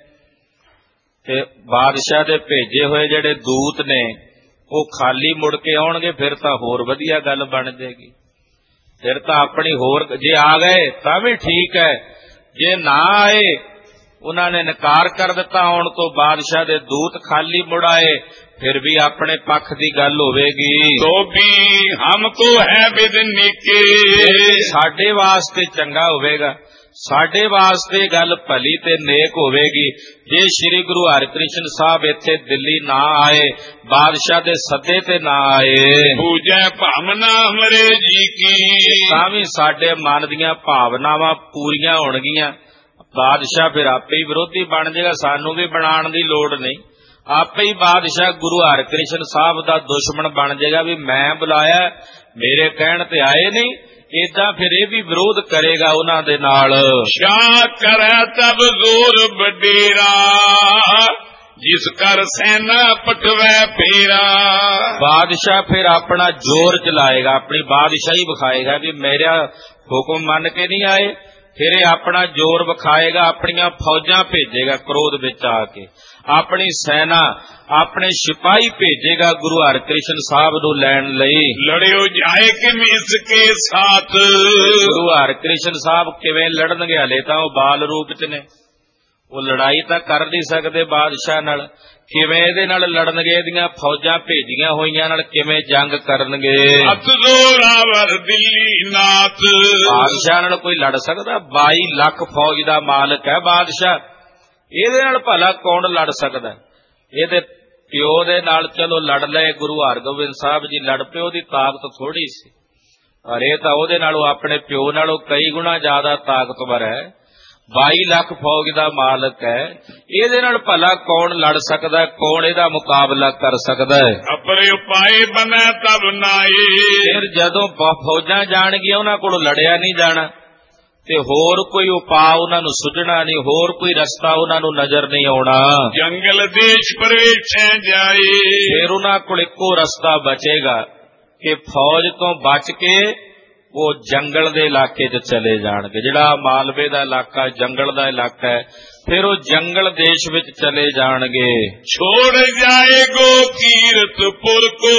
Speaker 2: ਤੇ ਬਾਦਸ਼ਾਹ ਦੇ ਭੇਜੇ ਹੋਏ ਜਿਹੜੇ ਦੂਤ ਨੇ ਉਹ ਖਾਲੀ ਮੁੜ ਕੇ ਆਉਣਗੇ, ਫਿਰ ਤਾਂ ਹੋਰ ਵਧੀਆ ਗੱਲ ਬਣ ਜਾਏਗੀ। ਫਿਰ ਤਾਂ ਆਪਣੀ ਹੋਰ, ਜੇ ਆ ਗਏ ਤਾਂ ਵੀ ਠੀਕ ਹੈ, ਜੇ ਨਾ ਆਏ, ਉਹਨਾਂ ਨੇ ਨਕਾਰ ਕਰ ਦਿੱਤਾ ਆਉਣ ਤੋਂ, ਬਾਦਸ਼ਾਹ ਦੇ ਦੂਤ ਖਾਲੀ ਮੁੜ ਆਏ, ਫਿਰ ਵੀ ਆਪਣੇ ਪੱਖ ਦੀ ਗੱਲ ਹੋਵੇਗੀ।
Speaker 1: ਤੋ ਵੀ ਹਮਕੋ ਹੈ ਬਿਦ ਨੀਕੇ,
Speaker 2: ਸਾਡੇ ਵਾਸਤੇ ਚੰਗਾ ਹੋਵੇਗਾ, ਸਾਡੇ ਵਾਸਤੇ ਗੱਲ ਭਲੀ ਤੇ ਨੇਕ ਹੋਵੇਗੀ। ਜੇ ਸ੍ਰੀ ਗੁਰੂ ਹਰਿਕ੍ਰਿਸ਼ਨ ਸਾਹਿਬ ਇੱਥੇ ਦਿੱਲੀ ਨਾ ਆਏ, ਬਾਦਸ਼ਾਹ ਦੇ ਸੱਦੇ ਤੇ ਨਾ ਆਏ,
Speaker 1: ਪੂਜੈ ਭਾਵਨਾ ਹਮਰੇ ਜੀ ਕੀ,
Speaker 2: ਤਾਂ ਵੀ ਸਾਡੇ ਮਨ ਦੀਆਂ ਭਾਵਨਾਵਾਂ ਪੂਰੀਆਂ ਹੋਣਗੀਆਂ। ਬਾਦਸ਼ਾਹ ਫਿਰ ਆਪੇ ਹੀ ਵਿਰੋਧੀ ਬਣ ਜਾਏਗਾ, ਸਾਨੂੰ ਵੀ ਬਣਾਉਣ ਦੀ ਲੋੜ ਨਹੀਂ, ਆਪੇ ਹੀ ਬਾਦਸ਼ਾਹ ਗੁਰੂ ਹਰਿਕ੍ਰਿਸ਼ਨ ਸਾਹਿਬ ਦਾ ਦੁਸ਼ਮਣ ਬਣ ਜਾਏਗਾ ਵੀ ਮੈਂ ਬੁਲਾਇਆ, ਮੇਰੇ ਕਹਿਣ ਤੇ ਆਏ ਨਹੀਂ। ਏਦਾਂ ਫਿਰ ਇਹ ਵੀ ਵਿਰੋਧ ਕਰੇਗਾ ਉਹਨਾਂ ਦੇ ਨਾਲ।
Speaker 1: ਸ਼ਾਹ ਕਰੈ ਤਬ ਜ਼ੋਰ ਵਡੇਰਾ, ਜਿਸ ਕਰ ਸੈਨਾ ਪਟਵੈ ਫੇਰਾ।
Speaker 2: ਬਾਦਸ਼ਾਹ ਫਿਰ ਆਪਣਾ ਜ਼ੋਰ ਚਲਾਏਗਾ, ਆਪਣੀ ਬਾਦਸ਼ਾਹੀ ਵਿਖਾਏਗਾ ਵੀ ਮੇਰਾ ਹੁਕਮ ਮੰਨ ਕੇ ਨਹੀਂ ਆਏ, ਫਿਰ ਇਹ ਆਪਣਾ ਜ਼ੋਰ ਵਿਖਾਏਗਾ, ਆਪਣੀਆਂ ਫੌਜਾਂ ਭੇਜੇਗਾ ਕ੍ਰੋਧ ਵਿੱਚ ਆ ਕੇ, ਆਪਣੀ ਸੈਨਾ, ਆਪਣੇ ਸਿਪਾਹੀ ਭੇਜੇਗਾ ਗੁਰੂ ਹਰਿਕ੍ਰਿਸ਼ਨ ਸਾਹਿਬ ਨੂੰ ਲੈਣ ਲਈ।
Speaker 1: ਲੜਿਓ ਜਾਏ ਕਿਵੇਂ ਇਸ ਕੇ ਸਾਥ,
Speaker 2: ਗੁਰੂ ਹਰਿਕ੍ਰਿਸ਼ਨ ਸਾਹਿਬ ਕਿਵੇਂ ਲੜਨਗੇ, ਹਲੇ ਤਾਂ ਉਹ ਬਾਲ ਰੂਪ ਚ ਨੇ, ਉਹ ਲੜਾਈ ਤਾਂ ਕਰ ਨਹੀਂ ਸਕਦੇ ਬਾਦਸ਼ਾਹ ਨਾਲ, ਕਿਵੇਂ ਇਹਦੇ ਨਾਲ ਲੜਨਗੇ, ਇਹਦੀਆਂ ਫੌਜਾਂ ਭੇਜੀਆਂ ਹੋਈਆਂ ਨਾਲ ਕਿਵੇਂ ਜੰਗ ਕਰਨਗੇ।
Speaker 1: ਅਤਜ਼ੋਰਾਵਰ ਦਿੱਲੀ ਨਾਥ,
Speaker 2: ਬਾਦਸ਼ਾਹ ਨਾਲ ਕੋਈ ਲੜ ਸਕਦਾ? 22 ਲੱਖ ਫੌਜ ਦਾ ਮਾਲਕ ਹੈ ਬਾਦਸ਼ਾਹ, ਇਹਦੇ ਨਾਲ ਭਲਾ ਕੌਣ ਲੜ ਸਕਦਾ? ਇਹਦੇ ਪਿਓ ਦੇ ਨਾਲ ਚਲੋ ਲੜ ਲਏ, ਗੁਰੂ ਹਰਗੋਬਿੰਦ ਸਾਹਿਬ ਜੀ ਲੜ ਪਏ, ਉਹਦੀ ਤਾਕਤ ਥੋੜੀ ਸੀ, ਪਰ ਇਹ ਤਾਂ ਉਹਦੇ ਨਾਲੋਂ, ਆਪਣੇ ਪਿਓ ਨਾਲੋਂ ਕਈ ਗੁਣਾ ਜ਼ਿਆਦਾ ਤਾਕਤਵਰ ਹੈ, 22 ਲੱਖ ਫੌਜ ਦਾ ਮਾਲਕ ਹੈ, ਇਹਦੇ ਨਾਲ ਭਲਾ ਕੌਣ ਲੜ ਸਕਦਾ, ਕੌਣ ਇਹਦਾ ਮੁਕਾਬਲਾ ਕਰ ਸਕਦਾ ਹੈ।
Speaker 1: ਅਪਰੇ ਉਪਾਏ ਬਨੈ ਤਬ ਨਾਏ,
Speaker 2: ਫਿਰ ਜਦੋਂ ਫੌਜਾਂ ਜਾਣਗੀਆਂ ਉਹਨਾਂ ਕੋਲ ਲੜਿਆ ਨਹੀਂ ਜਾਣਾ, ਤੇ ਹੋਰ ਕੋਈ ਉਪਾਅ ਉਹਨਾਂ ਨੂੰ ਸੁਝਣਾ ਨਹੀਂ, ਹੋਰ ਕੋਈ ਰਸਤਾ ਉਹਨਾਂ ਨੂੰ ਨਜ਼ਰ ਨਹੀਂ ਆਉਣਾ।
Speaker 1: ਜੰਗਲ ਦੇਸ਼ ਪ੍ਰਵੇਸ਼ੈ ਜਾਏ,
Speaker 2: ਫਿਰ ਉਹਨਾਂ ਕੋਲ ਇੱਕੋ ਰਸਤਾ ਬਚੇਗਾ ਕਿ ਫੌਜ ਤੋਂ ਬਚ ਕੇ ਉਹ ਜੰਗਲ ਦੇ ਇਲਾਕੇ 'ਚ ਚਲੇ ਜਾਣਗੇ। ਜਿਹੜਾ ਮਾਲਵੇ ਦਾ ਇਲਾਕਾ ਜੰਗਲ ਦਾ ਇਲਾਕਾ ਹੈ, ਫਿਰ ਉਹ ਜੰਗਲ ਦੇਸ਼ ਵਿੱਚ ਚਲੇ ਜਾਣਗੇ।
Speaker 1: ਛੋੜ ਜਾਏਗੋ ਕੀਰਤਪੁਰ ਕੋ,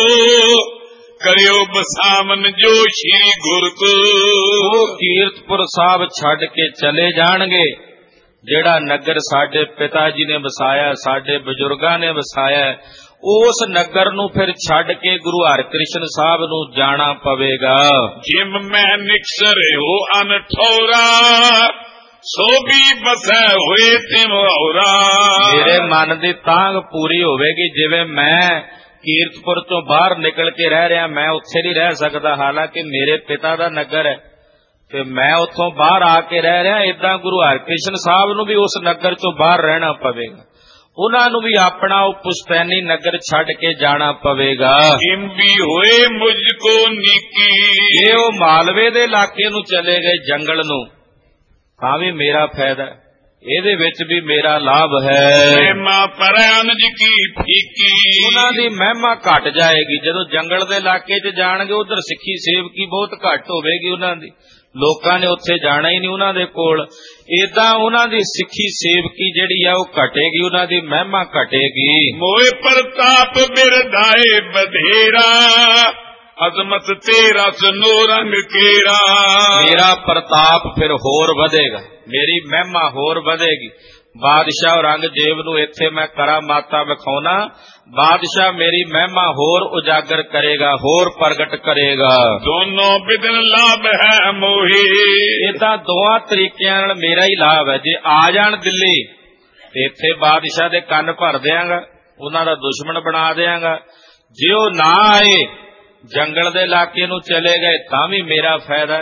Speaker 1: ਕਰਿਓ ਬਸਾਮਨ ਜੋ ਸ਼੍ਰੀ ਗੁਰ ਕੋ।
Speaker 2: ਉਹ ਕੀਰਤਪੁਰ ਸਾਹਿਬ ਛੱਡ ਕੇ ਚਲੇ ਜਾਣਗੇ, ਜਿਹੜਾ ਨਗਰ ਸਾਡੇ ਪਿਤਾ ਜੀ ਨੇ ਵਸਾਇਆ, ਸਾਡੇ ਬਜ਼ੁਰਗਾਂ ਨੇ ਵਸਾਇਆ, ਉਸ ਨਗਰ ਨੂੰ ਫਿਰ ਛੱਡ ਕੇ ਗੁਰੂ ਹਰਿਕ੍ਰਿਸ਼ਨ ਸਾਹਿਬ ਨੂੰ ਜਾਣਾ ਪਵੇਗਾ।
Speaker 1: ਜਿਮ ਮੈਂ ਨਿਕਸਰ ਹੋ ਅਨਠੌਰਾ, ਸੋ ਵੀ ਬਸੈ ਹੋਏ ਤਿਮ ਔਰਾ।
Speaker 2: ਮੇਰੇ ਮਨ ਦੀ ਤਾਂਘ ਪੂਰੀ ਹੋਵੇਗੀ, ਜਿਵੇਂ ਮੈਂ ਕੀਰਤਪੁਰ ਤੋਂ ਬਾਹਰ ਨਿਕਲ ਕੇ ਰਹਿ ਰਿਹਾ, ਮੈਂ ਉੱਥੇ ਨਹੀਂ ਰਹਿ ਸਕਦਾ, ਹਾਲਾਂਕਿ ਮੇਰੇ ਪਿਤਾ ਦਾ ਨਗਰ ਹੈ ਤੇ ਮੈਂ ਉੱਥੋਂ ਬਾਹਰ ਆ ਕੇ ਰਹਿ ਰਿਹਾ, ਏਦਾਂ ਗੁਰੂ ਹਰਿਕ੍ਰਿਸ਼ਨ ਸਾਹਿਬ ਨੂੰ ਵੀ ਉਸ ਨਗਰ ਤੋਂ ਬਾਹਰ ਰਹਿਣਾ ਪਵੇਗਾ, ਉਹਨਾਂ ਨੂੰ ਵੀ ਆਪਣਾ ਉਹ ਪੁਸ਼ਤੈਨੀ ਨਗਰ ਛੱਡ ਕੇ ਜਾਣਾ ਪਵੇਗਾ।
Speaker 1: ਇੰਬੀ ਹੋਏ ਮੁਝ ਕੋ ਨੀਕੀ,
Speaker 2: ਜੇ ਉਹ ਮਾਲਵੇ ਦੇ ਇਲਾਕੇ ਨੂੰ ਚਲੇ ਗਏ ਜੰਗਲ ਨੂੰ, ਤਾਂ ਵੀ ਮੇਰਾ ਫਾਇਦਾ, ਇਹਦੇ ਵਿੱਚ ਵੀ ਮੇਰਾ ਲਾਭ ਹੈ।
Speaker 1: ਮਹਿਮਾ ਪਰੈ ਅਨਜ ਕੀ ਫੀਕੀ,
Speaker 2: ਉਹਨਾਂ ਦੀ ਮਹਿਮਾ ਘਟ ਜਾਏਗੀ। ਜਦੋਂ ਜੰਗਲ ਦੇ ਇਲਾਕੇ 'ਚ ਜਾਣਗੇ, ਉਧਰ ਸਿੱਖੀ ਸੇਵਕੀ ਬਹੁਤ ਘੱਟ ਹੋਵੇਗੀ ਉਹਨਾਂ ਦੀ, ਲੋਕਾਂ ਨੇ ਉੱਥੇ ਜਾਣਾ ਹੀ ਨਹੀਂ ਉਹਨਾਂ ਦੇ ਕੋਲ, ਏਦਾਂ ਉਹਨਾਂ ਦੀ ਸਿੱਖੀ ਸੇਵਕੀ ਜਿਹੜੀ ਆ ਉਹ ਘਟੇਗੀ, ਉਹਨਾਂ ਦੀ ਮਹਿਮਾ ਘਟੇਗੀ।
Speaker 1: ਮੋਏ ਪ੍ਰਤਾਪ ਬਿਰਧਾਏ ਬਧੇਰਾ, ਅਜ਼ਮਤ ਤੇਰਾ ਸਨੋ ਰੰਗ ਕੇਰਾ।
Speaker 2: ਮੇਰਾ ਪ੍ਰਤਾਪ ਫਿਰ ਹੋਰ ਵਧੇਗਾ, ਮੇਰੀ ਮਹਿਮਾ ਹੋਰ ਵਧੇਗੀ। ਬਾਦਸ਼ਾਹ ਔਰੰਗਜ਼ੇਬ ਨੂੰ ਇੱਥੇ ਮੈਂ ਕਰਾਮਾਤਾਂ ਵਿਖਾਉਣਾ, ਬਾਦਸ਼ਾਹ ਮੇਰੀ ਮਹਿਮਾ ਹੋਰ ਉਜਾਗਰ ਕਰੇਗਾ, ਹੋਰ ਪ੍ਰਗਟ ਕਰੇਗਾ।
Speaker 1: ਦੋਨੋਂ ਬਿਦਨ ਲਾਭ ਹੈ ਮੋਹੀ,
Speaker 2: ਏਦਾਂ ਦੋਹਾਂ ਤਰੀਕਿਆਂ ਨਾਲ ਮੇਰਾ ਹੀ ਲਾਭ ਹੈ। ਜੇ ਆ ਜਾਣ ਦਿੱਲੀ ਤੇ ਇੱਥੇ ਬਾਦਸ਼ਾਹ ਦੇ ਕੰਨ ਭਰ ਦਿਆਂਗਾ, ਉਹਨਾਂ ਦਾ ਦੁਸ਼ਮਣ ਬਣਾ ਦਿਆਂਗਾ। ਜੇ ਉਹ ਨਾ ਆਏ, ਜੰਗਲ ਦੇ ਇਲਾਕੇ ਨੂੰ ਚਲੇ ਗਏ, ਤਾਂ ਵੀ ਮੇਰਾ ਫਾਇਦਾ।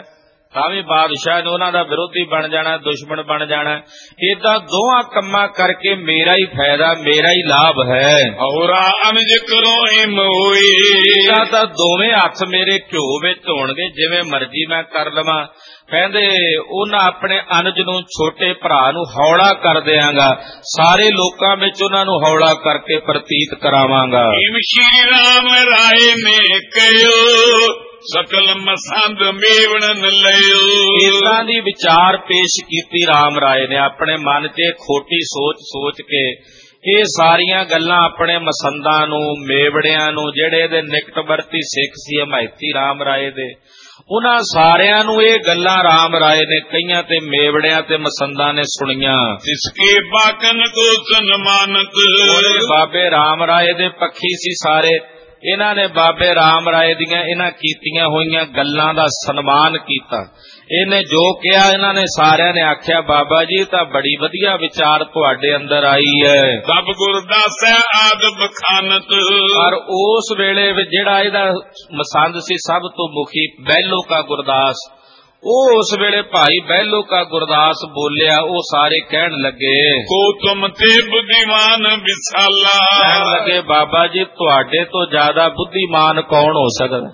Speaker 2: ਤਾਂ ਵੀ ਬਾਦਸ਼ਾਹ ਨੇ ਉਹਨਾਂ ਦਾ ਵਿਰੋਧੀ ਬਣ ਜਾਣਾ, ਦੁਸ਼ਮਣ ਬਣ ਜਾਣਾ। ਏਦਾਂ ਦੋਵਾਂ ਕੰਮਾਂ ਕਰਕੇ ਮੇਰਾ ਹੀ ਫਾਇਦਾ, ਮੇਰਾ ਹੀ ਲਾਭ ਹੈ।
Speaker 1: ਔਰਾ ਅਨਜ ਕਰੋ ਹਿਮ ਹੋਈ,
Speaker 2: ਏਦਾਂ ਤਾਂ ਦੋਵੇਂ ਹੱਥ ਮੇਰੇ ਘਿਓ ਵਿੱਚ ਹੋਣਗੇ, ਜਿਵੇਂ ਮਰਜ਼ੀ ਮੈਂ ਕਰ ਲਵਾਂ। ਕਹਿੰਦੇ ਉਹਨਾਂ ਆਪਣੇ ਅਨਜ ਨੂੰ, ਛੋਟੇ ਭਰਾ ਨੂੰ ਹੌਲਾ ਕਰ ਦਿਆਂਗਾ, ਸਾਰੇ ਲੋਕਾਂ ਵਿੱਚ ਉਹਨਾਂ ਨੂੰ ਹੌਲਾ ਕਰਕੇ ਪ੍ਰਤੀਤ ਕਰਾਵਾਂਗਾ।
Speaker 1: ਹਿਮ ਸ਼੍ਰੀ ਰਾਮ ਰਾਏ ਨੇ ਕਹਿਓ, ਸਕਲ ਮਸੰਦ ਮੇਵਣਨ ਲਿਓ।
Speaker 2: ਇਦਾਂ ਦੀ ਵਿਚਾਰ ਪੇਸ਼ ਕੀਤੀ ਰਾਮ ਰਾਏ ਨੇ, ਆਪਣੇ ਮਨ 'ਚ ਖੋਟੀ ਸੋਚ ਕੇ ਇਹ ਸਾਰੀਆਂ ਗੱਲਾਂ ਆਪਣੇ ਮਸੰਦਾਂ ਨੂੰ, ਮੇਵੜਿਆਂ ਨੂੰ, ਜਿਹੜੇ ਇਹਦੇ ਨਿਕਟਵਰਤੀ ਸਿੱਖ ਸੀ ਹਮਾਇਤੀ ਰਾਮ ਰਾਏ ਦੇ, ਉਹਨਾਂ ਸਾਰਿਆਂ ਨੂੰ ਇਹ ਗੱਲਾਂ ਰਾਮ ਰਾਏ ਨੇ ਕਹੀਆਂ ਤੇ ਮੇਵੜਿਆਂ ਤੇ ਮਸੰਦਾਂ ਨੇ ਸੁਣੀਆਂ।
Speaker 1: ਜਿਸਕੇ ਬਾਕਨ ਕੋ ਸਨਮਾਨਤ,
Speaker 2: ਬਾਬੇ ਰਾਮ ਰਾਏ ਦੇ ਪੱਖੀ ਸੀ ਸਾਰੇ। ਇਹਨਾਂ ਨੇ ਬਾਬੇ ਰਾਮ ਰਾਏ ਦੀਆਂ ਇਹਨਾਂ ਕੀਤੀਆਂ ਹੋਈਆਂ ਗੱਲਾਂ ਦਾ ਸਨਮਾਨ ਕੀਤਾ। ਇਹਨੇ ਜੋ ਕਿਹਾ ਇਹਨਾਂ ਨੇ ਸਾਰਿਆਂ ਨੇ ਆਖਿਆ, ਬਾਬਾ ਜੀ ਤਾਂ ਬੜੀ ਵਧੀਆ ਵਿਚਾਰ ਤੁਹਾਡੇ ਅੰਦਰ ਆਈ ਹੈ।
Speaker 1: ਸਭ ਗੁਰਦਾਸੈ ਆਦ ਬਖਾਨਤ,
Speaker 2: ਪਰ ਉਸ ਵੇਲੇ ਵਿੱਚ ਜਿਹੜਾ ਇਹਦਾ ਮਸੰਦ ਸੀ ਸਭ ਤੋਂ ਮੁਖੀ, ਬਹਿਲੋ ਕਾ ਗੁਰਦਾਸ, ਉਹ ਉਸ ਵੇਲੇ ਭਾਈ ਬਹਿਲੋ ਕਾ ਗੁਰਦਾਸ ਬੋਲਿਆ। ਉਹ ਸਾਰੇ ਕਹਿਣ ਲੱਗੇ,
Speaker 1: ਕੋ ਤੁਮ ਤੇ ਬੁੱਧੀਮਾਨ ਵਿਸਾਲਾ,
Speaker 2: ਕਹਿਣ ਲੱਗੇ ਬਾਬਾ ਜੀ ਤੁਹਾਡੇ ਤੋਂ ਜ਼ਿਆਦਾ ਬੁੱਧੀਮਾਨ ਕੌਣ ਹੋ ਸਕਦਾ।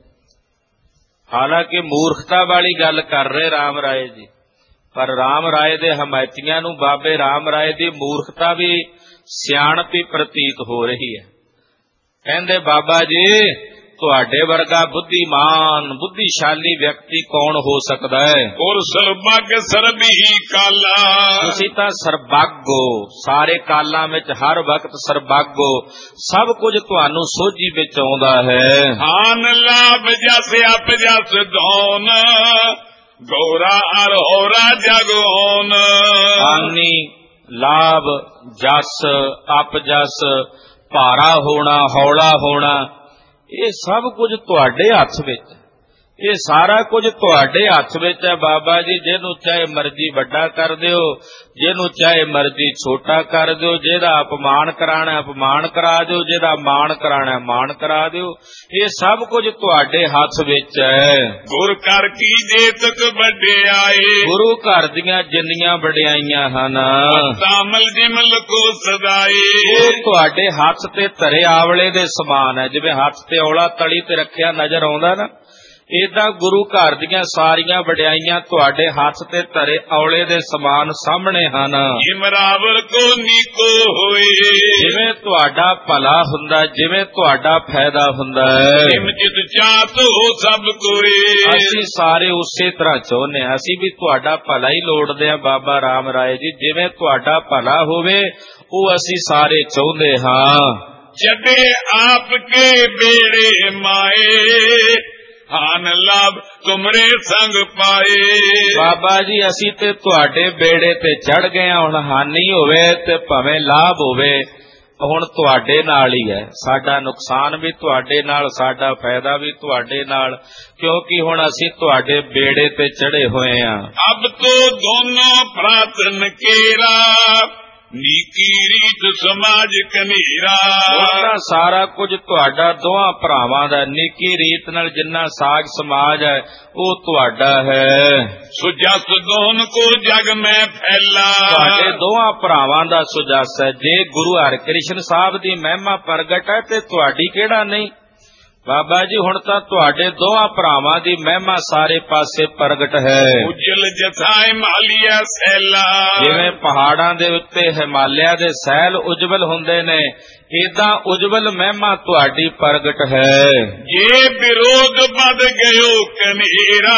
Speaker 2: ਹਾਲਾਂਕਿ ਮੂਰਖਤਾ ਵਾਲੀ ਗੱਲ ਕਰ ਰਹੇ ਰਾਮ ਰਾਏ ਜੀ, ਪਰ ਰਾਮ ਰਾਏ ਦੇ ਹਮਾਇਤੀਆਂ ਨੂੰ ਬਾਬੇ ਰਾਮ ਰਾਏ ਦੀ ਮੂਰਖਤਾ ਵੀ ਸਿਆਣਪ ਹੀ ਪ੍ਰਤੀਤ ਹੋ ਰਹੀ ਹੈ। ਕਹਿੰਦੇ ਬਾਬਾ ਜੀ ਤੁਹਾਡੇ ਵਰਗਾ ਬੁੱਧੀਮਾਨ, ਬੁੱਧੀਸ਼ਾਲੀ ਵਿਅਕਤੀ ਕੌਣ ਹੋ ਸਕਦਾ ਹੈ।
Speaker 1: ਔਰ ਸਰਬੱਗ ਸਰਬੀ ਕਾਲਾ,
Speaker 2: ਤੁਸੀਂ ਤਾਂ ਸਰਬੱਗ ਹੋ, ਸਾਰੇ ਕਾਲਾਂ ਵਿੱਚ ਹਰ ਵਕਤ ਸਰਬੱਗ ਹੋ, ਸਭ ਕੁਝ ਤੁਹਾਨੂੰ ਸੋਝੀ ਵਿੱਚ ਆਉਂਦਾ ਹੈ।
Speaker 1: ਆਨ ਲਾਭ ਜਸ ਅਪ ਜਸ ਧੌਨ, ਗੋਰਾ ਅਰ ਹੋਰਾ ਜਗੋਨ।
Speaker 2: ਹਾਨੀ, ਲਾਭ, ਜਸ, ਅਪ ਜਸ, ਭਾਰਾ ਹੋਣਾ, ਹੌਲਾ ਹੋਣਾ, ਇਹ ਸਭ ਕੁਝ ਤੁਹਾਡੇ ਹੱਥ ਵਿੱਚ, ਇਹ ਸਾਰਾ ਕੁਝ ਤੁਹਾਡੇ ਹੱਥ ਵਿੱਚ ਹੈ ਬਾਬਾ ਜੀ। ਜਿਹਨੂੰ ਚਾਹੇ ਮਰਜ਼ੀ ਵੱਡਾ ਕਰ ਦਿਓ, ਜਿਹਨੂੰ ਚਾਹੇ ਮਰਜ਼ੀ ਛੋਟਾ ਕਰ ਦਿਓ, ਜਿਹਦਾ ਅਪਮਾਨ ਕਰਾਣਾ ਅਪਮਾਨ ਕਰਾ ਦਿਓ, ਜਿਹਦਾ ਮਾਣ ਕਰਾਣਾ ਮਾਣ ਕਰਾ ਦਿਓ, ਇਹ ਸਭ ਕੁਝ ਤੁਹਾਡੇ ਹੱਥ ਵਿੱਚ ਹੈ।
Speaker 1: ਗੁਰ ਘਰ ਕੀ ਜੇਤਕ ਵਡਿਆਏ,
Speaker 2: ਗੁਰੂ ਘਰ ਦੀਆਂ ਜਿੰਨੀਆਂ ਵਡਿਆਈਆਂ ਹਨ,
Speaker 1: ਤਾਮਲ ਜਿਮਲ ਕੋ ਸਦਾਏ,
Speaker 2: ਉਹ ਤੁਹਾਡੇ ਹੱਥ ਤੇ ਧਰੇ ਆਵਲੇ ਦੇ ਸਮਾਨ ਹੈ। ਜਿਵੇਂ ਹੱਥ ਤੇ ਔਲਾ ਤਲੀ ਤੇ ਰੱਖਿਆ ਨਜ਼ਰ ਆਉਂਦਾ ਨਾ, ਏਦਾਂ ਗੁਰੂ ਘਰ ਦੀਆਂ ਸਾਰੀਆਂ ਵਡਿਆਈਆਂ ਤੁਹਾਡੇ ਹੱਥ ਤੇ ਧਰੇ ਔਲੇ ਦੇ ਸਮਾਨ ਸਾਹਮਣੇ ਹਨ।
Speaker 1: ਇਮਰਾਵਰ ਕੋ ਨੀਕੋ ਹੋਏ,
Speaker 2: ਜਿਵੇਂ ਤੁਹਾਡਾ ਭਲਾ ਹੁੰਦਾ, ਜਿਵੇਂ ਤੁਹਾਡਾ ਫਾਇਦਾ ਹੁੰਦਾ ਹੈ,
Speaker 1: ਜਿਮ ਜਿਤ ਚਾਹਤ ਹੋ ਸਭ ਕੋਏ।
Speaker 2: ਅਸੀਂ ਸਾਰੇ ਉਸੇ ਤਰ੍ਹਾਂ ਚਾਹੁੰਦੇ ਹਾਂ, ਅਸੀਂ ਵੀ ਤੁਹਾਡਾ ਭਲਾ ਹੀ ਲੋੜਦੇ ਹਾਂ ਬਾਬਾ ਰਾਮ ਰਾਏ ਜੀ। ਜਿਵੇਂ ਤੁਹਾਡਾ ਭਲਾ ਹੋਵੇ ਉਹ ਅਸੀਂ ਸਾਰੇ ਚਾਹੁੰਦੇ ਹਾਂ।
Speaker 1: ਜਦੇ ਆਪ ਕੇ ਬੇੜੇ ਮਾਏ, ਹਾਨ ਲਾਭ ਤੁਮਰੇ ਸੰਗ ਪਾਏ। ਬਾਬਾ
Speaker 2: ਜੀ ਅਸੀਂ ਤੇ ਤੁਹਾਡੇ ਬੇੜੇ ਤੇ ਚੜ ਗਏ ਹਾਂ, ਹੁਣ ਹਾਨੀ ਹੋਵੇ ਤੇ ਭਾਵੇਂ ਲਾਭ ਹੋਵੇ ਹੁਣ ਤੁਹਾਡੇ ਨਾਲ ਹੀ ਹੈ। ਸਾਡਾ ਨੁਕਸਾਨ ਵੀ ਤੁਹਾਡੇ ਨਾਲ, ਸਾਡਾ ਫਾਇਦਾ ਵੀ ਤੁਹਾਡੇ ਨਾਲ, ਕਿਉਂਕਿ ਹੁਣ ਅਸੀਂ ਤੁਹਾਡੇ ਬੇੜੇ ਤੇ ਚੜੇ ਹੋਏ ਹਾਂ।
Speaker 1: ਅਬ ਤੋ ਦੋਨੋਂ ਪ੍ਰਾਤਨ ਕੇਰਾ, ਨੀਕੀ ਰੀਤ ਸਮਾਜ ਕਨੇਰਾ।
Speaker 2: ਸਾਰਾ ਕੁਝ ਤੁਹਾਡਾ ਦੋਹਾਂ ਭਰਾਵਾਂ ਦਾ, ਨੀਕੀ ਰੀਤ ਨਾਲ ਜਿੰਨਾ ਸਾਜ ਸਮਾਜ ਹੈ ਉਹ ਤੁਹਾਡਾ ਹੈ।
Speaker 1: ਸੁਜਸ ਦੋਨ ਕੋ ਜਗ ਮੈਂ ਫੈਲਾ,
Speaker 2: ਤੁਹਾਡੇ ਦੋਹਾਂ ਭਰਾਵਾਂ ਦਾ ਸੁਜਸ ਹੈ। ਜੇ ਗੁਰੂ ਹਰਿਕ੍ਰਿਸ਼ਨ ਸਾਹਿਬ ਦੀ ਮਹਿਮਾ ਪ੍ਰਗਟ ਹੈ ਤੇ ਤੁਹਾਡੀ ਕਿਹੜਾ ਨਹੀਂ। ਬਾਬਾ ਜੀ ਹੁਣ ਤਾਂ ਤੁਹਾਡੇ ਦੋਹਾਂ ਭਰਾਵਾਂ ਦੀ ਮਹਿਮਾ ਸਾਰੇ ਪਾਸੇ ਪ੍ਰਗਟ ਹੈ।
Speaker 1: ਉਜਲ ਜਥਾ ਹਿਮਾਲਿਆ ਸੈਲਾ, ਜਿਵੇਂ
Speaker 2: ਪਹਾੜਾਂ ਦੇ ਉੱਤੇ ਹਿਮਾਲਿਆ ਦੇ ਸੈਲ ਉਜਵਲ ਹੁੰਦੇ ਨੇ, ਏਦਾਂ ਉਜਵਲ ਮਹਿਮਾ ਤੁਹਾਡੀ ਪ੍ਰਗਟ ਹੈ।
Speaker 1: ਜੇ ਵਿਰੋਧ ਵੱਧ ਗਇਓ ਕਨੇਰਾ,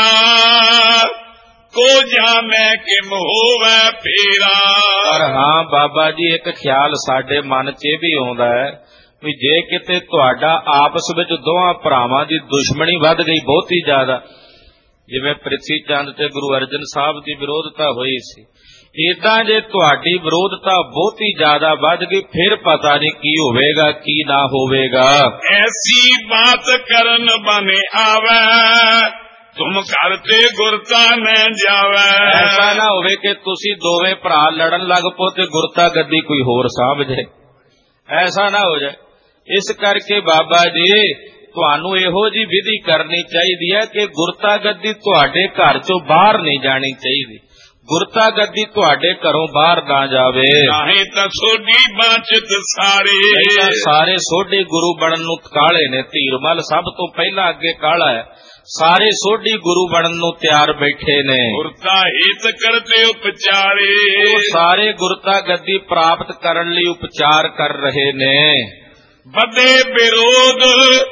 Speaker 1: ਕੋ ਜਾਣੈ ਕਿ ਹੋਵੇ ਫੇਰਾ।
Speaker 2: ਪਰ ਹਾਂ ਬਾਬਾ ਜੀ ਇੱਕ ਖਿਆਲ ਸਾਡੇ ਮਨ 'ਚ ਇਹ ਵੀ ਆਉਂਦਾ ਹੈ ਵੀ ਜੇ ਕਿਤੇ ਤੁਹਾਡਾ ਆਪਸ ਵਿੱਚ ਦੋਹਾਂ ਭਰਾਵਾਂ ਦੀ ਦੁਸ਼ਮਣੀ ਵੱਧ ਗਈ ਬਹੁਤੀ ਜ਼ਿਆਦਾ, ਜਿਵੇਂ ਪ੍ਰਿਥੀ ਚੰਦ ਤੇ ਗੁਰੂ ਅਰਜਨ ਸਾਹਿਬ ਦੀ ਵਿਰੋਧਤਾ ਹੋਈ ਸੀ, ਏਦਾਂ ਜੇ ਤੁਹਾਡੀ ਵਿਰੋਧਤਾ ਬਹੁਤੀ ਜ਼ਿਆਦਾ ਵੱਧ ਗਈ ਫਿਰ ਪਤਾ ਨਹੀਂ ਕੀ ਹੋਵੇਗਾ ਕੀ ਨਾ ਹੋਵੇਗਾ।
Speaker 1: ਐਸੀ ਬਾਤ ਕਰਨ ਬਨੇ ਆਵੇ, ਤੁਮ ਕਰਤੇ ਗੁਰਤਾ ਮੈਂ ਜਾਵੇ।
Speaker 2: ਐਸਾ ਨਾ ਹੋਵੇ ਕਿ ਤੁਸੀਂ ਦੋਵੇਂ ਭਰਾ ਲੜਨ ਲੱਗ ਪੋ ਤੇ ਗੁਰਤਾ ਗੱਦੀ ਕੋਈ ਹੋਰ ਸਾਂਭ ਜੇ, ਐਸਾ ਨਾ ਹੋ ਜਾਏ। ਇਸ ਕਰਕੇ ਬਾਬਾ ਜੀ ਤੁਹਾਨੂੰ ਇਹੋ ਜਿਹੀ ਵਿਧੀ ਕਰਨੀ ਚਾਹੀਦੀ ਹੈ ਕਿ ਗੁਰਤਾ ਗੱਦੀ ਤੁਹਾਡੇ ਘਰ ਚੋਂ ਬਾਹਰ ਨਹੀਂ ਜਾਣੀ ਚਾਹੀਦੀ। ਗੁਰਤਾ ਗੱਦੀ ਤੁਹਾਡੇ ਘਰੋਂ ਬਾਹਰ ਨਾ ਜਾਵੇ।
Speaker 1: ਨਹੀਂ ਤਾਂ ਸੋਢੀ ਬਾਚਤ
Speaker 2: ਸਾਰੇ ਸੋਢੀ ਗੁਰੂ ਬਣਨ ਨੂੰ ਕਾਲੇ ਨੇ। ਧੀਰਮਲ ਸਭ ਤੋਂ ਪਹਿਲਾਂ ਅੱਗੇ ਕਾਲਾ ਹੈ। ਸਾਰੇ ਸੋਢੀ ਗੁਰੂ ਬਣਨ ਨੂੰ ਤਿਆਰ ਬੈਠੇ ਨੇ।
Speaker 1: ਗੁਰਤਾ ਹਿਤ ਕਰਤੇ ਉਪਚਾਰੇ,
Speaker 2: ਸਾਰੇ ਗੁਰਤਾ ਗੱਦੀ ਪ੍ਰਾਪਤ ਕਰਨ ਲਈ ਉਪਚਾਰ ਕਰ ਰਹੇ ਨੇ।
Speaker 1: ਬਦੇ ਵਿਰੋਧ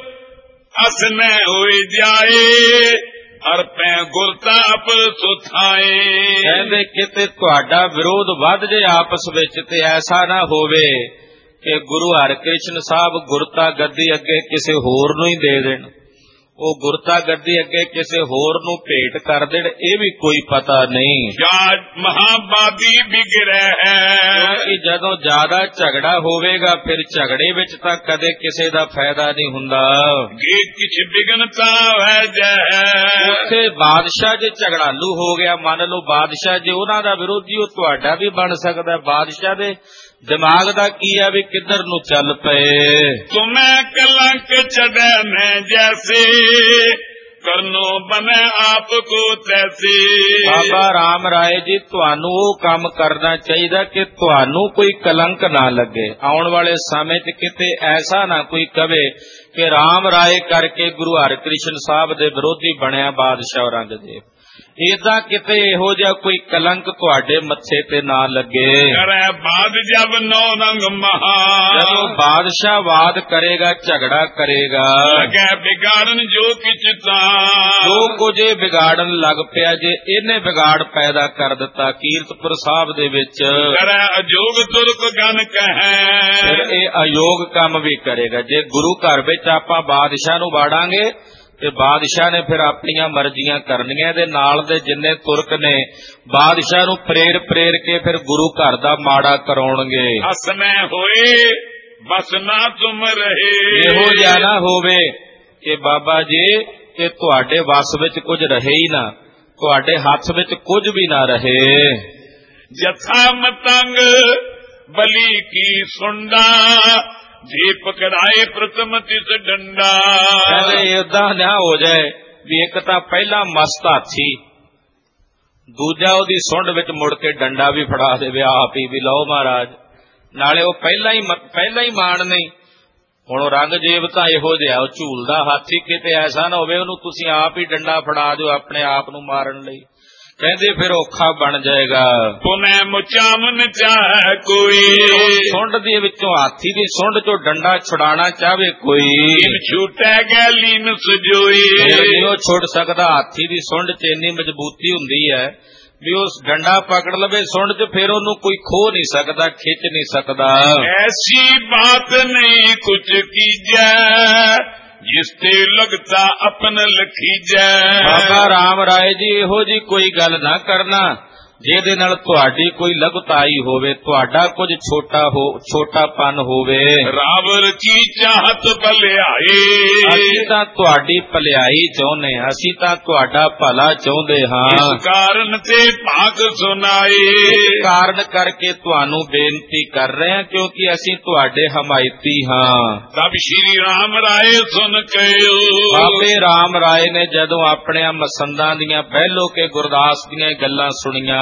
Speaker 1: ਅਸਨੇ ਹੋਏ ਜਾਏ, ਅਰਪੈ ਗੁਰਤਾ ਅਪਰ ਸੁਥਾਏ।
Speaker 2: ਕਹਿੰਦੇ ਕਿਤੇ ਤੁਹਾਡਾ ਵਿਰੋਧ ਵੱਧ ਜੇ ਆਪਸ ਵਿੱਚ ਤੇ ਐਸਾ ਨਾ ਹੋਵੇ ਕਿ ਗੁਰੂ ਹਰਿਕ੍ਰਿਸ਼ਨ ਸਾਹਿਬ ਗੁਰਤਾ ਗੱਦੀ ਅੱਗੇ ਕਿਸੇ ਹੋਰ ਨੂੰ ਹੀ ਦੇ ਦੇਣ, ਉਹ ਗੁਰਤਾ ਗੱਦੀ ਅੱਗੇ ਕਿਸੇ ਹੋਰ ਨੂੰ ਭੇਟ ਕਰ ਦੇਣ, ਇਹ ਵੀ ਕੋਈ ਪਤਾ ਨਹੀਂ।
Speaker 1: ਜਾਂ ਮਹਾਬਾਦੀ ਵਿਗੜੈ ਹੈ,
Speaker 2: ਕਿਉਂਕਿ ਜਦੋਂ ਜ਼ਿਆਦਾ ਝਗੜਾ ਹੋਵੇਗਾ ਫਿਰ ਝਗੜੇ ਵਿੱਚ ਤਾਂ ਕਦੇ ਕਿਸੇ ਦਾ ਫਾਇਦਾ ਨਹੀਂ ਹੁੰਦਾ।
Speaker 1: ਜੇ ਕਿਛ ਵਿਗਨਤਾ ਹੈ ਜੈ,
Speaker 2: ਉੱਥੇ ਬਾਦਸ਼ਾਹ ਜੇ ਝਗੜਾਲੂ ਹੋ ਗਿਆ, ਮੰਨ ਲਓ ਬਾਦਸ਼ਾਹ ਜੇ ਉਹਨਾਂ ਦਾ ਵਿਰੋਧੀ, ਉਹ ਤੁਹਾਡਾ ਵੀ ਬਣ ਸਕਦਾ। ਬਾਦਸ਼ਾਹ ਦੇ ਦਿਮਾਗ ਦਾ ਕੀ ਹੈ ਵੀ ਕਿੱਧਰ ਨੂੰ ਚੱਲ ਪਏ।
Speaker 1: ਤੁਮੈ ਕਲੰਕ ਚੜੈ ਮੈਂ ਜੈਸੇ, ਕਰਨੋ ਬਨੇ ਆਪ ਕੋ ਤੈਸੇ।
Speaker 2: ਬਾਬਾ ਰਾਮ ਰਾਏ ਜੀ ਤੁਹਾਨੂੰ ਉਹ ਕੰਮ ਕਰਨਾ ਚਾਹੀਦਾ ਕਿ ਤੁਹਾਨੂੰ ਕੋਈ ਕਲੰਕ ਨਾ ਲੱਗੇ। ਆਉਣ ਵਾਲੇ ਸਮੇਂ 'ਚ ਕਿਤੇ ਐਸਾ ਨਾ ਕੋਈ ਕਵੇ ਕਿ ਰਾਮ ਰਾਏ ਕਰਕੇ ਗੁਰੂ ਹਰਿਕ੍ਰਿਸ਼ਨ ਸਾਹਿਬ ਦੇ ਵਿਰੋਧੀ ਬਣਿਆ ਬਾਦਸ਼ਾਹ ਔਰੰਗਜ਼ੇਬ। ਏਦਾਂ ਕਿਤੇ ਇਹੋ ਜਿਹਾ ਕੋਈ ਕਲੰਕ ਤੁਹਾਡੇ ਮੱਥੇ ਤੇ ਨਾ ਲੱਗੇ।
Speaker 1: ਕਰੈ ਬਾਦ ਜਬ ਨੌ ਰੰਗ ਮਹਾ,
Speaker 2: ਜਦੋਂ ਬਾਦਸ਼ਾਹ ਵਾਦ ਕਰੇਗਾ, ਝਗੜਾ ਕਰੇਗਾ,
Speaker 1: ਲਗੈ ਵਿਗਾੜਨ ਜੋ ਕਿਛ ਤਾ,
Speaker 2: ਜੋ ਕੁਝ ਵਿਗਾੜਨ ਲੱਗ ਪਿਆ, ਜੇ ਇਹਨੇ ਵਿਗਾੜ ਪੈਦਾ ਕਰ ਦਿੱਤਾ ਕੀਰਤਪੁਰ ਸਾਹਿਬ ਦੇ ਵਿੱਚ,
Speaker 1: ਕਰੈ ਅਜੋਗ ਤੁਰਕ ਗਨ ਕਹੈ,
Speaker 2: ਫਿਰ ਇਹ ਅਯੋਗ ਕੰਮ ਵੀ ਕਰੇਗਾ। ਜੇ ਗੁਰੂ ਘਰ ਵਿੱਚ ਆਪਾਂ ਬਾਦਸ਼ਾਹ ਨੂੰ ਵਾੜਾਂਗੇ ਤੇ ਬਾਦਸ਼ਾਹ ਨੇ ਫਿਰ ਆਪਣੀਆਂ ਮਰਜ਼ੀਆਂ ਕਰਨੀਆਂ। ਦੇ ਨਾਲ ਦੇ ਜਿੰਨੇ ਤੁਰਕ ਨੇ ਬਾਦਸ਼ਾਹ ਨੂੰ ਪ੍ਰੇਰ ਕੇ ਫਿਰ ਗੁਰੂ ਘਰ ਦਾ ਮਾੜਾ ਕਰਾਉਣਗੇ।
Speaker 1: ਅਸਮੈ ਹੋਏ ਬਸ ਨਾ ਤੁਮ ਰਹੇ,
Speaker 2: ਇਹੋ ਜਿਹਾ ਨਾ ਹੋਵੇ ਕਿ ਬਾਬਾ ਜੀ ਕਿ ਤੁਹਾਡੇ ਵੱਸ ਵਿੱਚ ਕੁਝ ਰਹੇ ਹੀ ਨਾ, ਤੁਹਾਡੇ ਹੱਥ ਵਿੱਚ ਕੁਝ ਵੀ ਨਾ ਰਹੇ।
Speaker 1: ਜਥਾ ਮਤੰਗ ਬਲੀ ਕੀ ਸੁੰਡਾ, ਜੇ ਪਕੜਾਏ ਪ੍ਰਥਮ ਤਿਸ ਡੰਡਾ।
Speaker 2: ਕਹਿੰਦੇ ਏਦਾਂ ਨਾ ਹੋ ਜਾਏ ਵੀ ਇੱਕ ਤਾਂ ਪਹਿਲਾ ਮਸਤ ਹਾਥੀ, ਦੂਜਾ ਉਹਦੀ ਸੁੰਡ ਵਿੱਚ ਮੁੜ ਕੇ ਡੰਡਾ ਵੀ ਫੜਾ ਦੇਵੇ ਆਪ ਹੀ ਵੀ ਲਓ ਮਹਾਰਾਜ। ਨਾਲੇ ਉਹ ਪਹਿਲਾਂ ਹੀ ਮਾਣ ਨਹੀਂ। ਹੁਣ ਔਰੰਗਜ਼ੇਬ ਤਾਂ ਇਹੋ ਜਿਹਾ ਉਹ ਝੂਲਦਾ ਹਾਥੀ, ਕਿਤੇ ਐਸਾ ਨਾ ਹੋਵੇ ਉਹਨੂੰ ਤੁਸੀਂ ਆਪ ਹੀ ਡੰਡਾ ਫੜਾ ਦਿਓ ਆਪਣੇ ਆਪ ਨੂੰ ਮਾਰਨ ਲਈ। ਕਹਿੰਦੇ ਫਿਰ ਔਖਾ ਬਣ ਜਾਏਗਾ।
Speaker 1: ਤੁਮੈ ਮੁਚਾਮਨ ਚਾਹੈ ਕੋਈ,
Speaker 2: ਸੁੰਡ ਦੇ ਵਿੱਚੋਂ ਹਾਥੀ ਦੀ ਸੁੰਡ ਚੋਂ ਡੰਡਾ ਛੁਡਾਣਾ ਚਾਹਵੇ ਕੋਈ,
Speaker 1: ਛੂਟੈ ਗੈ ਲੀਨ ਸਜੋਈ।
Speaker 2: ਨਹੀਂ ਉਹ ਛੁੱਟ ਸਕਦਾ। ਹਾਥੀ ਦੀ ਸੁੰਡ 'ਚ ਇੰਨੀ ਮਜ਼ਬੂਤੀ ਹੁੰਦੀ ਹੈ ਵੀ ਉਸ ਡੰਡਾ ਪਕੜ ਲਵੇ ਸੁੰਡ 'ਚ, ਫਿਰ ਉਹਨੂੰ ਕੋਈ ਖੋਹ ਨਹੀਂ ਸਕਦਾ, ਖਿੱਚ ਨਹੀਂ ਸਕਦਾ।
Speaker 1: ਐਸੀ ਬਾਤ ਨਹੀਂ ਕੁਛ ਕੀਜੈ, ਜਿਸ ਤੇ ਲਗਤਾ ਆਪਨ ਲਖੀਜੈ।
Speaker 2: ਬਾਬਾ ਰਾਮ ਰਾਏ ਜੀ ਇਹੋ ਜੀ ਕੋਈ ਗੱਲ ਨਾ ਕਰਨਾ ਜਿਹਦੇ ਨਾਲ ਤੁਹਾਡੀ ਕੋਈ ਲਗਤਾਈ ਹੋਵੇ, ਤੁਹਾਡਾ ਕੁਝ ਛੋਟਾਪਨ ਹੋਵੇ।
Speaker 1: ਰਾਵਰ ਕੀ ਚਾਹਤ ਭਲਾਈ,
Speaker 2: ਅਸੀਂ ਤਾਂ ਤੁਹਾਡੀ ਭਲਾਈ ਚਾਹੁੰਦੇ ਹਾਂ, ਅਸੀਂ ਤਾਂ ਤੁਹਾਡਾ ਭਲਾ ਚਾਹੁੰਦੇ ਹਾਂ।
Speaker 1: ਇਸ ਕਾਰਨ ਤੇ ਭਾਗ ਸੁਣਾਏ,
Speaker 2: ਇਸ ਕਾਰਨ ਕਰਕੇ ਤੁਹਾਨੂੰ ਬੇਨਤੀ ਕਰ ਰਹੇ ਹਾਂ ਕਿਉਂਕਿ ਅਸੀਂ ਤੁਹਾਡੇ ਹਮਾਇਤੀ ਹਾਂ।
Speaker 1: ਤਬ ਸ਼੍ਰੀ ਰਾਮ ਰਾਏ ਸੁਣ ਕਇਓ,
Speaker 2: ਬਾਬੇ ਰਾਮ ਰਾਏ ਨੇ ਜਦੋਂ ਆਪਣੇ ਮਸੰਦਾਂ ਦੀਆਂ ਪਹਿਲੋ ਕੇ ਗੁਰਦਾਸ ਦੀਆਂ ਗੱਲਾਂ ਸੁਣੀਆਂ,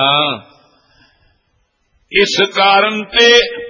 Speaker 1: ਇਸ ਕਾਰਨ ਤੇ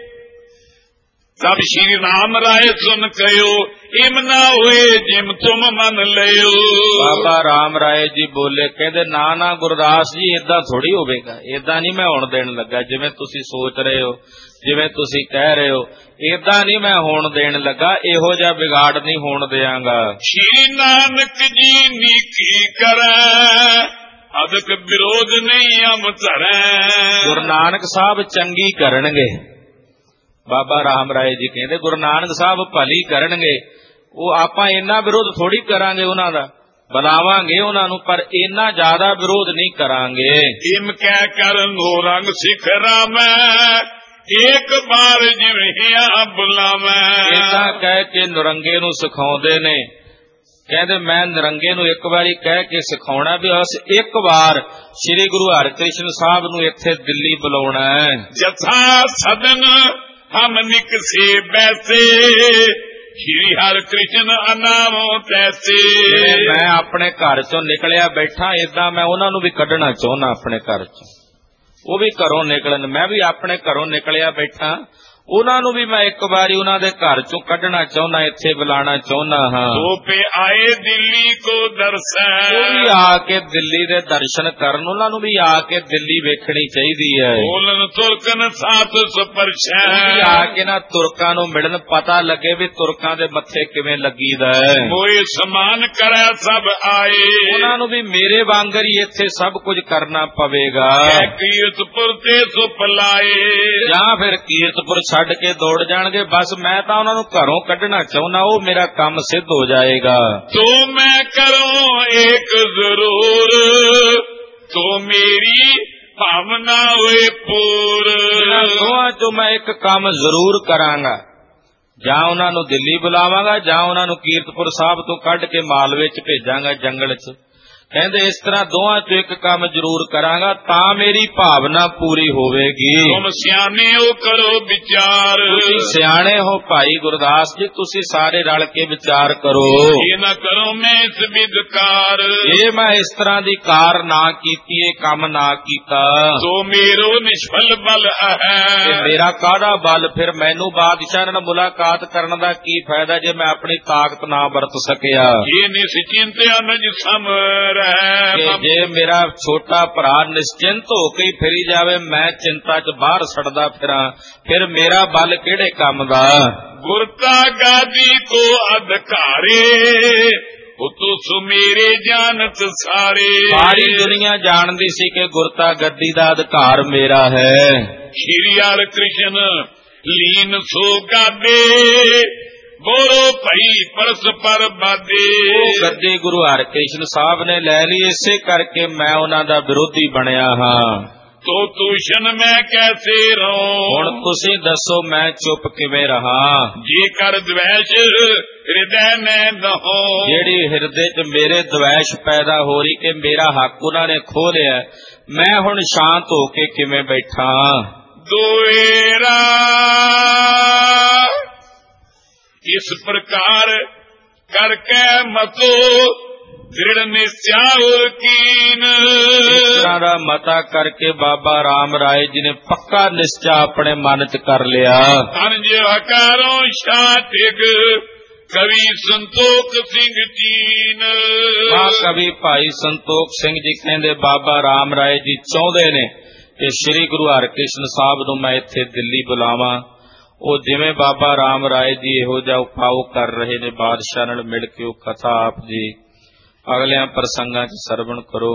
Speaker 1: ਤਬ ਸ਼੍ਰੀ ਰਾਮ ਰਾਏ ਸੁਨ ਕਇਓ, ਇਮ ਨਾ ਹੋਏ ਜਿਮ ਤੁਮ ਮੰਨ ਲਿਓ।
Speaker 2: ਬਾਬਾ ਰਾਮ ਰਾਏ ਜੀ ਬੋਲੇ, ਕਹਿੰਦੇ ਨਾ ਗੁਰਦਾਸ ਜੀ ਏਦਾਂ ਥੋੜੀ ਹੋਵੇਗਾ, ਏਦਾਂ ਨਹੀਂ ਮੈਂ ਹੋਣ ਦੇਣ ਲੱਗਾ। ਜਿਵੇਂ ਤੁਸੀਂ ਸੋਚ ਰਹੇ ਹੋ, ਜਿਵੇਂ ਤੁਸੀਂ ਕਹਿ ਰਹੇ ਹੋ, ਏਦਾਂ ਨਹੀਂ ਮੈਂ ਹੋਣ ਦੇਣ ਲੱਗਾ, ਇਹੋ ਜਿਹਾ ਵਿਗਾੜ ਨਹੀਂ ਹੋਣ ਦਿਆਂਗਾ।
Speaker 1: ਸ਼੍ਰੀ ਨਾਨਕ ਜੀ ਨੀਕੀ ਕਰੈ, ਅਦਕ ਵਿਰੋਧ ਨਹੀਂ ਅਮ ਧਰੈ।
Speaker 2: ਗੁਰੂ ਨਾਨਕ ਸਾਹਿਬ ਚੰਗੀ ਕਰਨਗੇ। ਬਾਬਾ ਰਾਮ ਰਾਏ ਜੀ ਕਹਿੰਦੇ ਗੁਰੂ ਨਾਨਕ ਸਾਹਿਬ ਭਲੀ ਕਰਨਗੇ। ਉਹ ਆਪਾਂ ਇੰਨਾ ਵਿਰੋਧ ਥੋੜੀ ਕਰਾਂਗੇ, ਉਹਨਾਂ ਦਾ ਬੁਲਾਵਾਂਗੇ ਉਹਨਾਂ ਨੂੰ, ਪਰ ਇੰਨਾ ਜ਼ਿਆਦਾ ਵਿਰੋਧ ਨਹੀਂ ਕਰਾਂਗੇ।
Speaker 1: ਇਮ ਕਹਿ ਕਰ ਨੋ ਰੰਗ ਸਿੱਖ ਰਾਮੈ, ਇੱਕ ਬਾਰ ਜਿਵੇਂ ਬੁਲਾਵੈ।
Speaker 2: ਇੰਨਾ ਕਹਿ ਕੇ ਨਰੰਗੇ ਨੂੰ ਸਿਖਾਉਂਦੇ ਨੇ। ਕਹਿੰਦੇ ਮੈਂ ਨਰੰਗੇ ਨੂੰ ਇੱਕ ਵਾਰੀ ਕਹਿ ਕੇ ਸਿਖਾਉਣਾ ਵੀ ਬਸ ਇੱਕ ਵਾਰ ਸ੍ਰੀ ਗੁਰੂ ਹਰਿਕ੍ਰਿਸ਼ਨ ਸਾਹਿਬ ਨੂੰ ਇੱਥੇ ਦਿੱਲੀ ਬੁਲਾਉਣਾ ਹੈ।
Speaker 1: ਜਥਾ ਸਦਨ ਹਮ ਨਿਕਸੇ ਬੈਸੇ, ਸ਼੍ਰੀ ਹਰਿ ਕ੍ਰਿਸ਼ਨ ਅਨਾਮੋ ਤੈਸੇ।
Speaker 2: ਮੈਂ ਆਪਣੇ ਘਰ ਚੋਂ ਨਿਕਲਿਆ ਬੈਠਾ, ਏਦਾਂ ਮੈਂ ਉਹਨਾਂ ਨੂੰ ਵੀ ਕੱਢਣਾ ਚਾਹੁੰਦਾ ਆਪਣੇ ਘਰ ਚੋਂ। ਉਹ ਵੀ ਘਰੋਂ ਨਿਕਲਣ, ਮੈਂ ਵੀ ਆਪਣੇ ਘਰੋਂ ਨਿਕਲਿਆ ਬੈਠਾ, ਉਹਨਾਂ ਨੂੰ ਵੀ ਮੈਂ ਇੱਕ ਵਾਰੀ ਉਹਨਾਂ ਦੇ ਘਰ ਚੋਂ ਕੱਢਣਾ ਚਾਹੁੰਦਾ, ਇੱਥੇ ਬੁਲਾਣਾ ਚਾਹੁੰਦਾ ਹਾਂ।
Speaker 1: ਸੋ ਪੇ ਆਏ ਦਿੱਲੀ ਕੋ ਦਰਸ਼ਨ,
Speaker 2: ਉਹ ਵੀ ਆ ਕੇ ਦਿੱਲੀ ਦੇ ਦਰਸ਼ਨ ਕਰਨ, ਉਹਨਾਂ ਨੂੰ ਵੀ ਆ ਕੇ ਦਿੱਲੀ ਵੇਖਣੀ ਚਾਹੀਦੀ ਹੈ।
Speaker 1: ਬੋਲਨ ਤੁਰਕਨ ਸਾਥ ਸੁਪਰਸ਼ਨ,
Speaker 2: ਉਹ ਵੀ ਆ ਕੇ ਨਾ ਤੁਰਕਾਂ ਨੂੰ ਮਿਲਣ, ਪਤਾ ਲੱਗੇ ਵੀ ਤੁਰਕਾਂ ਦੇ ਮੱਥੇ ਕਿਵੇਂ ਲੱਗੀਦਾ ਹੈ।
Speaker 1: ਮੋਏ ਸਮਾਨ ਕਰੇ ਸਭ ਆਏ, ਉਹਨਾਂ
Speaker 2: ਨੂੰ ਵੀ ਮੇਰੇ ਵਾਂਗਰ ਹੀ ਇੱਥੇ ਸਭ ਕੁਝ ਕਰਨਾ ਪਵੇਗਾ।
Speaker 1: ਕੀਰਤਪੁਰ ਤੇ ਸੁਪਲਾਏ,
Speaker 2: ਜਾਂ ਫਿਰ ਕੀਰਤਪੁਰ ਛੱਡ ਕੇ ਦੌੜ ਜਾਣਗੇ। ਬਸ ਮੈਂ ਤਾਂ ਉਹਨਾਂ ਨੂੰ ਘਰੋਂ ਕੱਢਣਾ ਚਾਹੁੰਦਾ, ਉਹ ਮੇਰਾ ਕੰਮ ਸਿੱਧ ਹੋ ਜਾਏਗਾ।
Speaker 1: ਤੋ ਮੈਂ ਕਰੂੰ ਏਕ ਜ਼ਰੂਰ, ਤੋ ਮੇਰੀ ਭਾਵਨਾ ਹੋਏ ਪੂਰ।
Speaker 2: ਦੋਹਾਂ ਚੋਂ ਮੈਂ ਇੱਕ ਕੰਮ ਜ਼ਰੂਰ ਕਰਾਂਗਾ, ਜਾਂ ਉਹਨਾਂ ਨੂੰ ਦਿੱਲੀ ਬੁਲਾਵਾਂਗਾ, ਜਾਂ ਉਹਨਾਂ ਨੂੰ ਕੀਰਤਪੁਰ ਸਾਹਿਬ ਤੋਂ ਕੱਢ ਕੇ ਮਾਲਵੇ ਚ ਭੇਜਾਂਗਾ, ਜੰਗਲ ਚ। ਕਹਿੰਦੇ ਇਸ ਤਰ੍ਹਾਂ ਦੋਹਾਂ ਚੋਂ ਇੱਕ ਕੰਮ ਜ਼ਰੂਰ ਕਰਾਂਗਾ, ਤਾਂ ਮੇਰੀ ਭਾਵਨਾ ਪੂਰੀ ਹੋਵੇਗੀ।
Speaker 1: ਤੁਮ ਸਿਆਣੇ ਹੋ ਕਰੋ ਵਿਚਾਰ,
Speaker 2: ਤੁਸੀਂ ਸਿਆਣੇ ਹੋ ਭਾਈ ਗੁਰਦਾਸ ਜੀ, ਤੁਸੀਂ ਸਾਰੇ ਰਲ ਕੇ ਵਿਚਾਰ ਕਰੋ।
Speaker 1: ਇਹ ਨਾ ਕਰੋ ਮੈਂ ਇਸ ਵਿਦਕਾਰ,
Speaker 2: ਇਹ ਮੈਂ ਇਸ ਤਰ੍ਹਾਂ ਦੀ ਕਾਰ ਨਾ ਕੀਤੀ, ਇਹ ਕੰਮ ਨਾ ਕੀਤਾ,
Speaker 1: ਸੋ ਮੇਰੋ ਨਿਸ਼ਫਲ ਬਲ ਹੈ।
Speaker 2: ਮੇਰਾ ਕਾਹਦਾ ਬਲ, ਫਿਰ ਮੈਨੂੰ ਬਾਦਸ਼ਾਹ ਨਾਲ ਮੁਲਾਕਾਤ ਕਰਨ ਦਾ ਕੀ ਫਾਇਦਾ ਜੇ ਮੈਂ ਆਪਣੀ ਤਾਕਤ ਨਾ ਵਰਤ ਸਕਿਆ।
Speaker 1: ਇਹ ਨਿਸ਼ਚਿੰਤ ਅਨਜ ਸਮਰ,
Speaker 2: ਜੇ ਮੇਰਾ ਛੋਟਾ ਭਰਾ ਨਿਸ਼ਚਿੰਤ ਹੋ ਕੇ ਫਿਰੀ ਜਾਵੇ, ਮੈਂ ਚਿੰਤਾ ਚ ਬਾਹਰ ਸੜਦਾ ਫਿਰਾਂ, ਫਿਰ ਮੇਰਾ ਬਲ ਕਿਹੜੇ ਕੰਮ ਦਾ।
Speaker 1: ਗੁਰਤਾ ਗਾਦੀ ਕੋ ਅਧਿਕਾਰੇ, ਤੂੰ ਸੁਮੇਰੇ ਜਾਣਤ ਸਾਰੇ।
Speaker 2: ਸਾਰੀ ਦੁਨੀਆ ਜਾਣਦੀ ਸੀ ਕਿ ਗੁਰਤਾ ਗੱਦੀ ਦਾ ਅਧਿਕਾਰ ਮੇਰਾ ਹੈ।
Speaker 1: ਸ਼੍ਰੀ ਹਰਿ ਕ੍ਰਿਸ਼ਨ ਲੀਨ ਸੋ ਗਾਦੇ, ਬੋਰੋ ਭਈ ਪਰਸਪਰ ਬਾਦੇ।
Speaker 2: ਗੱਦੀ ਗੁਰੂ ਹਰਿਕ੍ਰਿਸ਼ਨ ਸਾਹਿਬ ਨੇ ਲੈ ਲਈ, ਇਸੇ ਕਰਕੇ ਮੈਂ ਉਹਨਾਂ ਦਾ ਵਿਰੋਧੀ ਬਣਿਆ ਹਾਂ।
Speaker 1: ਤੋ ਤੂਸ਼ਨ ਮੈਂ ਕੈਸੇ ਰਹੂੰ,
Speaker 2: ਹੁਣ ਤੁਸੀਂ ਦੱਸੋ ਮੈਂ ਚੁੱਪ ਕਿਵੇਂ ਰਹਾ।
Speaker 1: ਜੇਕਰ ਦਵੈਸ਼ ਹਿਰਦੈ ਮੈਂ ਨਹੋ, ਜਿਹੜੀ
Speaker 2: ਹਿਰਦੇ ਚ ਮੇਰੇ ਦਵੈਸ਼ ਪੈਦਾ ਹੋ ਰਹੀ ਕਿ ਮੇਰਾ ਹੱਕ ਉਹਨਾਂ ਨੇ ਖੋਹ ਲਿਆ, ਮੈਂ ਹੁਣ ਸ਼ਾਂਤ ਹੋ ਕੇ ਕਿਵੇਂ ਬੈਠਾ।
Speaker 1: ਦੋਏਰਾ ਇਸ ਪ੍ਰਕਾਰ ਕਰਕੇ ਮਤੋ ਦ੍ਰਿੜ ਨਿਸ਼ਚਾ ਕੀਨ।
Speaker 2: ਇਸ ਤਰ੍ਹਾਂ ਦਾ ਮਤਾ ਕਰਕੇ ਬਾਬਾ ਰਾਮ ਰਾਏ ਜੀ ਨੇ ਪੱਕਾ ਨਿਸ਼ਚਾ ਆਪਣੇ ਮਨ ਚ ਕਰ ਲਿਆ।
Speaker 1: ਅੰਜ ਹਕਾਰੋਂ ਸ਼ਾਤਿਗ ਕਵੀ ਸੰਤੋਖ ਸਿੰਘ ਜੀਨ।
Speaker 2: ਕਵੀ ਭਾਈ ਸੰਤੋਖ ਸਿੰਘ ਜੀ ਕਹਿੰਦੇ ਬਾਬਾ ਰਾਮ ਰਾਏ ਜੀ ਚਾਹੁੰਦੇ ਨੇ ਕਿ ਸ੍ਰੀ ਗੁਰੂ ਹਰਿਕ੍ਰਿਸ਼ਨ ਸਾਹਿਬ ਨੂੰ ਮੈਂ ਇੱਥੇ ਦਿੱਲੀ ਬੁਲਾਵਾਂ। ਉਹ ਜਿਵੇਂ ਬਾਬਾ ਰਾਮ ਰਾਏ ਜੀ ਇਹੋ ਜਿਹਾ ਉਪਾਅ ਕਰ ਰਹੇ ਨੇ ਬਾਦਸ਼ਾਹ ਨਾਲ ਮਿਲ ਕੇ, ਉਹ ਕਥਾ ਆਪ ਜੀ ਅਗਲਿਆਂ ਪ੍ਰਸੰਗਾਂ ਚ ਸਰਵਣ ਕਰੋ।